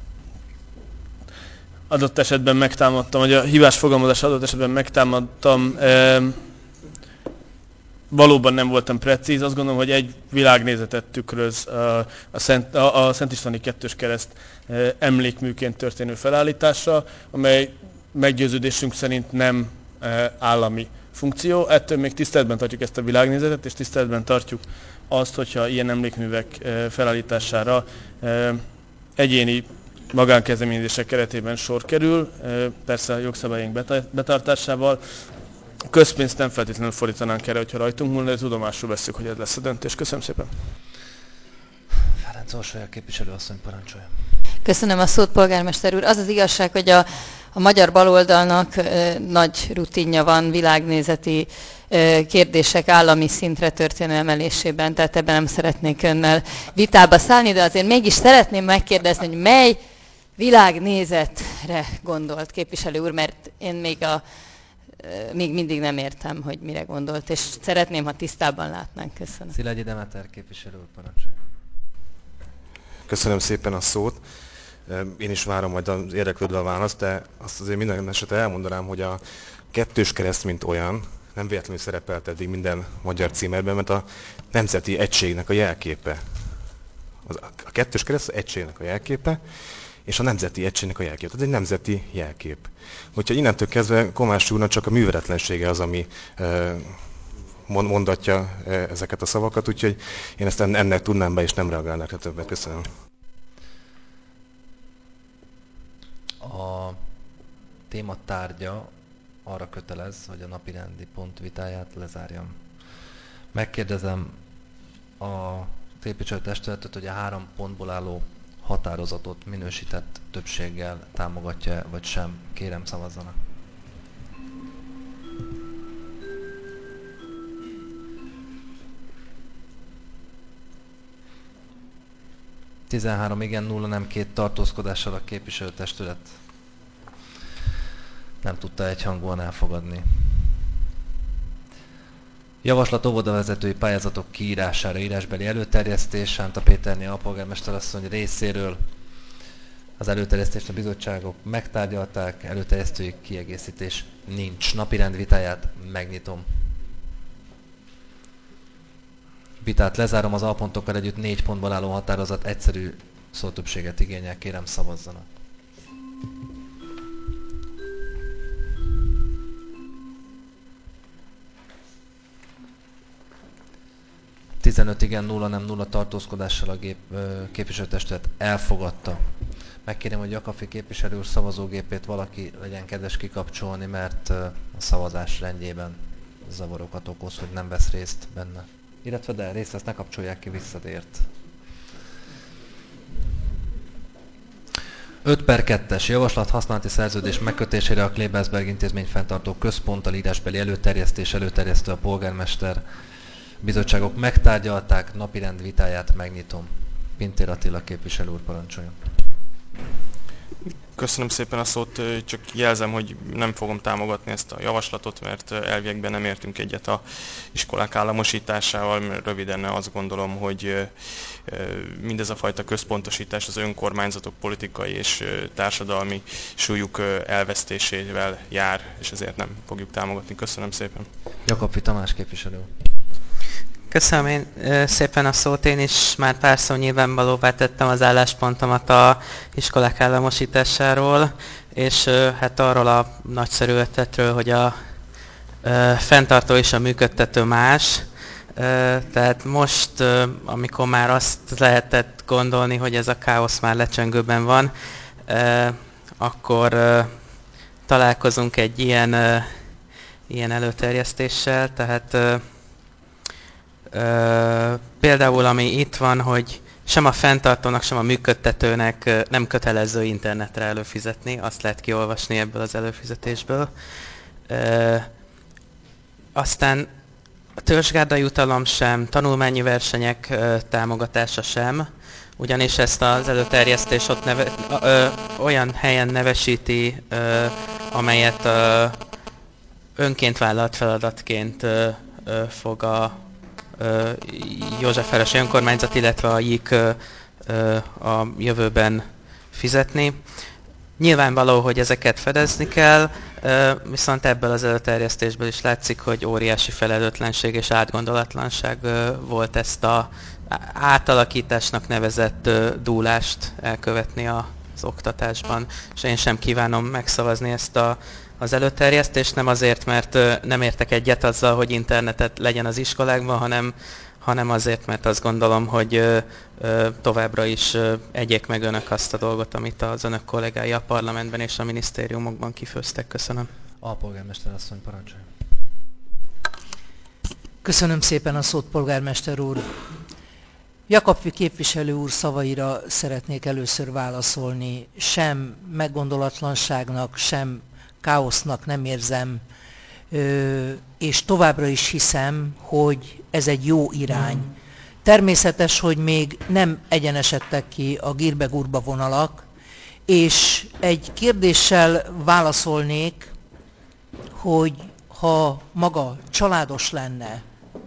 adott esetben megtámadtam, vagy a hibás fogalmazás adott esetben megtámadtam valóban nem voltam precíz. Azt gondolom, hogy egy világnézetet tükröz a, a, Szent, a, a Szent Istváni Kettős Kereszt emlékműként történő felállítása, amely meggyőződésünk szerint nem állami funkció. Ettől még tiszteletben tartjuk ezt a világnézetet, és tiszteletben tartjuk azt, hogyha ilyen emlékművek felállítására egyéni magánkezdeményezések keretében sor kerül, persze a jogszabályunk betartásával. Közpénzt nem feltétlenül fordítanánk erre, hogyha rajtunk múlna, de tudomásul veszük, hogy ez lesz a döntés. Köszönöm szépen. Ferenc Orsolya képviselő asszony, parancsolja. Köszönöm a szót, polgármester úr. Az az igazság, hogy a, a magyar baloldalnak e, nagy rutinja van világnézeti e, kérdések állami szintre történő emelésében, tehát ebben nem szeretnék önnel vitába szállni, de azért mégis szeretném megkérdezni, hogy mely világnézetre gondolt képviselő úr, mert én még, a, e, még mindig nem értem, hogy mire gondolt, és szeretném, ha tisztában látnánk. Köszönöm. Szilágyi Demeter képviselő úr, parancsolja. Köszönöm szépen a szót. Én is várom majd az érdeklődve a választ, de azt azért minden esetre elmondanám, hogy a kettős kereszt, mint olyan, nem véletlenül szerepelt eddig minden magyar címerben, mert a nemzeti egységnek a jelképe. A kettős kereszt az egységnek a jelképe, és a nemzeti egységnek a jelképe. Ez egy nemzeti jelkép. Úgyhogy innentől kezdve Komács úrnak csak a műveletlensége az, ami mondatja ezeket a szavakat, úgyhogy én ezt ennek tudnám be, és nem reagálnak rá többet. Köszönöm. A téma tárgya arra kötelez, hogy a napirendi pont vitáját lezárjam. Megkérdezem a képviselőtestületet, hogy a három pontból álló határozatot minősített többséggel támogatja, vagy sem. Kérem, szavazzanak. tizenhárom igen, nulla nem, két tartózkodással a képviselőtestület nem tudta egyhangúan elfogadni. Javaslat óvodavezetői pályázatok kiírására írásbeli előterjesztés. Sánta Péterné alpolgármester asszony részéről az előterjesztést a bizottságok megtárgyalták, előterjesztői kiegészítés nincs. Napirend vitáját megnyitom. Vitát lezárom, az alpontokkal együtt négy pontból álló határozat egyszerű szótöbbséget igényel, kérem szavazzanak. tizenöt igen, nulla nem, nulla tartózkodással a gép, képviselőtestület elfogadta. Megkérem, hogy Jakafi képviselő úr szavazógépét valaki legyen kedves kikapcsolni, mert a szavazás rendjében zavarokat okoz, hogy nem vesz részt benne. Illetve de részt vesz, ne kapcsolják ki, visszatért. öt per kettes javaslat használati szerződés megkötésére a Klebersberg intézmény fenntartó központtal írásbeli előterjesztés, előterjesztő a polgármester. Bizottságok megtárgyalták, napirend vitáját megnyitom. Pintér Attila képviselő úr, parancsoljon. Köszönöm szépen a szót, csak jelzem, hogy nem fogom támogatni ezt a javaslatot, mert elviekben nem értünk egyet a iskolák államosításával, mert röviden azt gondolom, hogy mindez a fajta központosítás az önkormányzatok politikai és társadalmi súlyuk elvesztésével jár, és ezért nem fogjuk támogatni. Köszönöm szépen. Jakab Tamás képviselő. Köszönöm én szépen a szót, én is már párszor nyilvánvalóvá tettem az álláspontomat a iskolák államosításáról, és hát arról a nagyszerű ötletről, hogy a fenntartó és a működtető más. Tehát most, amikor már azt lehetett gondolni, hogy ez a káosz már lecsengőben van, akkor találkozunk egy ilyen, ilyen előterjesztéssel, tehát Ö, például ami itt van, hogy sem a fenntartónak, sem a működtetőnek nem kötelező internetre előfizetni, azt lehet kiolvasni ebből az előfizetésből. Ö, aztán a törzsgárda jutalom sem, tanulmányi versenyek ö, támogatása sem, ugyanis ezt az előterjesztés ott neve, ö, olyan helyen nevesíti, ö, amelyet ö, önként vállalt feladatként ö, ö, fog a Józsefvárosi Önkormányzat, illetve a JIK a jövőben fizetni. Nyilvánvaló, hogy ezeket fedezni kell, viszont ebből az előterjesztésből is látszik, hogy óriási felelőtlenség és átgondolatlanság volt ezt a átalakításnak nevezett dúlást elkövetni az oktatásban. És én sem kívánom megszavazni ezt a, az előterjesztést, nem azért, mert nem értek egyet azzal, hogy internetet legyen az iskolákban, hanem hanem azért, mert azt gondolom, hogy ö, ö, továbbra is ö, egyék meg önök azt a dolgot, amit az önök kollégái a parlamentben és a minisztériumokban kifőztek. Köszönöm. Alpolgármester asszony, parancsolja. Köszönöm szépen a szót, polgármester úr. Jakab képviselő úr szavaira szeretnék először válaszolni. Sem meggondolatlanságnak, sem káosznak nem érzem, és továbbra is hiszem, hogy ez egy jó irány. Természetes, hogy még nem egyenesedtek ki a gírbe-gurba vonalak, és egy kérdéssel válaszolnék, hogy ha maga családos lenne,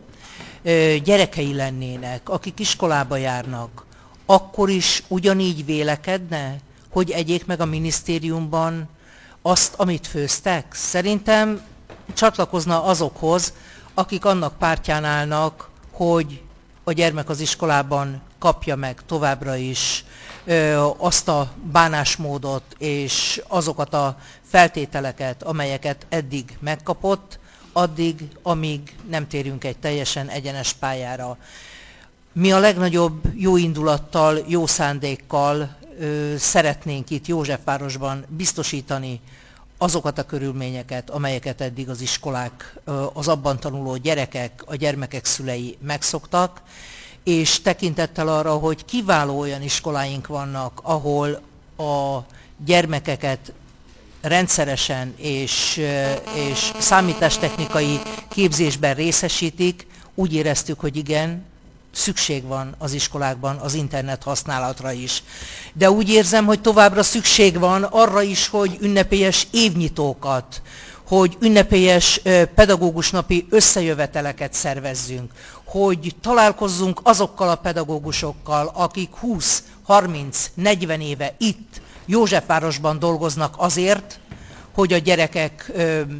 gyerekei lennének, akik iskolába járnak, akkor is ugyanígy vélekedne, hogy egyék meg a minisztériumban azt, amit főztek? Szerintem csatlakozna azokhoz, akik annak pártján állnak, hogy a gyermek az iskolában kapja meg továbbra is ö, azt a bánásmódot és azokat a feltételeket, amelyeket eddig megkapott, addig, amíg nem térünk egy teljesen egyenes pályára. Mi a legnagyobb jó indulattal, jó szándékkal ö, szeretnénk itt Józsefvárosban biztosítani azokat a körülményeket, amelyeket eddig az iskolák, az abban tanuló gyerekek, a gyermekek szülei megszoktak, és tekintettel arra, hogy kiváló olyan iskoláink vannak, ahol a gyermekeket rendszeresen és, és számítástechnikai képzésben részesítik, úgy éreztük, hogy igen, szükség van az iskolákban az internet használatra is. De úgy érzem, hogy továbbra szükség van arra is, hogy ünnepélyes évnyitókat, hogy ünnepélyes pedagógus napi összejöveteleket szervezzünk, hogy találkozzunk azokkal a pedagógusokkal, akik húsz, harminc, negyven éve itt Józsefvárosban dolgoznak azért, hogy a gyerekek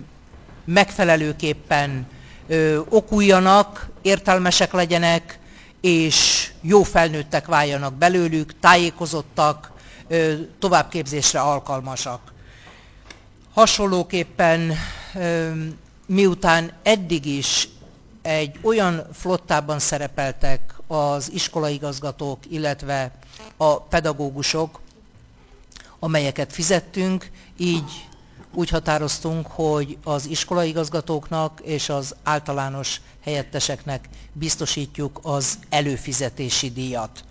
megfelelőképpen okuljanak, értelmesek legyenek, és jó felnőttek váljanak belőlük, tájékozottak, továbbképzésre alkalmasak. Hasonlóképpen, miután eddig is egy olyan flottában szerepeltek az iskolaigazgatók, illetve a pedagógusok, amelyeket fizettünk, így úgy határoztunk, hogy az iskolaigazgatóknak és az általános helyetteseknek biztosítjuk az előfizetési díjat.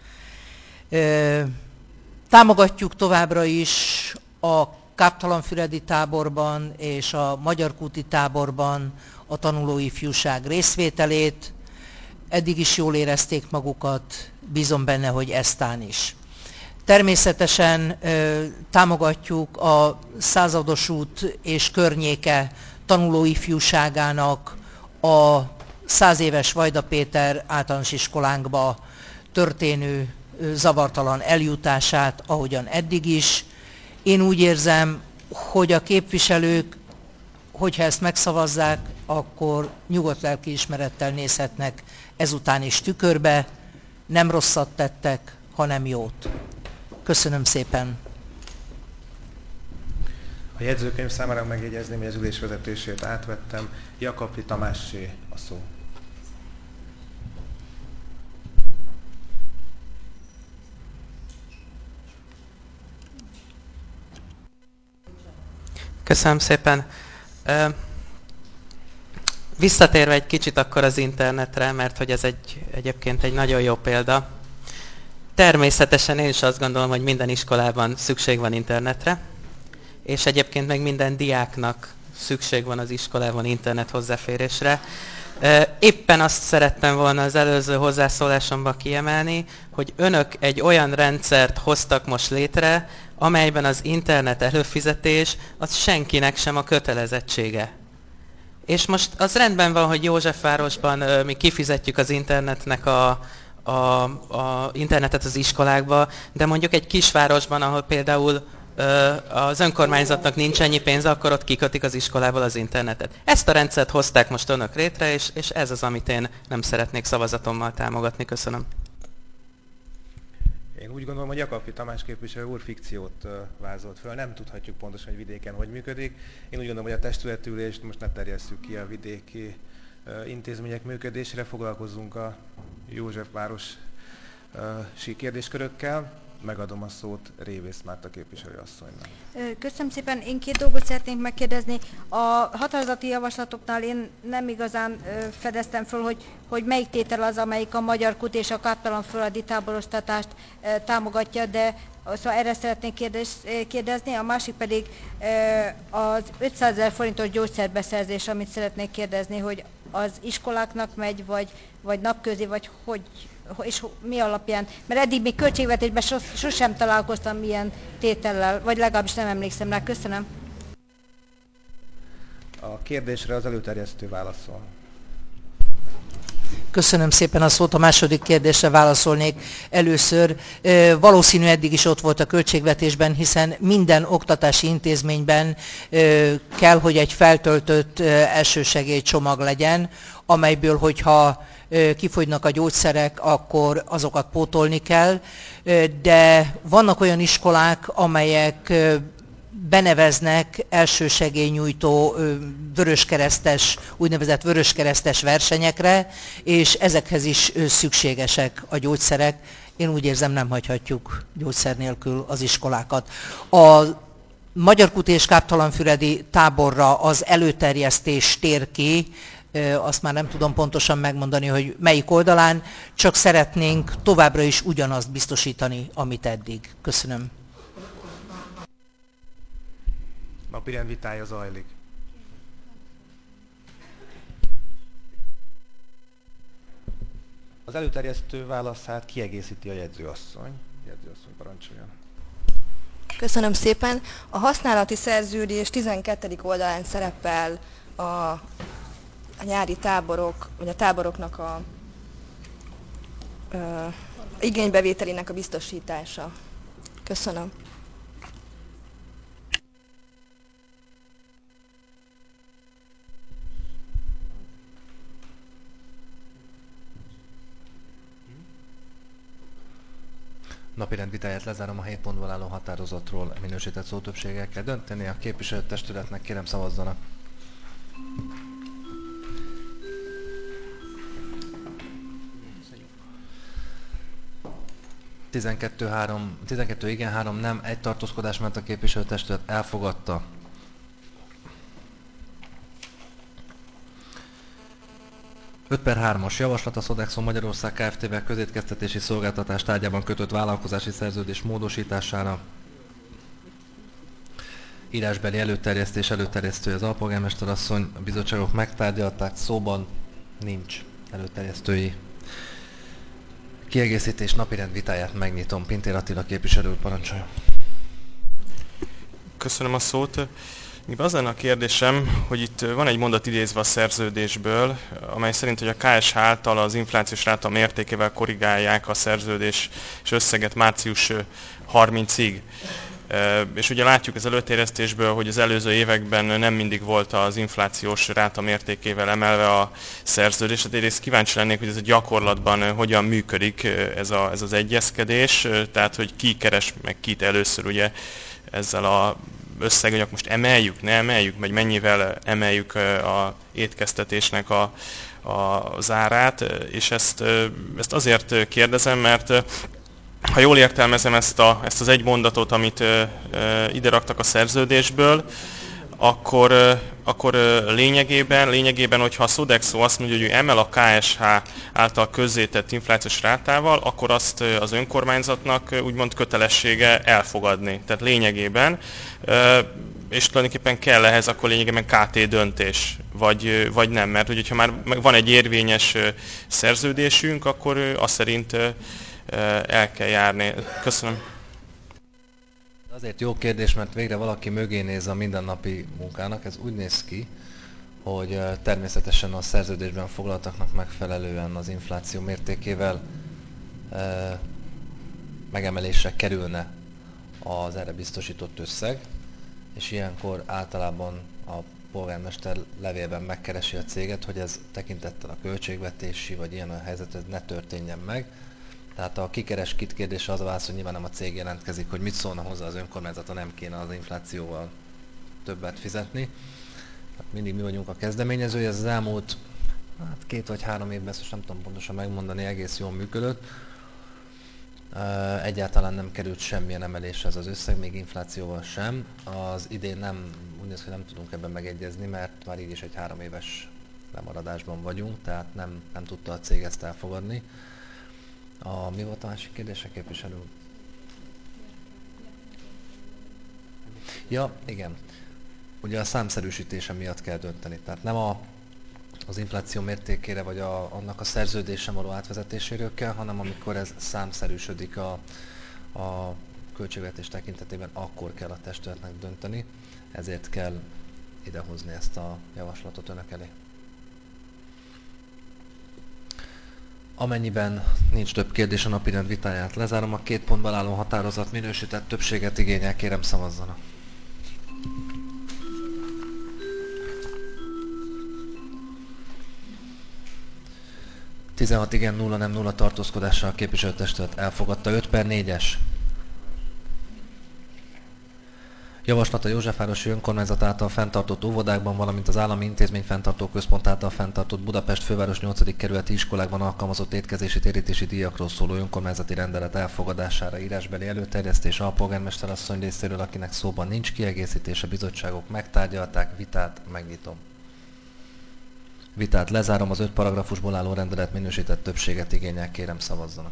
Támogatjuk továbbra is a Káptalanfüredi táborban és a Magyarkúti táborban a tanulóifjúság részvételét. Eddig is jól érezték magukat, bízom benne, hogy eztán is. Természetesen ö, támogatjuk a Százados út és környéke tanulóifjúságának a száz éves Vajda Péter általános iskolánkba történő ö, zavartalan eljutását, ahogyan eddig is. Én úgy érzem, hogy a képviselők, hogyha ezt megszavazzák, akkor nyugodt lelkiismerettel nézhetnek ezután is tükörbe, nem rosszat tettek, hanem jót. Köszönöm szépen. A jegyzőkönyv számára megjegyezném, hogy az ülés vezetését átvettem. Jakabfi Tamássé a szó. Köszönöm szépen. Visszatérve egy kicsit akkor az internetre, mert hogy ez egy, egyébként egy nagyon jó példa. Természetesen én is azt gondolom, hogy minden iskolában szükség van internetre, és egyébként meg minden diáknak szükség van az iskolában internet hozzáférésre. Éppen azt szerettem volna az előző hozzászólásomban kiemelni, hogy önök egy olyan rendszert hoztak most létre, amelyben az internet előfizetés az senkinek sem a kötelezettsége. És most az rendben van, hogy Józsefvárosban mi kifizetjük az internetnek a, a, a internetet az iskolákba, de mondjuk egy kisvárosban, ahol például az önkormányzatnak nincs ennyi pénze, akkor ott kikötik az iskolával az internetet. Ezt a rendszert hozták most önök létre, és, és ez az, amit én nem szeretnék szavazatommal támogatni. Köszönöm. Én úgy gondolom, hogy Jakabfi Tamás képviselő úr fikciót vázolt föl. Nem tudhatjuk pontosan, hogy vidéken hogy működik. Én úgy gondolom, hogy a testületülést most ne terjesszük ki a vidéki intézmények működésére, foglalkozzunk a Józsefvárosi kérdéskörökkel. Megadom a szót Révész Márta képviselőasszonynak. Köszönöm szépen. Én két dolgot szeretnék megkérdezni. A határozati javaslatoknál én nem igazán fedeztem föl, hogy, hogy melyik tétel az, amelyik a Magyar Kút és a káptalan földi táboroztatást támogatja, de szóval erre szeretnék kérdez, kérdezni. A másik pedig az ötszázezer forintos gyógyszerbeszerzés, amit szeretnék kérdezni, hogy az iskoláknak megy, vagy, vagy napközi, vagy hogy, és mi alapján? Mert eddig még költségvetésben sos, sosem találkoztam ilyen tétellel, vagy legalábbis nem emlékszem rá. Köszönöm. A kérdésre az előterjesztő válaszol. Köszönöm szépen a szót. A második kérdésre válaszolnék először. Valószínű eddig is ott volt a költségvetésben, hiszen minden oktatási intézményben kell, hogy egy feltöltött elsősegélycsomag legyen, amelyből, hogyha kifogynak a gyógyszerek, akkor azokat pótolni kell. De vannak olyan iskolák, amelyek beneveznek elsősegélynyújtó vöröskeresztes, úgynevezett vöröskeresztes versenyekre, és ezekhez is szükségesek a gyógyszerek. Én úgy érzem, nem hagyhatjuk gyógyszer nélkül az iskolákat. A Magyar Kút és Káptalanfüredi táborra az előterjesztés tér ki, azt már nem tudom pontosan megmondani, hogy melyik oldalán, csak szeretnénk továbbra is ugyanazt biztosítani, amit eddig. Köszönöm. Napirend vitája zajlik. Az előterjesztő válaszát kiegészíti a jegyzőasszony. Jegyzőasszony, parancsoljon. Köszönöm szépen. A használati szerződés tizenkettedik oldalán szerepel a, a nyári táborok, vagy a táboroknak a, a igénybevételének a biztosítása. Köszönöm. Napirend vitáját lezárom, a hét pontból álló határozatról minősített szótöbbséggel kell dönteni. A képviselőtestületnek kérem szavazzanak. tizenkettő, három, tizenkettő igen, három nem, egy tartózkodás, mert a képviselőtestület elfogadta. öt per hármas javaslat a Sodexo Magyarország Kft-vel közétkeztetési szolgáltatás tárgyában kötött vállalkozási szerződés módosítására. Írásbeli előterjesztés előterjesztője az alpolgármester asszony, a bizottságok megtárgyalták, szóban nincs előterjesztői. Kiegészítés napirend vitáját megnyitom. Pintér Attila képviselő, parancsolja. Köszönöm a szót. Az lenne a kérdésem, hogy itt van egy mondat idézve a szerződésből, amely szerint, hogy a ká es há által az inflációs ráta mértékével korrigálják a szerződés és összeget március harmincadikáig. És ugye látjuk az előterjesztésből, hogy az előző években nem mindig volt az inflációs ráta mértékével emelve a szerződés. Hát egyrészt kíváncsi lennék, hogy ez a gyakorlatban hogyan működik ez, a, ez az egyezkedés, tehát hogy ki keres meg kit először ugye ezzel a összeg, hogy most emeljük, ne emeljük, vagy mennyivel emeljük a étkeztetésnek a, a zárát, és ezt, ezt azért kérdezem, mert ha jól értelmezem ezt, a, ezt az egy mondatot, amit ö, ö, ide raktak a szerződésből, akkor, ö, akkor ö, lényegében, lényegében, hogyha a Sodexo azt mondja, hogy ő emel a ká es há által közzétett inflációs rátával, akkor azt ö, az önkormányzatnak ö, úgymond kötelessége elfogadni. Tehát lényegében, ö, és tulajdonképpen kell ehhez akkor lényegében ká té döntés, vagy, ö, vagy nem. Mert hogyha már van egy érvényes ö, szerződésünk, akkor ö, azt szerint ö, el kell járni. Köszönöm. Azért jó kérdés, mert végre valaki mögé néz a mindennapi munkának. Ez úgy néz ki, hogy természetesen a szerződésben foglaltaknak megfelelően az infláció mértékével megemelésre kerülne az erre biztosított összeg, és ilyenkor általában a polgármester levélben megkeresi a céget, hogy ez tekintettel a költségvetési vagy ilyen a helyzet, ez ne történjen meg. Tehát a kikeres kit kérdése az a válasz, hogy nyilván nem a cég jelentkezik, hogy mit szólna hozzá az önkormányzata, nem kéne az inflációval többet fizetni. Tehát mindig mi vagyunk a kezdeményezője, ez az elmúlt hát két vagy három évben, ezt nem tudom pontosan megmondani, egész jól működött. Egyáltalán nem került semmilyen emelésre ez az összeg, még inflációval sem. Az idén nem, úgy néz, hogy nem tudunk ebben megegyezni, mert már így is egy három éves lemaradásban vagyunk, tehát nem, nem tudta a cég ezt elfogadni. A, mi volt a másik kérdés, a képviselő? Ja, igen. Ugye a számszerűsítése miatt kell dönteni. Tehát nem a, az infláció mértékére, vagy a, annak a szerződésen való átvezetéséről kell, hanem amikor ez számszerűsödik a, a költségvetés tekintetében, akkor kell a testületnek dönteni. Ezért kell idehozni ezt a javaslatot önök elé. Amennyiben nincs több kérdés, a napirend vitáját lezárom. A két pontban álló határozat minősített többséget igényel, kérem szavazzanak. tizenhat igen, nulla nem, nulla tartózkodással a képviselőtestület elfogadta. öt per négyes. Javaslat a Józsefvárosi Önkormányzat által fenntartott óvodákban, valamint az Állami Intézmény Fenntartó Központ által fenntartott Budapest főváros nyolcadik kerületi iskolákban alkalmazott étkezési térítési díjakról szóló önkormányzati rendelet elfogadására írásbeli előterjesztés a polgármester asszony részéről, akinek szóban nincs kiegészítés, a bizottságok megtárgyalták, vitát megnyitom. Vitát lezárom, az öt paragrafusból álló rendelet minősített többséget igényel, kérem szavazzanak.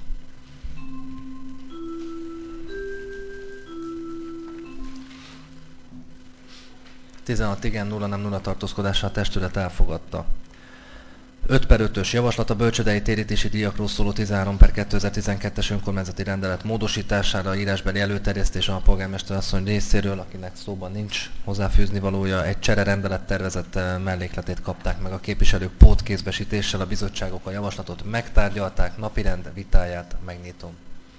tizenhat igen, nulla nem, nulla tartózkodással a testület elfogadta. öt per ötös javaslat a bölcsődei térítési díjakról szóló tizenhárom per kétezer-tizenkettes önkormányzati rendelet módosítására, írásbeli előterjesztés a polgármester asszony részéről, akinek szóban nincs hozzáfűzni valója. Egy csere rendelettervezet mellékletét kapták meg a képviselők pótkézbesítéssel, a bizottságok a javaslatot megtárgyalták, napirend vitáját megnyitom.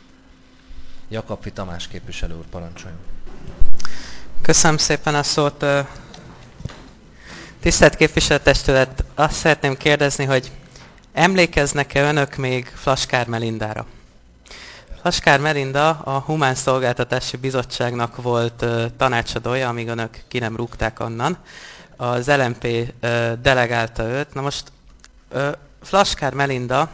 Jakab Tamás képviselő úr, parancsoljon. Köszönöm szépen a szót. Tisztelt képviselőtestület, azt szeretném kérdezni, hogy emlékeznek-e önök még Flaskár Melindára? Flaskár Melinda a Humán Szolgáltatási Bizottságnak volt uh, tanácsadója, amíg önök ki nem rúgták onnan. Az el em pé uh, delegálta őt. Na most uh, Flaskár Melinda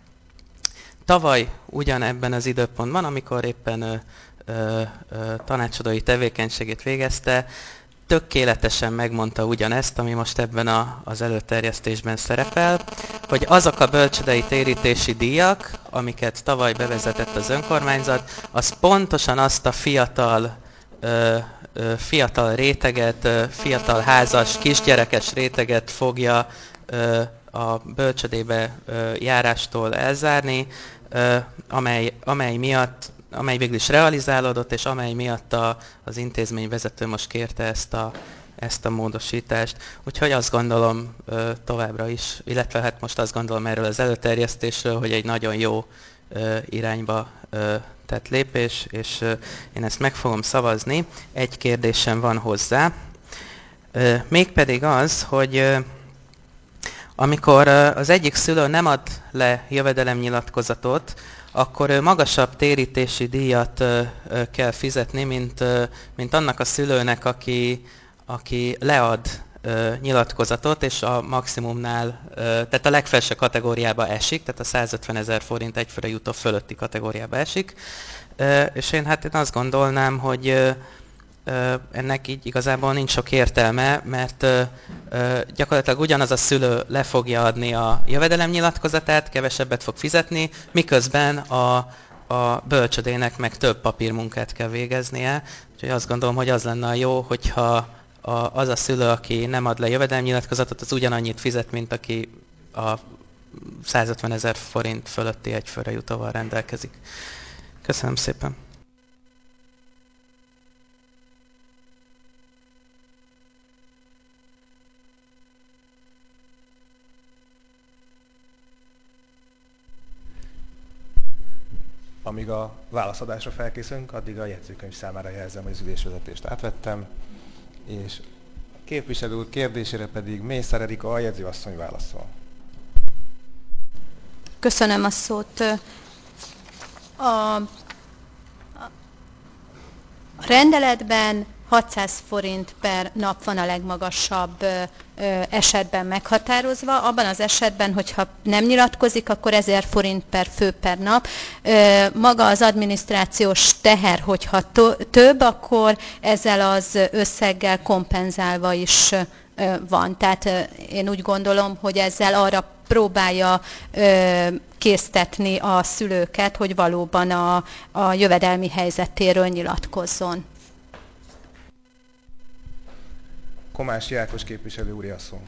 tavaly ugyanebben az időpontban, amikor éppen uh, uh, uh, tanácsadói tevékenységét végezte, tökéletesen megmondta ugyanezt, ami most ebben a, az előterjesztésben szerepel, hogy azok a bölcsődei térítési díjak, amiket tavaly bevezetett az önkormányzat, az pontosan azt a fiatal, ö, ö, fiatal réteget, ö, fiatal házas, kisgyerekes réteget fogja ö, a bölcsödébe ö, járástól elzárni, ö, amely, amely miatt amely végül is realizálódott, és amely miatt a, az intézményvezető most kérte ezt a, ezt a módosítást. Úgyhogy azt gondolom ö, továbbra is, illetve hát most azt gondolom erről az előterjesztésről, hogy egy nagyon jó ö, irányba ö, tett lépés, és ö, én ezt meg fogom szavazni. Egy kérdésem van hozzá, ö, mégpedig az, hogy ö, amikor ö, az egyik szülő nem ad le jövedelemnyilatkozatot, akkor magasabb térítési díjat ö, ö, kell fizetni, mint, ö, mint annak a szülőnek, aki, aki lead ö, nyilatkozatot, és a maximumnál, ö, tehát a legfelső kategóriába esik, tehát a százötven ezer forint egyfőre jutó fölötti kategóriába esik. Ö, és én hát én azt gondolnám, hogy ö, ö, ennek így igazából nincs sok értelme, mert ö, ö, gyakorlatilag ugyanaz a szülő le fogja adni a jövedelemnyilatkozatát, kevesebbet fog fizetni, miközben a, a bölcsödének meg több papírmunkát kell végeznie. Úgyhogy azt gondolom, hogy az lenne a jó, hogyha a, az a szülő, aki nem ad le jövedelemnyilatkozatot, az ugyanannyit fizet, mint aki a százötven ezer forint fölötti egyfőre jutóval rendelkezik. Köszönöm szépen! amíg a válaszadásra felkészülünk, addig a jegyzőkönyv számára jelzem, hogy az ülésvezetést átvettem, és a képviselő úr kérdésére pedig Mészár Erika aljegyző asszony válaszol. Köszönöm a szót. A, a rendeletben hatszáz forint per nap van a legmagasabb esetben meghatározva. Abban az esetben, hogyha nem nyilatkozik, akkor ezer forint per fő per nap. Maga az adminisztrációs teher, hogyha több, akkor ezzel az összeggel kompenzálva is van. Tehát én úgy gondolom, hogy ezzel arra próbálja késztetni a szülőket, hogy valóban a, a jövedelmi helyzetéről nyilatkozzon. Komási Ákos képviselő úr, a szó.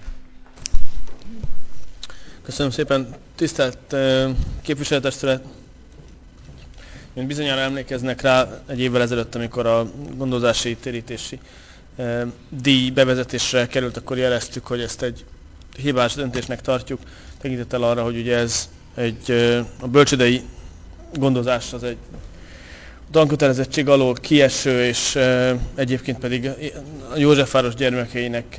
Köszönöm szépen. Tisztelt képviselőtestület! Mint bizonyára emlékeznek rá egy évvel ezelőtt, amikor a gondozási térítési díj bevezetésre került, akkor jeleztük, hogy ezt egy hibás döntésnek tartjuk, tekintettel arra, hogy ugye ez egy, a bölcsődei gondozás az egy tankötelezettség alól kieső, és egyébként pedig a Józsefváros gyermekeinek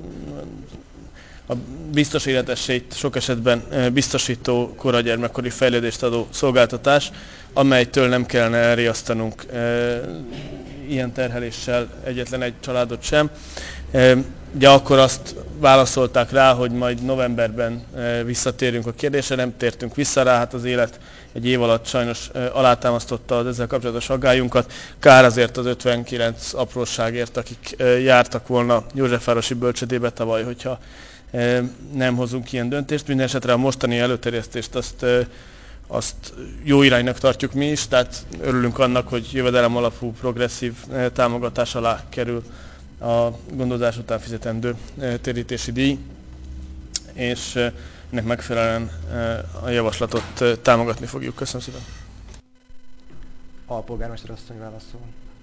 a biztos életesélyt sok esetben biztosító koragyermekkori fejlődést adó szolgáltatás, amelytől nem kellene elriasztanunk ilyen terheléssel egyetlen egy családot sem. Ugye akkor azt válaszolták rá, hogy majd novemberben visszatérünk a kérdésre, nem tértünk vissza rá, hát az élet egy év alatt sajnos alátámasztotta az ezzel kapcsolatos aggályunkat. Kár azért az ötvenkilenc apróságért, akik jártak volna Józsefvárosi bölcsödébe tavaly, hogyha nem hozunk ilyen döntést. Minden esetre a mostani előterjesztést azt, azt jó iránynak tartjuk mi is, tehát örülünk annak, hogy jövedelem alapú progresszív támogatás alá kerül a gondozás után fizetendő térítési díj, és ennek megfelelően a javaslatot támogatni fogjuk. Köszönöm szépen. Alpolgármester asszony válaszol.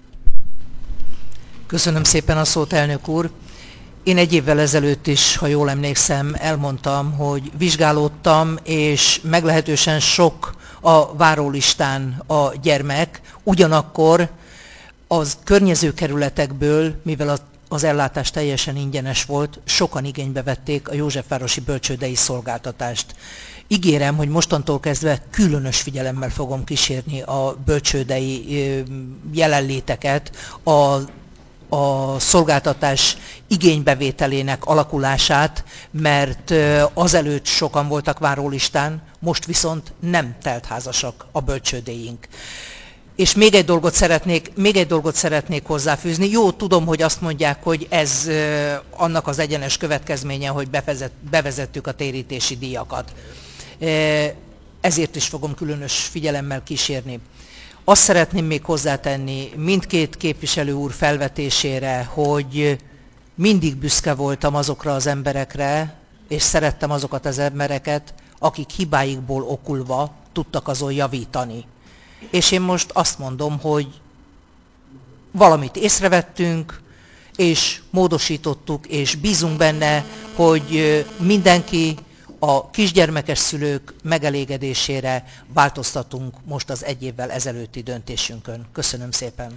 Köszönöm szépen a szót, elnök úr. Én egy évvel ezelőtt is, ha jól emlékszem, elmondtam, hogy vizsgálódtam, és meglehetősen sok a várólistán a gyermek, ugyanakkor az környező kerületekből, mivel a az ellátás teljesen ingyenes volt, sokan igénybe vették a Józsefvárosi bölcsődei szolgáltatást. Ígérem, hogy mostantól kezdve különös figyelemmel fogom kísérni a bölcsődei jelenléteket, a, a szolgáltatás igénybevételének alakulását, mert azelőtt sokan voltak várólistán, most viszont nem teltházasak a bölcsődéink. És még egy dolgot szeretnék, még egy dolgot szeretnék hozzáfűzni. Jó, tudom, hogy azt mondják, hogy ez annak az egyenes következménye, hogy bevezet, bevezettük a térítési díjakat. Ezért is fogom különös figyelemmel kísérni. Azt szeretném még hozzátenni mindkét képviselő úr felvetésére, hogy mindig büszke voltam azokra az emberekre, és szerettem azokat az embereket, akik hibáikból okulva tudtak azon javítani. És én most azt mondom, hogy valamit észrevettünk, és módosítottuk, és bízunk benne, hogy mindenki, a kisgyermekes szülők megelégedésére változtatunk most az egy évvel ezelőtti döntésünkön. Köszönöm szépen.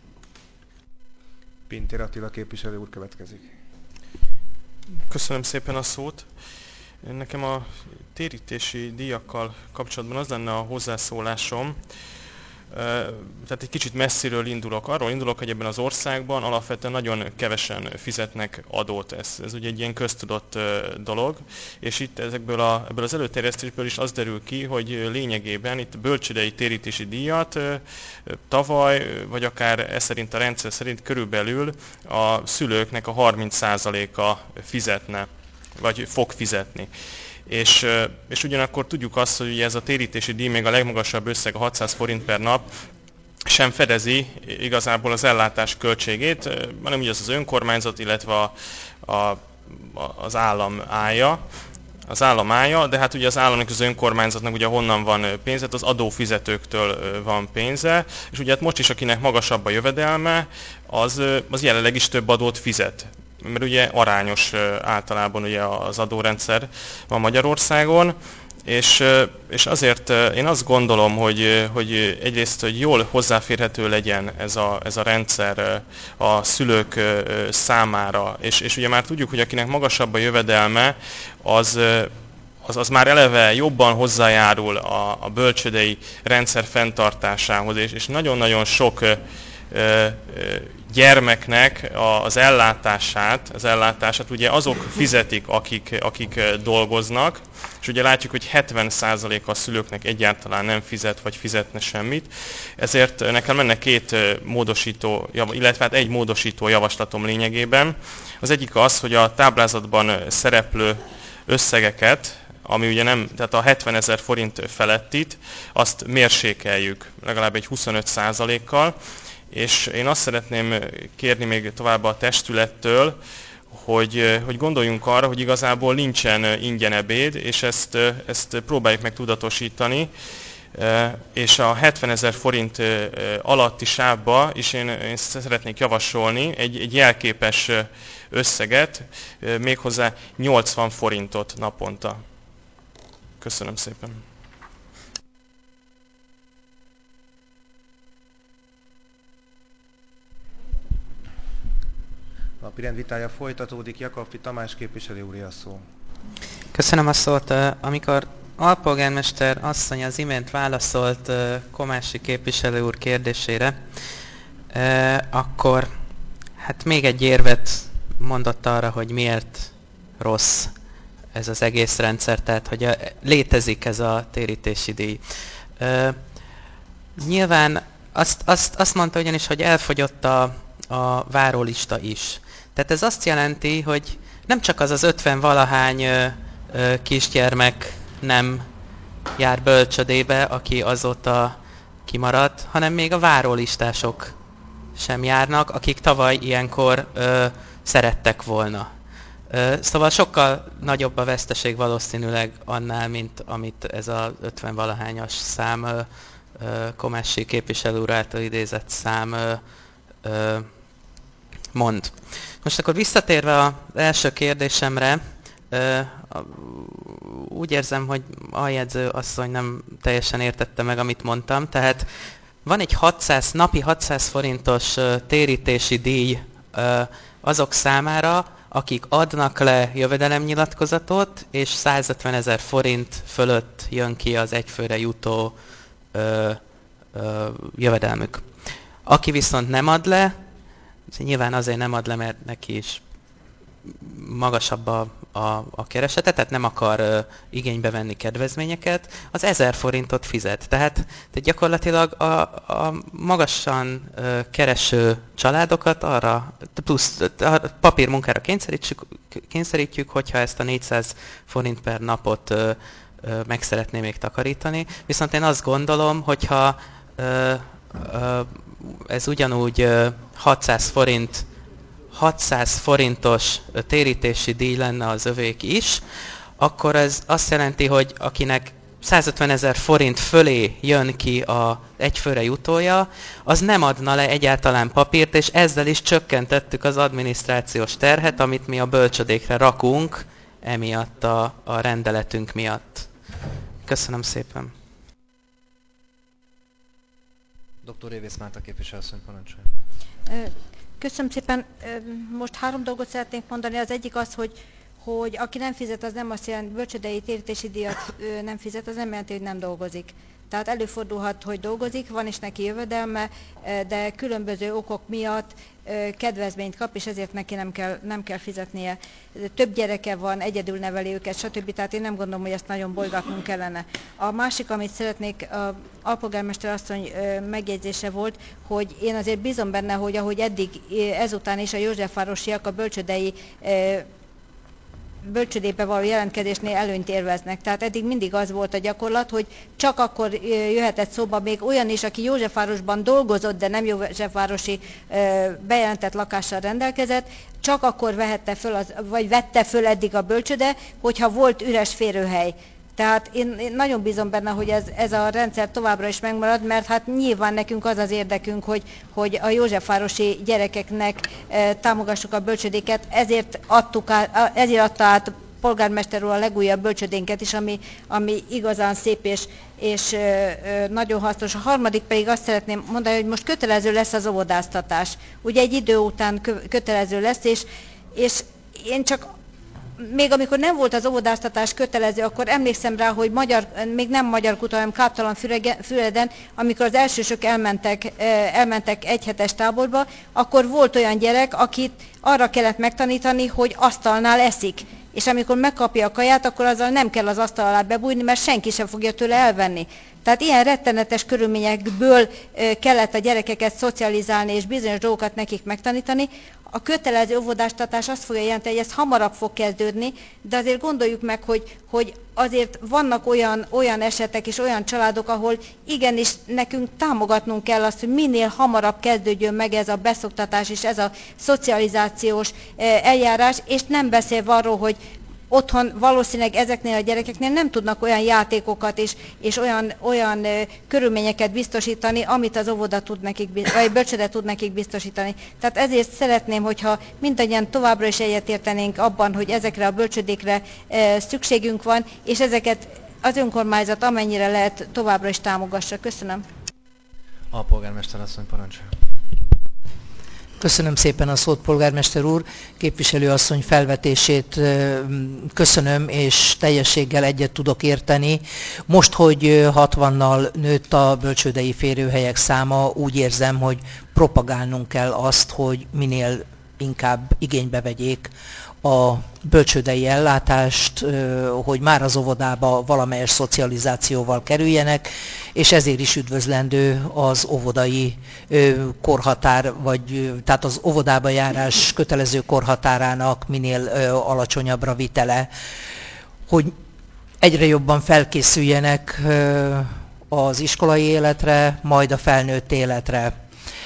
Pintér Attila képviselő úr következik. Köszönöm szépen a szót. Nekem a térítési díjakkal kapcsolatban az lenne a hozzászólásom, tehát egy kicsit messziről indulok. Arról indulok, hogy ebben az országban alapvetően nagyon kevesen fizetnek adót. Ez, ez ugye egy ilyen köztudott dolog, és itt ezekből a, ebből az előterjesztésből is az derül ki, hogy lényegében itt bölcsődei térítési díjat tavaly, vagy akár ez szerint a rendszer szerint körülbelül a szülőknek a harminc százaléka fizetne, vagy fog fizetni. És, és ugyanakkor tudjuk azt, hogy ez a térítési díj, még a legmagasabb összeg, a hatszáz forint per nap, sem fedezi igazából az ellátás költségét, hanem ugye az az önkormányzat, illetve a, a, az állam állja. Az állam állja, de hát ugye az államnak, az önkormányzatnak ugye honnan van pénze, az adófizetőktől van pénze, és ugye hát most is, akinek magasabb a jövedelme, az, az jelenleg is több adót fizet. Mert ugye arányos általában ugye az adórendszer van Magyarországon, És, és azért én azt gondolom, hogy, hogy egyrészt, hogy jól hozzáférhető legyen ez a, ez a rendszer a szülők számára. És, és ugye már tudjuk, hogy akinek magasabb a jövedelme, az, az, az már eleve jobban hozzájárul a, a bölcsődei rendszer fenntartásához. És, és nagyon-nagyon sok gyermeknek az ellátását, az ellátását ugye azok fizetik, akik, akik dolgoznak, és ugye látjuk, hogy hetven százaléka a szülőknek egyáltalán nem fizet, vagy fizetne semmit. Ezért nekem lenne két módosító, illetve hát egy módosító javaslatom lényegében. Az egyik az, hogy a táblázatban szereplő összegeket, ami ugye nem, tehát a hetvenezer forint felettit, azt mérsékeljük legalább egy huszonöt százalékkal, és én azt szeretném kérni még tovább a testülettől, hogy, hogy gondoljunk arra, hogy igazából nincsen ingyen ebéd, és ezt, ezt próbáljuk meg tudatosítani, és a hetvenezer forint alatti sávba is én, én szeretnék javasolni egy, egy jelképes összeget, méghozzá nyolcvan forintot naponta. Köszönöm szépen. Napirend vitája folytatódik, Jakabfi Tamás képviselő úr a szó. Köszönöm a szót. Amikor alpolgármester asszony az imént válaszolt Komási képviselő úr kérdésére, akkor hát még egy érvet mondott arra, hogy miért rossz ez az egész rendszer, tehát hogy a, létezik ez a térítési díj. Nyilván azt, azt, azt mondta ugyanis, hogy elfogyott a, a várólista is. Tehát ez azt jelenti, hogy nem csak az az ötven valahány ö, ö, kisgyermek nem jár bölcsödébe, aki azóta kimaradt, hanem még a várólistások sem járnak, akik tavaly ilyenkor ö, szerettek volna. Ö, szóval sokkal nagyobb a veszteség valószínűleg annál, mint amit ez az ötven valahányas szám, ö, ö, Komási képviselő úr által idézett szám ö, ö, mond. Most akkor visszatérve az első kérdésemre, úgy érzem, hogy aljegyző asszony nem teljesen értette meg, amit mondtam. Tehát van egy hatszáz, napi hatszáz forintos térítési díj azok számára, akik adnak le jövedelemnyilatkozatot, és százötven ezer forint fölött jön ki az egyfőre jutó jövedelmük. Aki viszont nem ad le, nyilván azért nem ad le, mert neki is magasabb a, a, a keresete, tehát nem akar uh, igénybe venni kedvezményeket, az ezer forintot fizet. Tehát, tehát gyakorlatilag a, a magasan uh, kereső családokat arra, plusz a papírmunkára kényszerítjük, kényszerítjük, hogyha ezt a négyszáz forint per napot uh, uh, meg szeretné még takarítani. Viszont én azt gondolom, hogyha uh, uh, ez ugyanúgy uh, hatszáz forint hatszáz forintos térítési díj lenne az övék is, akkor ez azt jelenti, hogy akinek százötven ezer forint fölé jön ki az egyfőre jutója, az nem adna le egyáltalán papírt, és ezzel is csökkentettük az adminisztrációs terhet, amit mi a bölcsödékre rakunk, emiatt a, a rendeletünk miatt. Köszönöm szépen. doktor Révész Márta képviselőasszony, parancsolja. Köszönöm szépen. Most három dolgot szeretnék mondani. Az egyik az, hogy, hogy aki nem fizet, az nem azt jelenti, bölcsődei térítési díjat nem fizet, az nem jelenti, hogy nem dolgozik. Tehát előfordulhat, hogy dolgozik, van is neki jövedelme, de különböző okok miatt kedvezményt kap, és ezért neki nem kell, nem kell fizetnie. Több gyereke van, egyedül neveli őket, stb. Tehát én nem gondolom, hogy ezt nagyon bolygatnunk kellene. A másik, amit szeretnék, a alpolgármester asszony megjegyzése volt, hogy én azért bízom benne, hogy ahogy eddig ezután is a Józsefvárosiak a bölcsődei bölcsödébe való jelentkezésnél előnyt élveznek. Tehát eddig mindig az volt a gyakorlat, hogy csak akkor jöhetett szóba még olyan is, aki Józsefvárosban dolgozott, de nem józsefvárosi bejelentett lakással rendelkezett, csak akkor vehette föl, az, vagy vette föl eddig a bölcsöde, hogyha volt üres férőhely. Tehát én, én nagyon bízom benne, hogy ez, ez a rendszer továbbra is megmarad, mert hát nyilván nekünk az az érdekünk, hogy, hogy a józsefvárosi gyerekeknek e, támogassuk a bölcsödéket, ezért, adtuk át, ezért adta át polgármester úr a legújabb bölcsödénket is, ami, ami igazán szép és, és ö, ö, nagyon hasznos. A harmadik pedig azt szeretném mondani, hogy most kötelező lesz az óvodáztatás. Ugye egy idő után kö, kötelező lesz, és, és én csak még amikor nem volt az óvodáztatás kötelező, akkor emlékszem rá, hogy magyar, még nem magyar kuta, hanem Káptalanfüreden, amikor az elsősök elmentek, elmentek egyhetes táborba, akkor volt olyan gyerek, akit arra kellett megtanítani, hogy asztalnál eszik. És amikor megkapja a kaját, akkor azzal nem kell az asztal alá bebújni, mert senki sem fogja tőle elvenni. Tehát ilyen rettenetes körülményekből kellett a gyerekeket szocializálni, és bizonyos dolgokat nekik megtanítani. A kötelező óvodáztatás azt fogja jelenteni, hogy ez hamarabb fog kezdődni, de azért gondoljuk meg, hogy, hogy azért vannak olyan, olyan esetek és olyan családok, ahol igenis nekünk támogatnunk kell azt, hogy minél hamarabb kezdődjön meg ez a beszoktatás és ez a szocializációs eljárás, és nem beszélve arról, hogy otthon valószínűleg ezeknél a gyerekeknél nem tudnak olyan játékokat és, és olyan, olyan ö, körülményeket biztosítani, amit az óvoda tud nekik, vagy bölcsőde tud nekik biztosítani. Tehát ezért szeretném, hogyha mindannyian továbbra is egyetértenénk abban, hogy ezekre a bölcsödékre ö, szükségünk van, és ezeket az önkormányzat amennyire lehet továbbra is támogassa. Köszönöm. A polgármester asszony parancsolja. Köszönöm szépen a szót, polgármester úr. Képviselő asszony felvetését köszönöm, és teljességgel egyet tudok érteni. Most, hogy hatvannal nőtt a bölcsődei férőhelyek száma, úgy érzem, hogy propagálnunk kell azt, hogy minél inkább igénybe vegyék a bölcsődei ellátást, hogy már az óvodába valamelyes szocializációval kerüljenek, és ezért is üdvözlendő az óvodai korhatár, vagy tehát az óvodába járás kötelező korhatárának minél alacsonyabbra vitele, hogy egyre jobban felkészüljenek az iskolai életre, majd a felnőtt életre.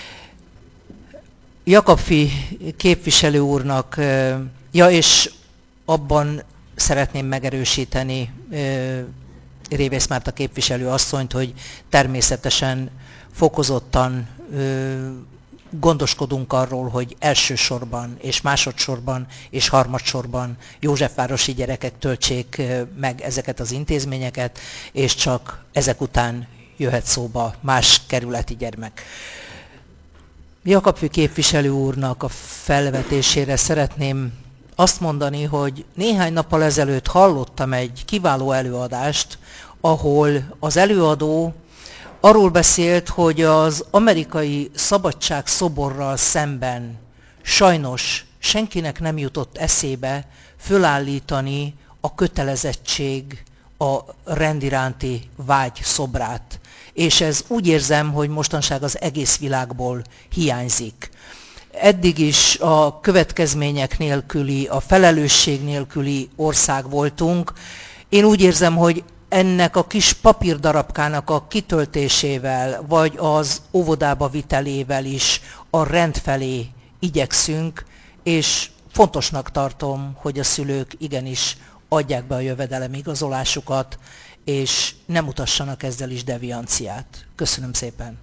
Jakabfi képviselő úrnak, ja, és abban szeretném megerősíteni Révész Márta képviselő asszonyt, hogy természetesen fokozottan gondoskodunk arról, hogy elsősorban és másodszorban és harmadsorban józsefvárosi gyerekek töltsék meg ezeket az intézményeket, és csak ezek után jöhet szóba más kerületi gyermek. Jakabfi képviselő úrnak a felvetésére szeretném azt mondani, hogy néhány nappal ezelőtt hallottam egy kiváló előadást, ahol az előadó arról beszélt, hogy az amerikai szabadságszoborral szemben sajnos senkinek nem jutott eszébe fölállítani a kötelezettség, a rend iránti vágy szobrát. És ez úgy érzem, hogy mostanság az egész világból hiányzik. Eddig is a következmények nélküli, a felelősség nélküli ország voltunk. Én úgy érzem, hogy ennek a kis papírdarabkának a kitöltésével, vagy az óvodába vitelével is a rend felé igyekszünk, és fontosnak tartom, hogy a szülők igenis adják be a jövedelemigazolásukat, és nem mutassanak ezzel is devianciát. Köszönöm szépen!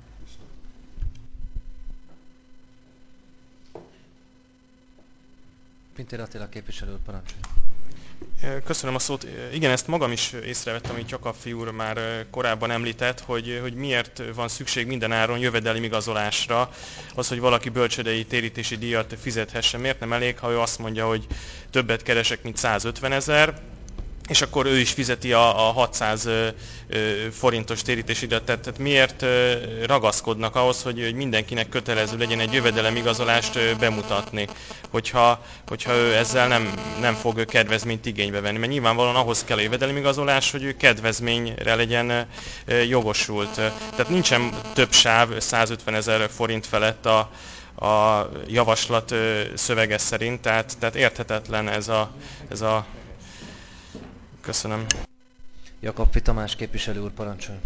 Pintér Attila képviselő úr, parancsolja. Köszönöm a szót. Igen, ezt magam is észrevettem, amit Jakabfi úr már korábban említett, hogy, hogy miért van szükség minden áron jövedelemigazolásra, az, hogy valaki bölcsődei térítési díjat fizethessen. Miért nem elég, ha ő azt mondja, hogy többet keresek, mint százötven ezer, és akkor ő is fizeti a, a hatszáz forintos térítési díjat. Tehát, tehát miért ragaszkodnak ahhoz, hogy, hogy mindenkinek kötelező legyen egy jövedelemigazolást bemutatni, hogyha, hogyha ő ezzel nem, nem fog kedvezményt igénybe venni. Mert nyilvánvalóan ahhoz kell a jövedelemigazolás, hogy ő kedvezményre legyen jogosult. Tehát nincsen több sáv százötven ezer forint felett a, a javaslat szövege szerint, tehát, tehát érthetetlen ez a, ez a Köszönöm. Jakabfi Tamás képviselő úr, parancsol.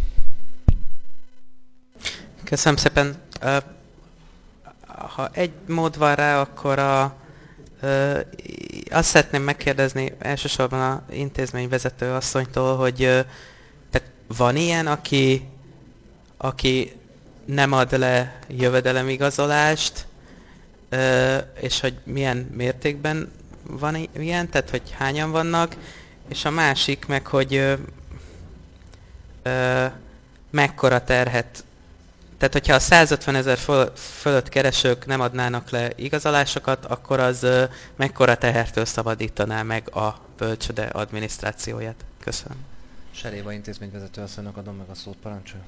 Köszönöm szépen. Ha egy mód van rá, akkor a, azt szeretném megkérdezni elsősorban az intézményvezető asszonytól, hogy tehát van ilyen, aki, aki nem ad le jövedelemigazolást, és hogy milyen mértékben van ilyen, tehát hogy hányan vannak, és a másik meg, hogy ö, ö, mekkora terhet, tehát hogyha a százötven ezer fölött keresők nem adnának le igazolásokat, akkor az ö, mekkora tehertől szabadítaná meg a bölcsőde adminisztrációját. Köszönöm. Seréva intézményvezető asszonynak adom meg a szót, parancsolja.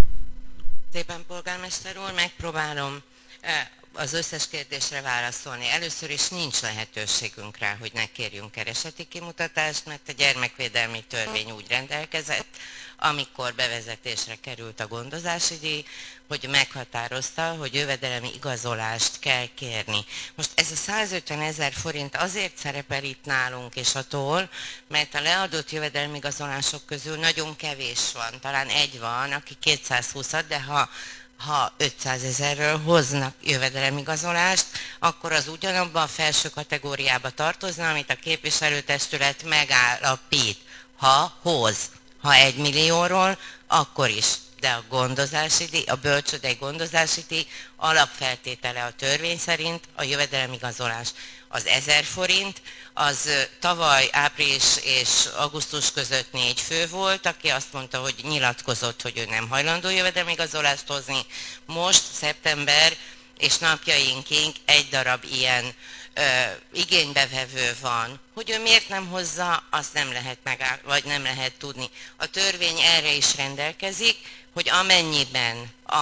Szépen, polgármester úr, megpróbálom az összes kérdésre válaszolni. Először is nincs lehetőségünk rá, hogy ne kérjünk kereseti kimutatást, mert a gyermekvédelmi törvény úgy rendelkezett, amikor bevezetésre került a gondozási díj, hogy meghatározta, hogy jövedelemi igazolást kell kérni. Most ez a százötven ezer forint azért szerepel itt nálunk és a toll, mert a leadott jövedelmi igazolások közül nagyon kevés van, talán egy van, aki kétszázhúsz ad, de ha ha ötszázezerről hoznak jövedelemigazolást, akkor az ugyanabban a felső kategóriába tartozna, amit a képviselőtestület megállapít, ha hoz. Ha egy millióról, akkor is. De a gondozási díj, a bölcsődei gondozási díj alapfeltétele a törvény szerint a jövedelemigazolás. Az ezer forint, az tavaly április és augusztus között négy fő volt, aki azt mondta, hogy nyilatkozott, hogy ő nem hajlandó jövedelemigazolást hozni. Most szeptember és napjainkig egy darab ilyen ö, igénybevevő van. Hogy ő miért nem hozza, azt nem lehet megáll, vagy nem lehet tudni. A törvény erre is rendelkezik, hogy amennyiben a,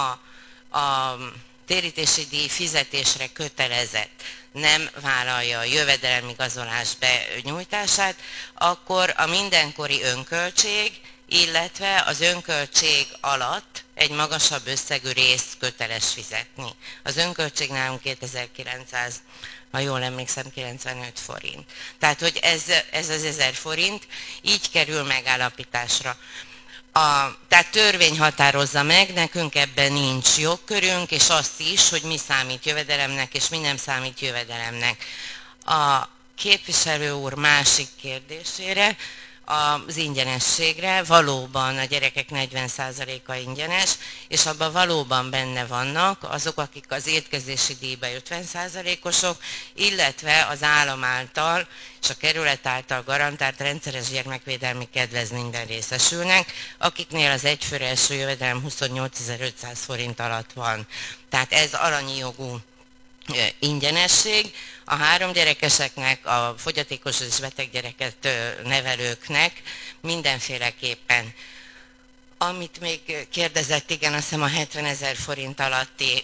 a térítési díj fizetésre kötelezett nem vállalja a jövedelemigazolás benyújtását, akkor a mindenkori önköltség, illetve az önköltség alatt egy magasabb összegű részt köteles fizetni. Az önköltség nálunk kétezer-kilencszáz, ha jól emlékszem, kilencvenöt forint. Tehát, hogy ez, ez az ezer forint így kerül megállapításra. A, tehát törvény határozza meg, nekünk ebben nincs jogkörünk, és azt is, hogy mi számít jövedelemnek, és mi nem számít jövedelemnek. A képviselő úr másik kérdésére, az ingyenességre, valóban a gyerekek negyven százaléka ingyenes, és abban valóban benne vannak azok, akik az étkezési díjba ötven százalékosok, illetve az állam által és a kerület által garantált rendszeres gyermekvédelmi kedvezményben részesülnek, akiknél az egyfőre eső jövedelem huszonnyolcezer-ötszáz forint alatt van. Tehát ez alanyi jogú ingyenesség. A három gyerekeseknek, a fogyatékos és beteg gyereket nevelőknek mindenféleképpen. Amit még kérdezett, igen, azt hiszem a hetven ezer forint alatti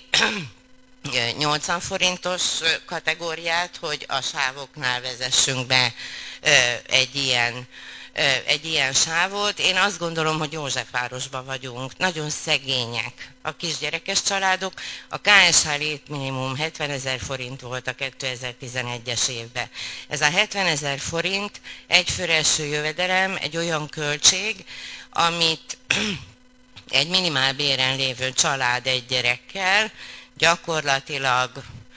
nyolcvan forintos kategóriát, hogy a sávoknál vezessünk be egy ilyen, egy ilyen sávot. Én azt gondolom, hogy Józsefvárosban vagyunk, nagyon szegények a kisgyerekes családok. A ká es há létminimum hetven ezer forint volt a kétezer-tizenegyes évben. Ez a hetven ezer forint egyfőre eső jövedelem, egy olyan költség, amit egy minimálbéren lévő család egy gyerekkel gyakorlatilag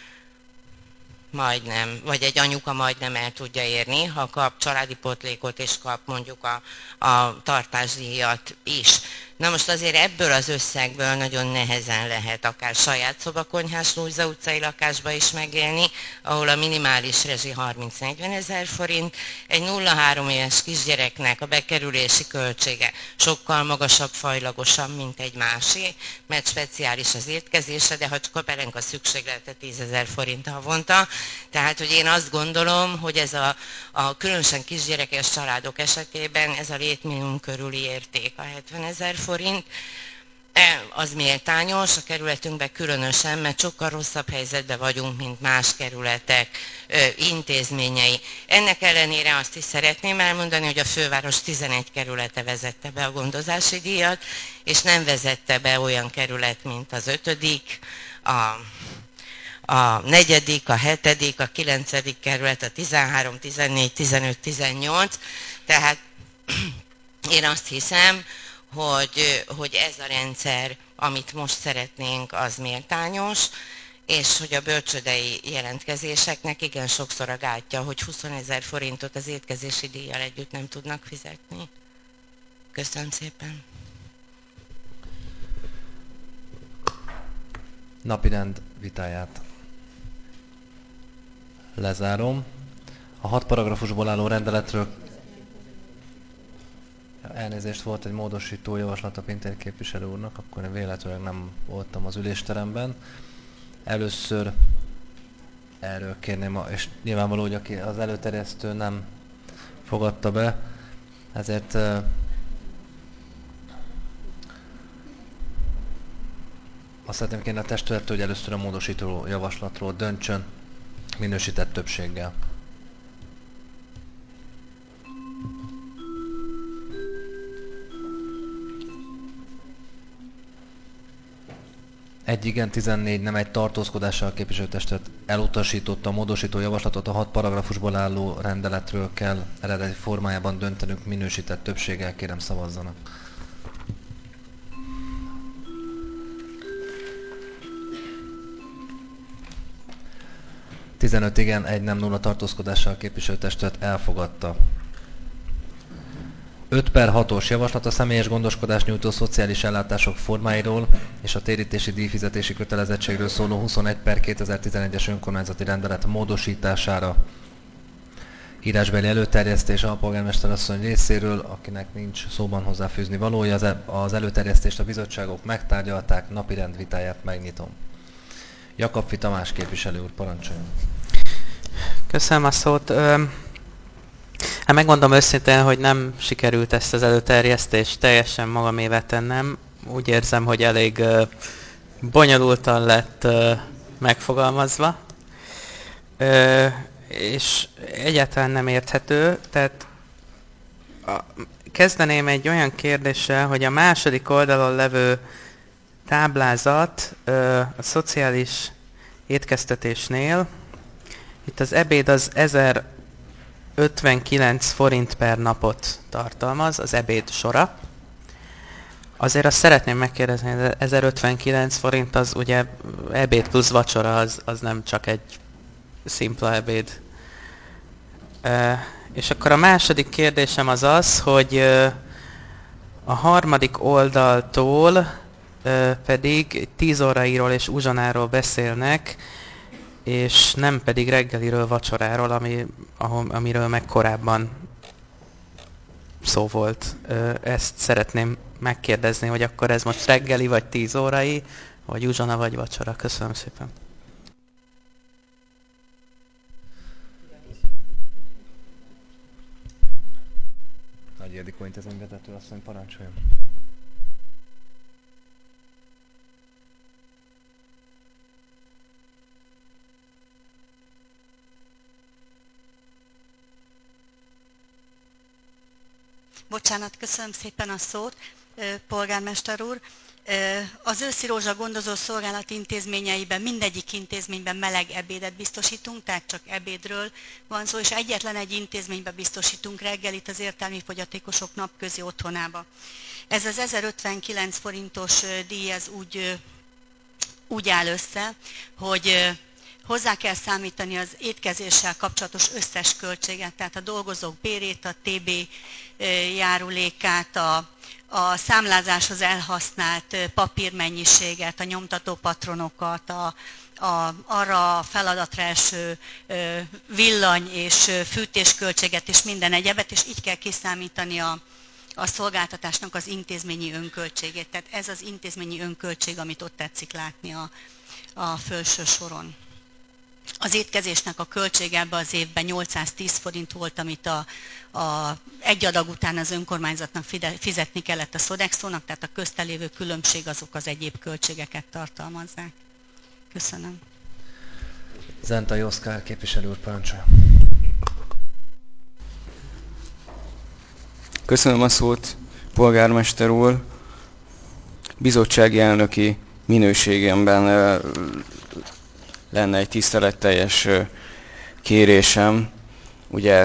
majdnem, vagy egy anyuka majdnem el tudja érni, ha kap családi pótlékot és kap mondjuk a, a tartásdíjat is. Na most azért ebből az összegből nagyon nehezen lehet akár saját szobakonyhás Lújza utcai lakásba is megélni, ahol a minimális rezsi harminc-negyven ezer forint, egy nulla-három éves kisgyereknek a bekerülési költsége sokkal magasabb, fajlagosabb, mint egy másé, mert speciális az étkezése, de ha csak belenk a szükséglete tízezer forint havonta. Tehát, hogy én azt gondolom, hogy ez a, a különösen kisgyerekes családok esetében ez a létminimum körüli érték, a hetven ezer forint, az méltányos, a kerületünkben különösen, mert sokkal rosszabb helyzetben vagyunk, mint más kerületek intézményei. Ennek ellenére azt is szeretném elmondani, hogy a főváros tizenegy kerülete vezette be a gondozási díjat, és nem vezette be olyan kerület, mint az ötödik, a a negyedik, a hetedik, a kilencedik kerület, a tizenhárom, tizennégy, tizenöt, tizennyolc, tehát én azt hiszem, hogy, hogy ez a rendszer, amit most szeretnénk, az méltányos, és hogy a bölcsődei jelentkezéseknek igen sokszor a gátja, hogy huszonezer forintot az étkezési díjjal együtt nem tudnak fizetni. Köszönöm szépen! Napirend vitáját lezárom. A hat paragrafusból álló rendeletről elnézést, volt egy módosító javaslat a Pintér képviselő úrnak, akkor én véletlenül nem voltam az ülésteremben. Először erről kérném, és nyilvánvaló, hogy aki az előterjesztő nem fogadta be, ezért azt szeretném kérni a testülettől, hogy először a módosító javaslatról döntsön minősített többséggel. Egy igen, tizennégy nem, egy tartózkodással a képviselőtestet elutasította a módosító javaslatot, a hat paragrafusból álló rendeletről kell eredeti formájában döntenünk minősített többséggel, kérem szavazzanak. tizenöt igen, egy nem, nulla tartózkodással a képviselőtestet elfogadta. öt per hatos javaslat a személyes gondoskodást nyújtó szociális ellátások formáiról és a térítési díjfizetési kötelezettségről szóló huszonegy per kétezer-tizenegyes önkormányzati rendelet módosítására. Írásbeli előterjesztés a polgármester asszony részéről, akinek nincs szóban hozzáfűzni valója. Az előterjesztést a bizottságok megtárgyalták, napirend vitáját megnyitom. Jakabfi Tamás képviselő úr, parancsoljon. Köszönöm a szót. Hát megmondom őszintén, hogy nem sikerült ezt az előterjesztést teljesen magamévá tennem. Úgy érzem, hogy elég bonyolultan lett megfogalmazva, és egyáltalán nem érthető. Tehát kezdeném egy olyan kérdéssel, hogy a második oldalon levő táblázat a szociális étkeztetésnél, itt az ebéd az ezerötvenkilenc forint per napot tartalmaz, az ebéd sora. Azért azt szeretném megkérdezni, hogy ezerötvenkilenc forint az ugye ebéd plusz vacsora, az, az nem csak egy szimpla ebéd. E, és akkor a második kérdésem az az, hogy a harmadik oldaltól e, pedig tíz órairól és uzsonáról beszélnek, és nem pedig reggeliről, vacsoráról, ami, amiről meg korábban szó volt. Ezt szeretném megkérdezni, hogy akkor ez most reggeli, vagy tíz órai, vagy uzsona, vagy vacsora. Köszönöm szépen. Nagy Ildikó intézményvezető asszony, parancsoljon. Bocsánat, köszönöm szépen a szót, polgármester úr. Az Őszi Rózsa gondozó szolgálat intézményeiben, mindegyik intézményben meleg ebédet biztosítunk, tehát csak ebédről van szó, és egyetlen egy intézményben biztosítunk reggelit az értelmi fogyatékosok napközi otthonába. Ez az ezerötvenkilenc forintos díj, ez úgy, úgy áll össze, hogy hozzá kell számítani az étkezéssel kapcsolatos összes költséget, tehát a dolgozók bérét, a té bé járulékát, a, a számlázáshoz elhasznált papírmennyiséget, a nyomtató patronokat, a, a, arra a feladatra eső villany és fűtésköltséget és minden egyebet, és így kell kiszámítani a, a szolgáltatásnak az intézményi önköltségét. Tehát ez az intézményi önköltség, amit ott tetszik látni a, a felső soron. Az étkezésnek a költsége ebben az évben nyolcszáztíz forint volt, amit a, a, egy adag után az önkormányzatnak fizetni kellett a Sodexónak, tehát a köztelévő különbség azok az egyéb költségeket tartalmazzák. Köszönöm. Zentai Oszkár képviselő úr, parancsolja. Köszönöm a szót, polgármester úr. Bizottsági elnöki minőségemben lenne egy tiszteletteljes kérésem. Ugye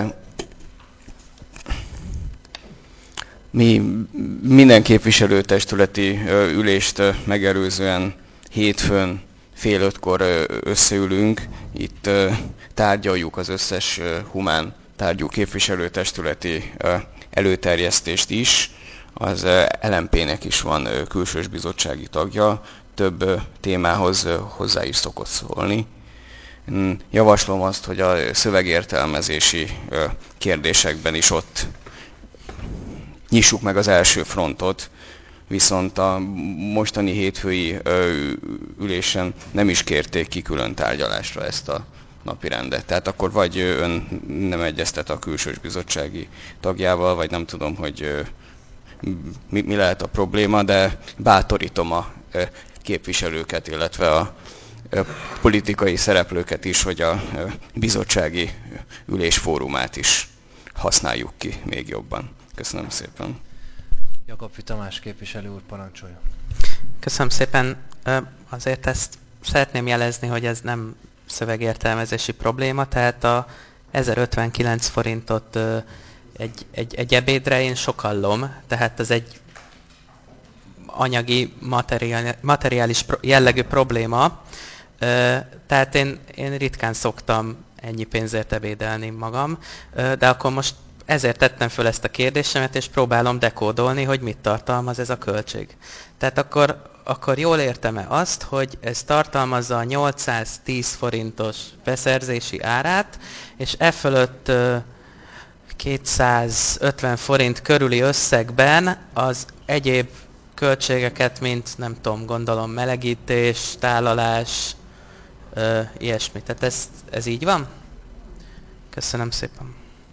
mi minden képviselőtestületi ülést megelőzően hétfőn fél ötkor összeülünk, itt tárgyaljuk az összes humán tárgyú képviselőtestületi előterjesztést is. Az el em pé-nek is van külsős bizottsági tagja, több témához hozzá is szokott szólni. javaslom azt, hogy a szövegértelmezési kérdésekben is ott nyissuk meg az első frontot, viszont a mostani hétfői ülésen nem is kérték ki külön tárgyalásra ezt a napirendet. Tehát akkor vagy ön nem egyeztet a külsős bizottsági tagjával, vagy nem tudom, hogy mi, mi lehet a probléma, de bátorítom a képviselőket, illetve a politikai szereplőket is, hogy a bizottsági ülés fórumát is használjuk ki még jobban. Köszönöm szépen. Jakab Tamás képviselő úr, parancsolja. Köszönöm szépen. Azért ezt szeretném jelezni, hogy ez nem szövegértelmezési probléma, tehát a ezerötvenkilenc forintot egy, egy, egy ebédre én sokallom, tehát ez egy anyagi, materiális jellegű probléma. Tehát én, én ritkán szoktam ennyi pénzért ebédelni magam, de akkor most ezért tettem föl ezt a kérdésemet, és próbálom dekódolni, hogy mit tartalmaz ez a költség. Tehát akkor, akkor jól értem-e azt, hogy ez tartalmazza a nyolcszáztíz forintos beszerzési árát, és e fölött kétszázötven forint körüli összegben az egyéb költségeket, mint nem tudom, gondolom melegítés, tálalás, ö, ilyesmi. Tehát ez, ez így van? Köszönöm szépen.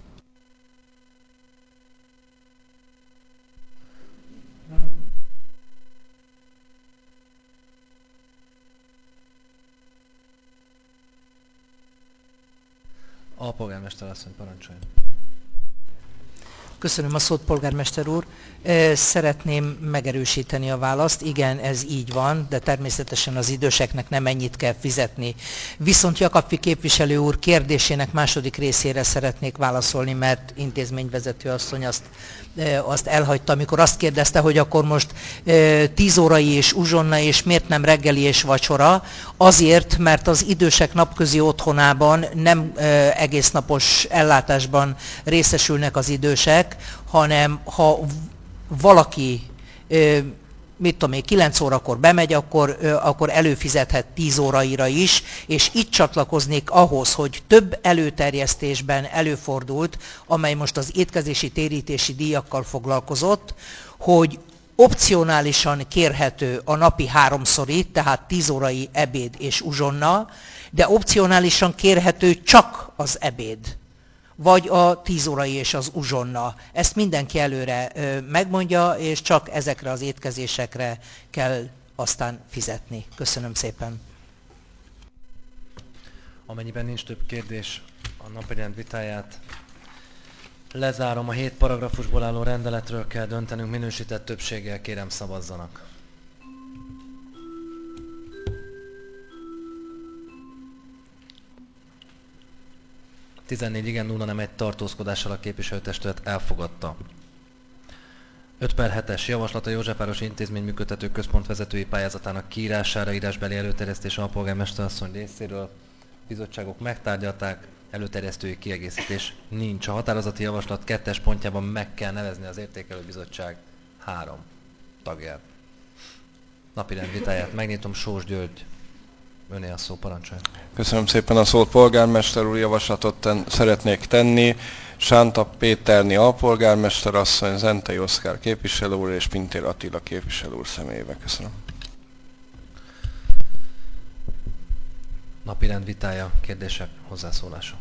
Alpolgármester asszony, parancsoljon. Köszönöm a szót, polgármester úr. Szeretném megerősíteni a választ. Igen, ez így van, de természetesen az időseknek nem ennyit kell fizetni. Viszont Jakabfi képviselő úr kérdésének második részére szeretnék válaszolni, mert intézményvezető asszony azt, azt elhagyta, amikor azt kérdezte, hogy akkor most tíz órai és uzsonna, és miért nem reggeli és vacsora. Azért, mert az idősek napközi otthonában nem egésznapos ellátásban részesülnek az idősek, hanem ha valaki, mit tudom én, kilenc órakor bemegy, akkor, akkor előfizethet tíz óraira is, és itt csatlakoznék ahhoz, hogy több előterjesztésben előfordult, amely most az étkezési térítési díjakkal foglalkozott, hogy opcionálisan kérhető a napi háromszori, tehát tíz órai ebéd és uzsonna, de opcionálisan kérhető csak az ebéd, vagy a tíz órai és az uzsonna. Ezt mindenki előre ö, megmondja, és csak ezekre az étkezésekre kell aztán fizetni. Köszönöm szépen. Amennyiben nincs több kérdés, a napirend vitáját lezárom. A hét paragrafusból álló rendeletről kell döntenünk, minősített többséggel, kérem szavazzanak. tizennégy igen, nulla nem, egy tartózkodással a képviselőtestület elfogadta. öt per hetes javaslat a Józsefvárosi Intézmény Működtető Központ vezetői pályázatának kiírására, írásbeli előterjesztés a polgármester asszony részéről. Bizottságok megtárgyalták, előterjesztői kiegészítés nincs. A határozati javaslat kettes pontjában meg kell nevezni az értékelőbizottság három tagját. Napirend vitáját megnyitom, Sós György. Öné a szó, parancsolja. Köszönöm szépen a szót, polgármester úr, javaslatot ten, szeretnék tenni. Sánta Péterné alpolgármester asszony, Zentei Oszkár képviselő úr és Pintér Attila képviselő úr személyébe. Köszönöm. Napirend vitája, kérdések, hozzászólása.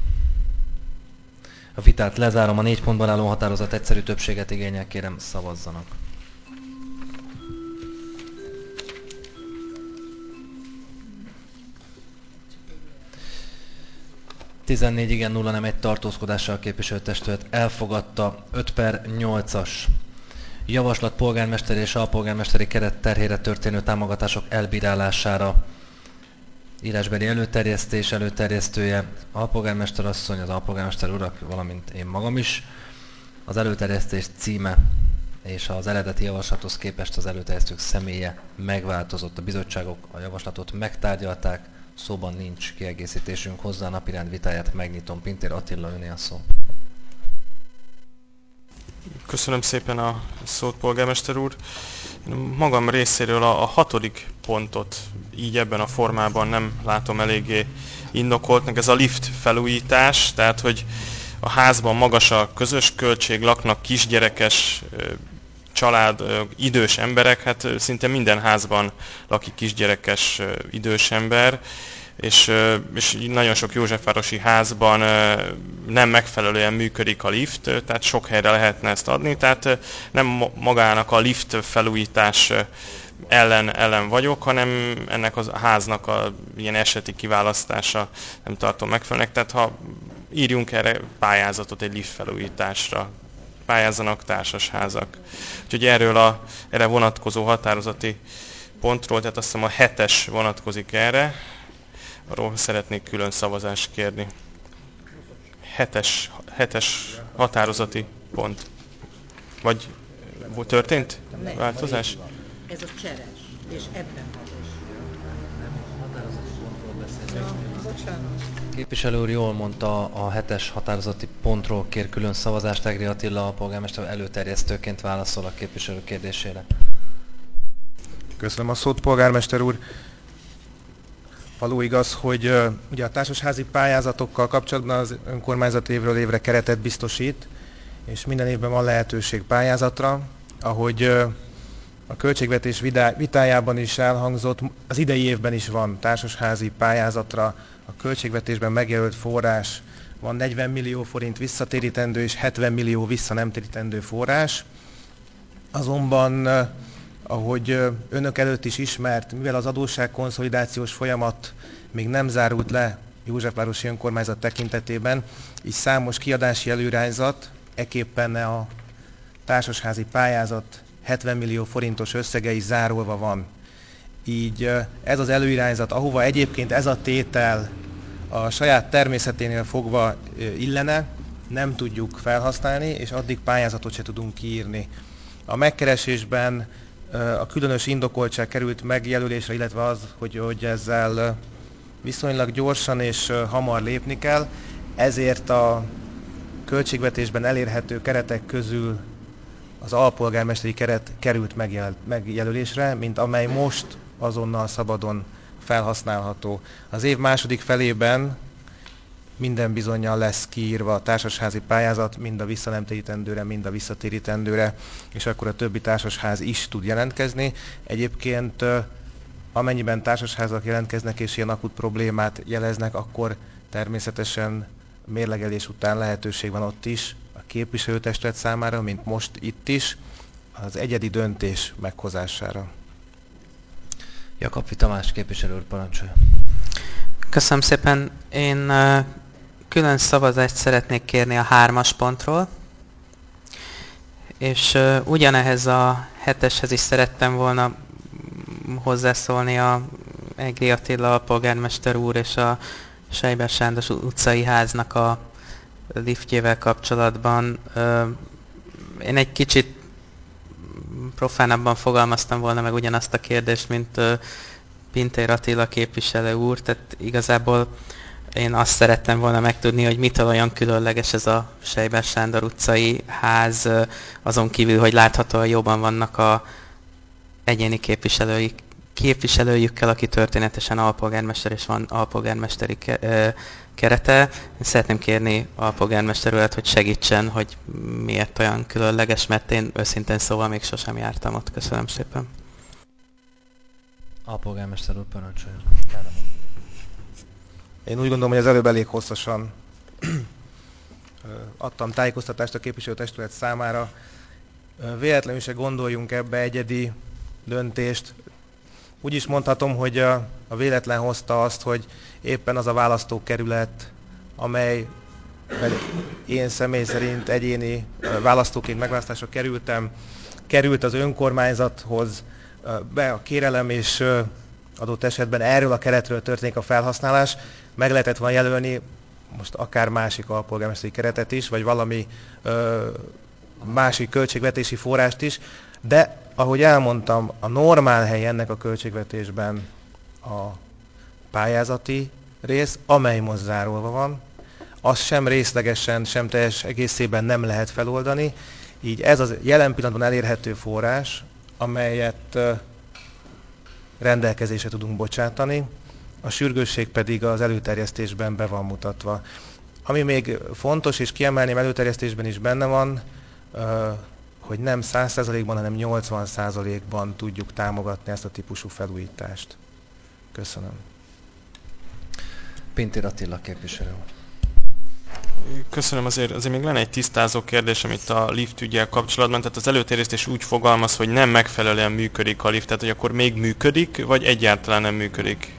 A vitát lezárom, a négy pontban álló határozat egyszerű többséget igényel, kérem szavazzanak. tizennégy igen, nulla nem, egy tartózkodással a képviselőtestület elfogadta. öt per nyolcas javaslat polgármesteri és alpolgármesteri keret terhére történő támogatások elbírálására. Írásbeli előterjesztés, előterjesztője alpolgármester asszony, az alpolgármester urak, valamint én magam is. Az előterjesztés címe és az eredeti javaslathoz képest az előterjesztők személye megváltozott. A bizottságok a javaslatot megtárgyalták, szóban nincs kiegészítésünk hozzá, a napirend vitáját megnyitom. Pintér Attila, öné a szó. Köszönöm szépen a szót, polgármester úr. Magam részéről a, a hatodik pontot így ebben a formában nem látom eléggé indokoltnak. Ez a lift felújítás, tehát hogy a házban magas a közös költség, laknak kisgyerekes család, idős emberek, hát szinte minden házban lakik kisgyerekes idős ember, és, és nagyon sok józsefvárosi házban nem megfelelően működik a lift, tehát sok helyre lehetne ezt adni, tehát nem magának a lift felújítás ellen, ellen vagyok, hanem ennek a háznak a ilyen eseti kiválasztása nem tartom megfelelőnek, tehát ha írjunk erre pályázatot egy lift felújításra, pályázzanak társasházak. Úgyhogy erről a, erre vonatkozó határozati pontról, tehát azt hiszem a hetes vonatkozik erre, arról szeretnék külön szavazást kérni. Hetes, hetes határozati pont. Vagy történt változás? Ez a cseres, és ebben Képviselő úr jól mondta, a hetes határozati pontról kér külön szavazást. Egri Attila, a polgármester előterjesztőként válaszol a képviselő kérdésére. Köszönöm a szót, polgármester úr. Való igaz, hogy uh, ugye a társasházi pályázatokkal kapcsolatban az önkormányzat évről évre keretet biztosít, és minden évben van lehetőség pályázatra. Ahogy uh, a költségvetés vitájában is elhangzott, az idei évben is van társasházi pályázatra, a költségvetésben megjelölt forrás, van negyven millió forint visszatérítendő és hetven millió vissza nem térítendő forrás. Azonban, ahogy önök előtt is ismert, mivel az adósságkonszolidációs folyamat még nem zárult le Józsefvárosi önkormányzat tekintetében, így számos kiadási előirányzat, ekképpen a társasházi pályázat hetven millió forintos összege is zárolva van. Így ez az előirányzat, ahova egyébként ez a tétel a saját természeténél fogva illene, nem tudjuk felhasználni, és addig pályázatot se tudunk kiírni. A megkeresésben a különös indokoltság került megjelölésre, illetve az, hogy, hogy ezzel viszonylag gyorsan és hamar lépni kell, ezért a költségvetésben elérhető keretek közül az alpolgármesteri keret került megjel, megjelölésre, mint amely most azonnal szabadon felhasználható. Az év második felében minden bizonnyal lesz kiírva a társasházi pályázat, mind a visszanemtérítendőre, mind a visszatérítendőre, és akkor a többi társasház is tud jelentkezni. Egyébként amennyiben társasházak jelentkeznek és ilyen akut problémát jeleznek, akkor természetesen mérlegelés után lehetőség van ott is a képviselőtestület számára, mint most itt is, az egyedi döntés meghozására. Jakab Tamás képviselő úr, parancsolja. Köszönöm szépen. Én külön szavazást szeretnék kérni a hármas pontról, és ugyanehhez a heteshez is szerettem volna hozzászólni a Egri Attila, a polgármester úr és a Seiber Sándor utcai háznak a liftjével kapcsolatban. Én egy kicsit profánabban fogalmaztam volna meg ugyanazt a kérdést, mint Pintér Attila képviselő úr, tehát igazából én azt szerettem volna megtudni, hogy mitől olyan különleges ez a Seiber Sándor utcai ház, azon kívül, hogy láthatóan jobban vannak a egyéni képviselői, képviselőjükkel, aki történetesen alpolgármester, és van alpolgármesteri kerete. Én szeretném kérni alpolgármester urat, hogy segítsen, hogy miért olyan különleges, mert én őszintén szóval még sosem jártam ott. Köszönöm szépen. Alpolgármester úr, parancsoljon. Én úgy gondolom, hogy az előbb elég hosszasan adtam tájékoztatást a képviselőtestület számára. Véletlenül se gondoljunk ebbe egyedi döntést. Úgy is mondhatom, hogy a, a véletlen hozta azt, hogy éppen az a választókerület, amely én személy szerint egyéni választóként megválasztásra kerültem, került az önkormányzathoz be a kérelem, és adott esetben erről a keretről történik a felhasználás. Meg lehetett volna jelölni most akár másik alpolgármesteri keretet is, vagy valami ö, másik költségvetési forrást is, de ahogy elmondtam, a normál hely ennek a költségvetésben a pályázati rész, amely most zárolva van, azt sem részlegesen, sem teljes egészében nem lehet feloldani, Így ez az jelen pillanatban elérhető forrás, amelyet rendelkezésre tudunk bocsátani, a sürgősség pedig az előterjesztésben be van mutatva. Ami még fontos, és kiemelném, előterjesztésben is benne van, hogy nem száz százalékban, hanem nyolcvan százalékban tudjuk támogatni ezt a típusú felújítást. Köszönöm. Pintér Attila képviselő. Köszönöm, azért, azért még lenne egy tisztázó kérdésem itt a lift ügyel kapcsolatban. Tehát az előterjesztés úgy fogalmaz, hogy nem megfelelően működik a lift, tehát hogy akkor még működik, vagy egyáltalán nem működik?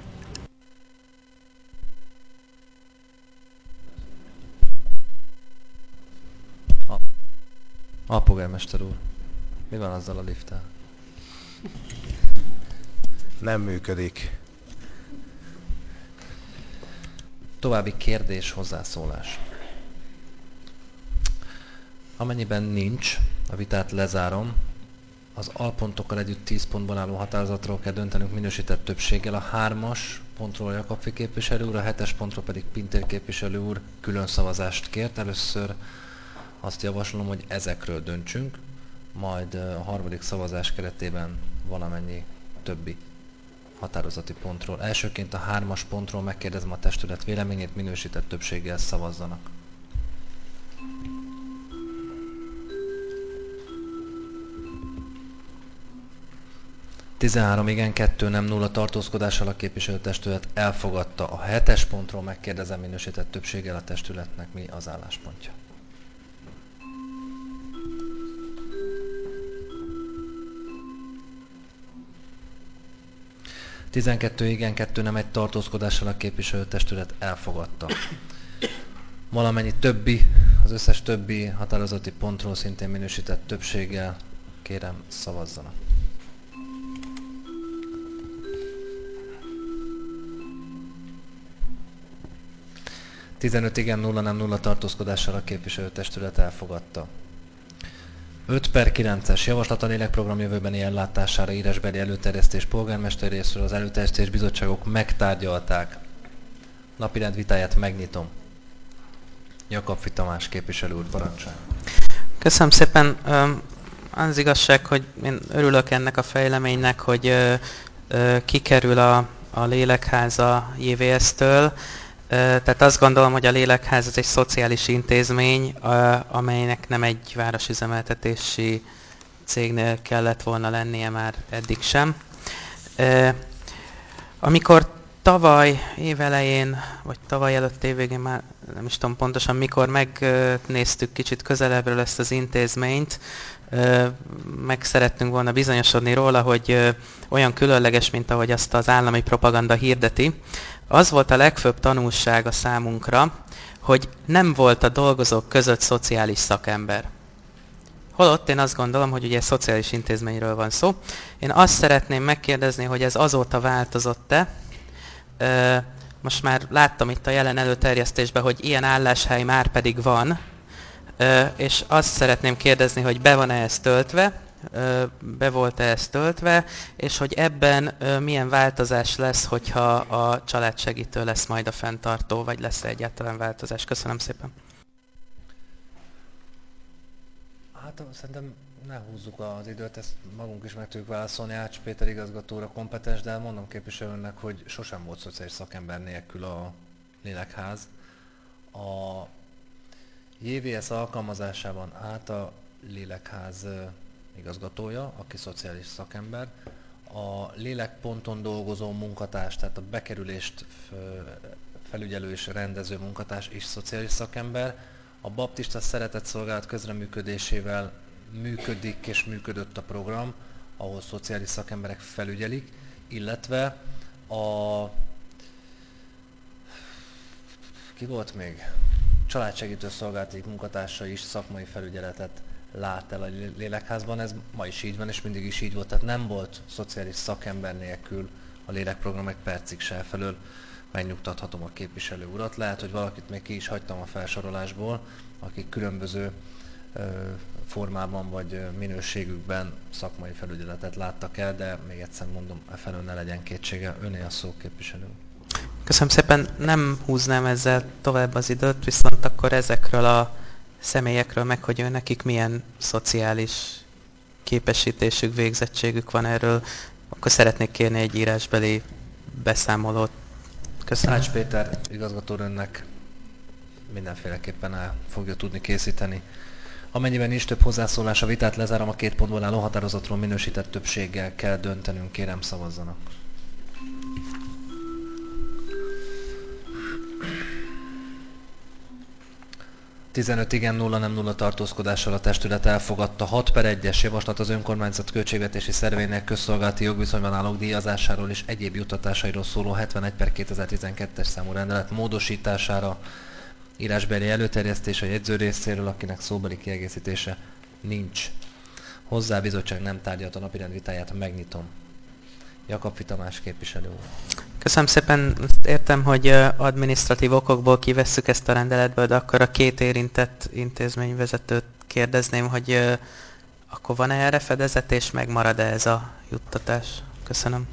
Alpolgármester úr, mi van azzal a lifttel? Nem működik. További kérdés, hozzászólás. Amennyiben nincs, a vitát lezárom. Az alpontokkal együtt tíz pontban álló határozatról kell döntenünk minősített többséggel. A hármas pontról Jakabfi képviselő úr, a hetes pontról pedig Pintér képviselő úr külön szavazást kért. Először azt javaslom, hogy ezekről döntsünk, majd a harmadik szavazás keretében valamennyi többi határozati pontról. Elsőként a hármas pontról megkérdezem a testület véleményét, minősített többséggel szavazzanak. tizenhárom igen, kettő nem, nulla tartózkodással a képviselőtestület elfogadta. A hetes pontról megkérdezem minősített többséggel a testületnek mi az álláspontja. tizenkettő igen, kettő nem, egy tartózkodással a képviselőtestület elfogadta. Valamennyi többi, az összes többi határozati pontról szintén minősített többséggel kérem szavazzanak. tizenöt igen, nulla nem, nulla tartózkodással a képviselőtestület elfogadta. öt per kilences javaslat a lélekprogram jövőbeni ellátására írásbeli előterjesztés polgármester részről az előterjesztés bizottságok megtárgyalták. Napirend vitáját megnyitom. Jakabfi Tamás képviselő úr, parancsolja. Köszönöm szépen. Az igazság, hogy én örülök ennek a fejleménynek, hogy kikerül a, a lélekháza jé vé es-től. Tehát azt gondolom, hogy a lélekház ez egy szociális intézmény, amelynek nem egy városüzemeltetési cégnél kellett volna lennie már eddig sem. Amikor tavaly évelején, vagy tavaly előtt évvégén már nem is tudom pontosan, mikor megnéztük kicsit közelebbről ezt az intézményt, meg szerettünk volna bizonyosodni róla, hogy olyan különleges, mint ahogy azt az állami propaganda hirdeti. Az volt a legfőbb tanulsága számunkra, hogy nem volt a dolgozók között szociális szakember. Holott én azt gondolom, hogy ugye szociális intézményről van szó. Én azt szeretném megkérdezni, hogy ez azóta változott-e. Most már láttam itt a jelen előterjesztésben, hogy ilyen álláshely már pedig van, és azt szeretném kérdezni, hogy be van-e ez töltve, be volt-e ez töltve, és hogy ebben milyen változás lesz, hogyha a családsegítő lesz majd a fenntartó, vagy lesz-e egyáltalán változás. Köszönöm szépen. Hát szerintem ne húzzuk az időt, ezt magunk is meg tudjuk válaszolni. Ács Péter igazgatóra kompetens, de mondom képviselőnek, hogy sosem volt szociális szakember nélkül a lélekház. A jé vé es alkalmazásában állt a lélekház igazgatója, aki szociális szakember. A lélekponton dolgozó munkatárs, tehát a bekerülést felügyelő és rendező munkatárs is szociális szakember. A Baptista Szeretett Szolgálat közreműködésével működik és működött a program, ahol szociális szakemberek felügyelik, illetve a... ki volt még? Családsegítő szolgálati munkatársa is szakmai felügyeletet lát el a lélekházban, ez ma is így van, és mindig is így volt, tehát nem volt szociális szakember nélkül a lélekprogram egy percig se, felől megnyugtathatom a képviselő urat. Lehet, hogy valakit még ki is hagytam a felsorolásból, akik különböző ö, formában vagy minőségükben szakmai felügyeletet láttak el, de még egyszer mondom, e felől ne legyen kétsége. Öné a szó, képviselő. Köszönöm szépen, nem húznám ezzel tovább az időt, viszont akkor ezekről a személyekről, meg hogy ő nekik milyen szociális képesítésük, végzettségük van erről, akkor szeretnék kérni egy írásbeli beszámolót. Köszönöm. Ács Péter igazgató önnek mindenféleképpen el fogja tudni készíteni. Amennyiben nincs több hozzászólás, a vitát lezárom, a két pontból álló határozatról minősített többséggel kell döntenünk, kérem szavazzanak. tizenöt igen, nulla nem, nulla tartózkodással a testület elfogadta hat per egyes javaslat az önkormányzat költségvetési szervének közszolgálati jogviszonyban állók díjazásáról és egyéb juttatásairól szóló hetvenegy per kétezer-tizenkettes számú rendelet módosítására, írásbeli előterjesztés a jegyző részéről, akinek szóbeli kiegészítése nincs. Hozzá a bizottság nem tárgyalt a napirend vitáját, megnyitom. Jakab Tamás képviselő úr. Köszönöm szépen, azt értem, hogy adminisztratív okokból kivesszük ezt a rendeletből, de akkor a két érintett intézményvezetőt kérdezném, hogy akkor van-e erre fedezet, és megmarad-e ez a juttatás? Köszönöm.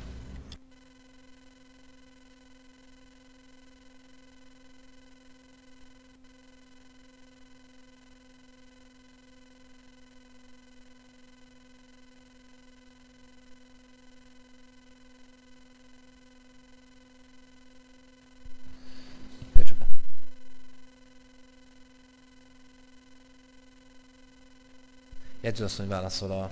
Jegyzőasszony válaszol a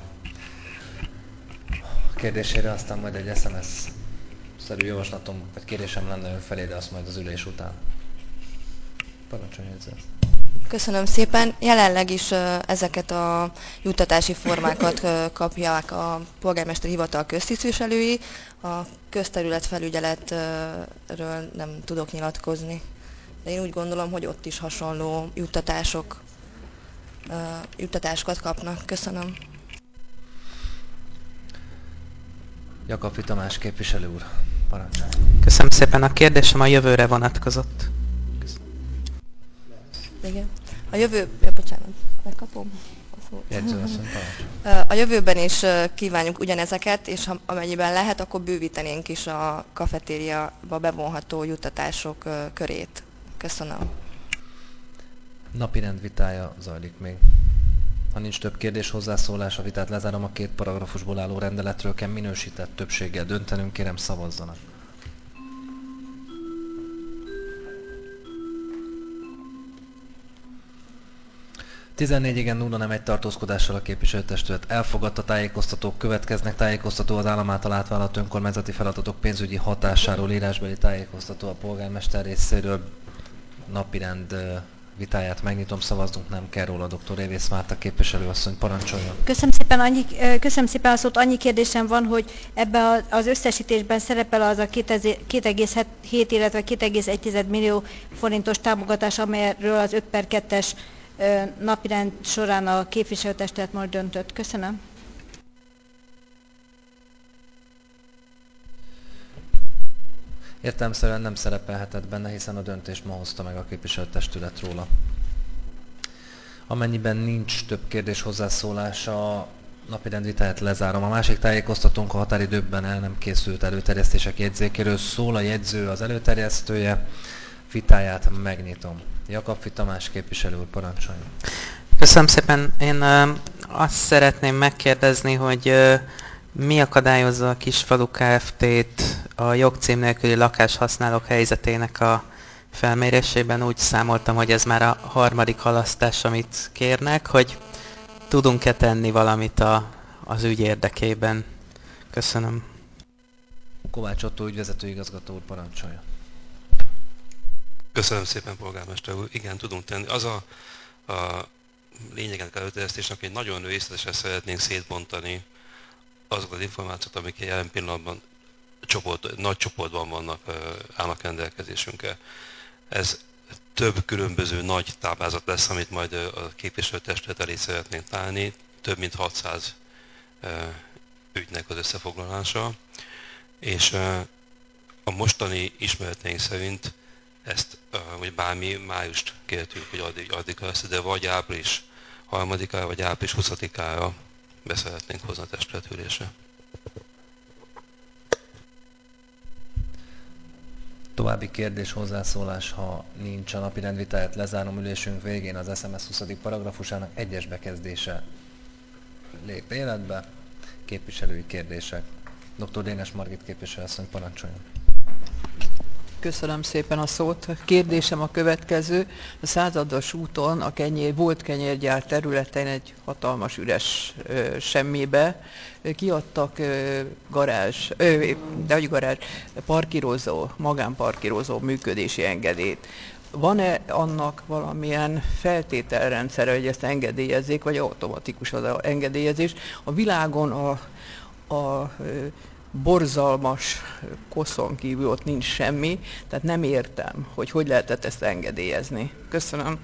kérdésére, aztán majd egy es em es-szerű javaslatom, vagy kérésem lenne ön felé, de azt majd az ülés után. Parancsoljon, jegyző. Köszönöm szépen. Jelenleg is ezeket a juttatási formákat kapják a polgármesteri hivatal köztisztviselői. A közterületfelügyeletről nem tudok nyilatkozni. De én úgy gondolom, hogy ott is hasonló juttatások, juttatásokat kapnak. Köszönöm. Jakab Tamás képviselő úr, parancsoljon. Köszönöm szépen, a kérdésem a jövőre vonatkozott. Igen. A jövő... Ja, bocsánat, megkapom a szót. Jegyzőasszony, parancsoljon. A jövőben is kívánjuk ugyanezeket, és ha, amennyiben lehet, akkor bővítenénk is a kafetériába bevonható juttatások körét. Köszönöm. Napirend vitája zajlik még. Ha nincs több kérdés, hozzászólás, a vitát lezárom, a két paragrafusból álló rendeletről kell minősített többséggel döntenünk, kérem szavazzanak. tizennégy igen, nulla nem, egy tartózkodással a képviselőtestület elfogadta, tájékoztatók következnek, tájékoztató az állam által átvállalt önkormányzati feladatok pénzügyi hatásáról, írásbeli tájékoztató a polgármester részéről, napirend vitáját megnyitom, szavaznunk nem kell róla, dr. Révész Márta képviselőasszony, parancsoljon. Köszönöm szépen, annyi, köszönöm szépen a szót, annyi kérdésem van, hogy ebben az összesítésben szerepel az a két egész hét, illetve két egész egy millió forintos támogatás, amelyről az öt per kettes napirend során a képviselőtestület majd döntött. Köszönöm. Értelemszerűen nem szerepelhetett benne, hiszen a döntést ma hozta meg a képviselőtestület róla. Amennyiben nincs több kérdés hozzászólása, napirend vitáját lezárom. A másik tájékoztatónk a határidőben el nem készült előterjesztések jegyzékéről szól, a jegyző az előterjesztője, vitáját megnyitom. Jakab Tamás képviselő úr, parancsoljon. Köszönöm szépen. Én uh, azt szeretném megkérdezni, hogy uh, mi akadályozza a Kisfalu Kft-t a jogcím nélküli lakáshasználók helyzetének a felmérésében. Úgy számoltam, hogy ez már a harmadik halasztás, amit kérnek, hogy tudunk-e tenni valamit a, az ügy érdekében. Köszönöm. Kovács Otto ügyvezető igazgató úr, parancsolja. Köszönöm szépen, polgármester úr. Igen, tudunk tenni. Az a, a lényeget előterjesztésnek, hogy nagyon részletesen szeretnénk szétbontani azokat az információt, amik jelen pillanatban csoport, nagy csoportban vannak, állnak rendelkezésünkre. Ez több különböző nagy táblázat lesz, amit majd a képviselőtestület elé szeretnénk találni, több mint hatszáz ügynek az összefoglalása, és a mostani ismereteink szerint ezt, vagy bármi májust kértünk, hogy addig, addig lesz, de vagy április harmadikára, vagy április huszadikára beszeretnénk hozni a testületülésre. További kérdés, hozzászólás, ha nincs, a napi rendvitáját lezárom. Ülésünk végén az es em es huszadik paragrafusának egyes bekezdése lép életbe. Képviselői kérdések. doktor Dénes Margit képviselőasszony, parancsoljon. Köszönöm szépen a szót. Kérdésem a következő. A Százados úton a kenyér, volt kenyérgyár területén egy hatalmas üres ö, semmibe kiadtak ö, garázs, ö, de hogy garázs, parkírozó, magánparkírozó működési engedélyt. Van-e annak valamilyen feltételrendszere, hogy ezt engedélyezzék, vagy automatikus az a engedélyezés? A világon a, a borzalmas koszon kívül ott nincs semmi, tehát nem értem, hogy hogy lehetett ezt engedélyezni. Köszönöm.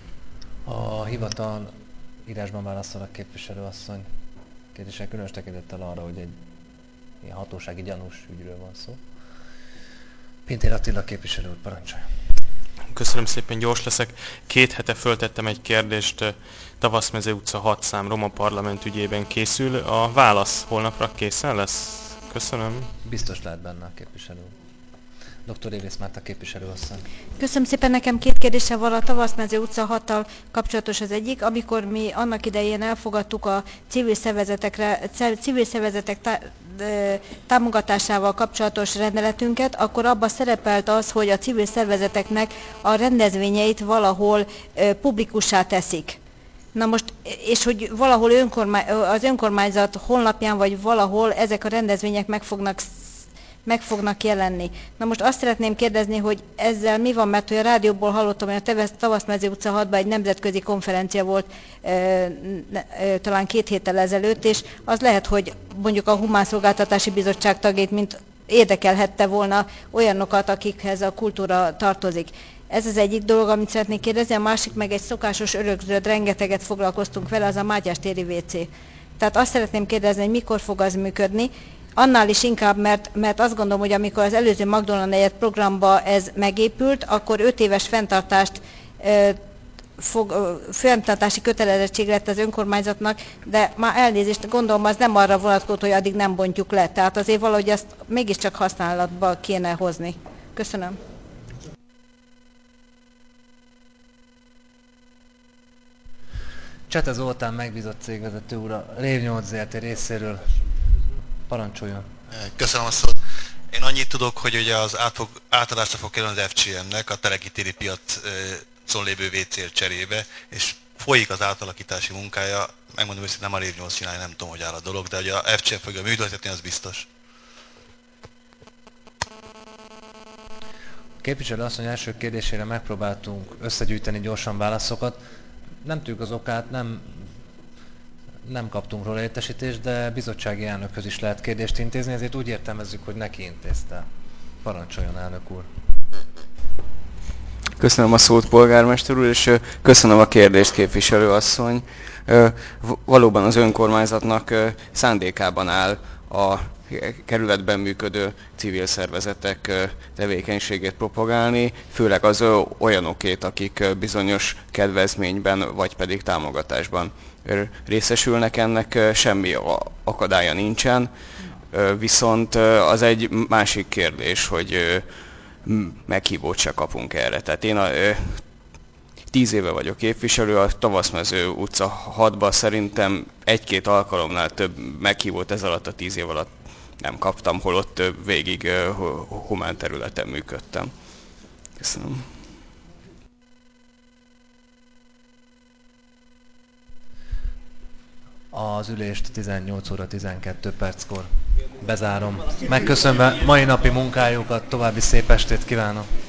A hivatal írásban válaszol a képviselőasszony kérdésre, különös tekintettel arra, hogy egy ilyen hatósági gyanús ügyről van szó. Pintér Attila képviselő úr, parancsolja. Köszönöm szépen, gyors leszek. Két hete föltettem egy kérdést, Tavaszmező utca hat szám Roma Parlament ügyében készül. A válasz holnapra készen lesz? Köszönöm. Biztos lehet benne a képviselő. doktor Évész Márta képviselőasszony. Köszönöm szépen, nekem két kérdésem van. A Tavaszmező utca hattal kapcsolatos az egyik. Amikor mi annak idején elfogadtuk a civil szervezetekre, civil szervezetek tá, támogatásával kapcsolatos rendeletünket, akkor abban szerepelt az, hogy a civil szervezeteknek a rendezvényeit valahol publikussá teszik. Na most, és hogy valahol önkormány, az önkormányzat honlapján, vagy valahol ezek a rendezvények meg fognak, meg fognak jelenni. Na most azt szeretném kérdezni, hogy ezzel mi van, mert hogy a rádióból hallottam, hogy a Tavaszmező utca hatban egy nemzetközi konferencia volt e, e, talán két héttel ezelőtt, és az lehet, hogy mondjuk a Humán Szolgáltatási Bizottság tagjait, mint érdekelhette volna olyanokat, akikhez a kultúra tartozik. Ez az egyik dolog, amit szeretnék kérdezni, a másik meg egy szokásos örökzöld, rengeteget foglalkoztunk vele, az a Mátyás téri vé cé. Tehát azt szeretném kérdezni, hogy mikor fog az működni, annál is inkább, mert, mert azt gondolom, hogy amikor az előző Magdolna negyed programba ez megépült, akkor öt éves fenntartást, e, fog, fenntartási kötelezettség lett az önkormányzatnak, de már elnézést, gondolom az nem arra vonatkozott, hogy addig nem bontjuk le. Tehát azért valahogy ezt mégiscsak használatba kéne hozni. Köszönöm. Csete Zoltán megbízott cégvezető úr a Rév nyolc zé er té részéről. Parancsoljon. Köszönöm a szót. Én annyit tudok, hogy ugye az átfog, átadásra fog kerülni az ef cé em-nek a Teleki téri piacon lévő vé cé cserébe, és folyik az átalakítási munkája. Megmondom őszintén, nem a Rév nyolc csinálja, nem tudom, hogy áll a dolog, de hogy a ef cé em fogja működtetni, az biztos. A képviselő asszony első kérdésére megpróbáltunk összegyűjteni gyorsan válaszokat. Nem tudjuk az okát, nem, nem kaptunk róla értesítést, de bizottsági elnökhöz is lehet kérdést intézni, ezért úgy értelmezzük, hogy neki intézte. Parancsoljon, elnök úr. Köszönöm a szót, polgármester úr, és köszönöm a kérdést, képviselő asszony. Valóban az önkormányzatnak szándékában áll a kerületben működő civil szervezetek tevékenységét propagálni, főleg az olyanokét, akik bizonyos kedvezményben vagy pedig támogatásban részesülnek, ennek semmi akadálya nincsen, viszont az egy másik kérdés, hogy meghívót se kapunk erre. Tehát én a, tíz éve vagyok képviselő, a Tavaszmező utca hatban szerintem egy-két alkalomnál több meghívót ez alatt a tíz év alatt nem kaptam, holott végig humán területen működtem. Köszönöm. Az ülést tizennyolc óra tizenkét perckor bezárom. Megköszönve mai napi munkájukat, további szép estét kívánok!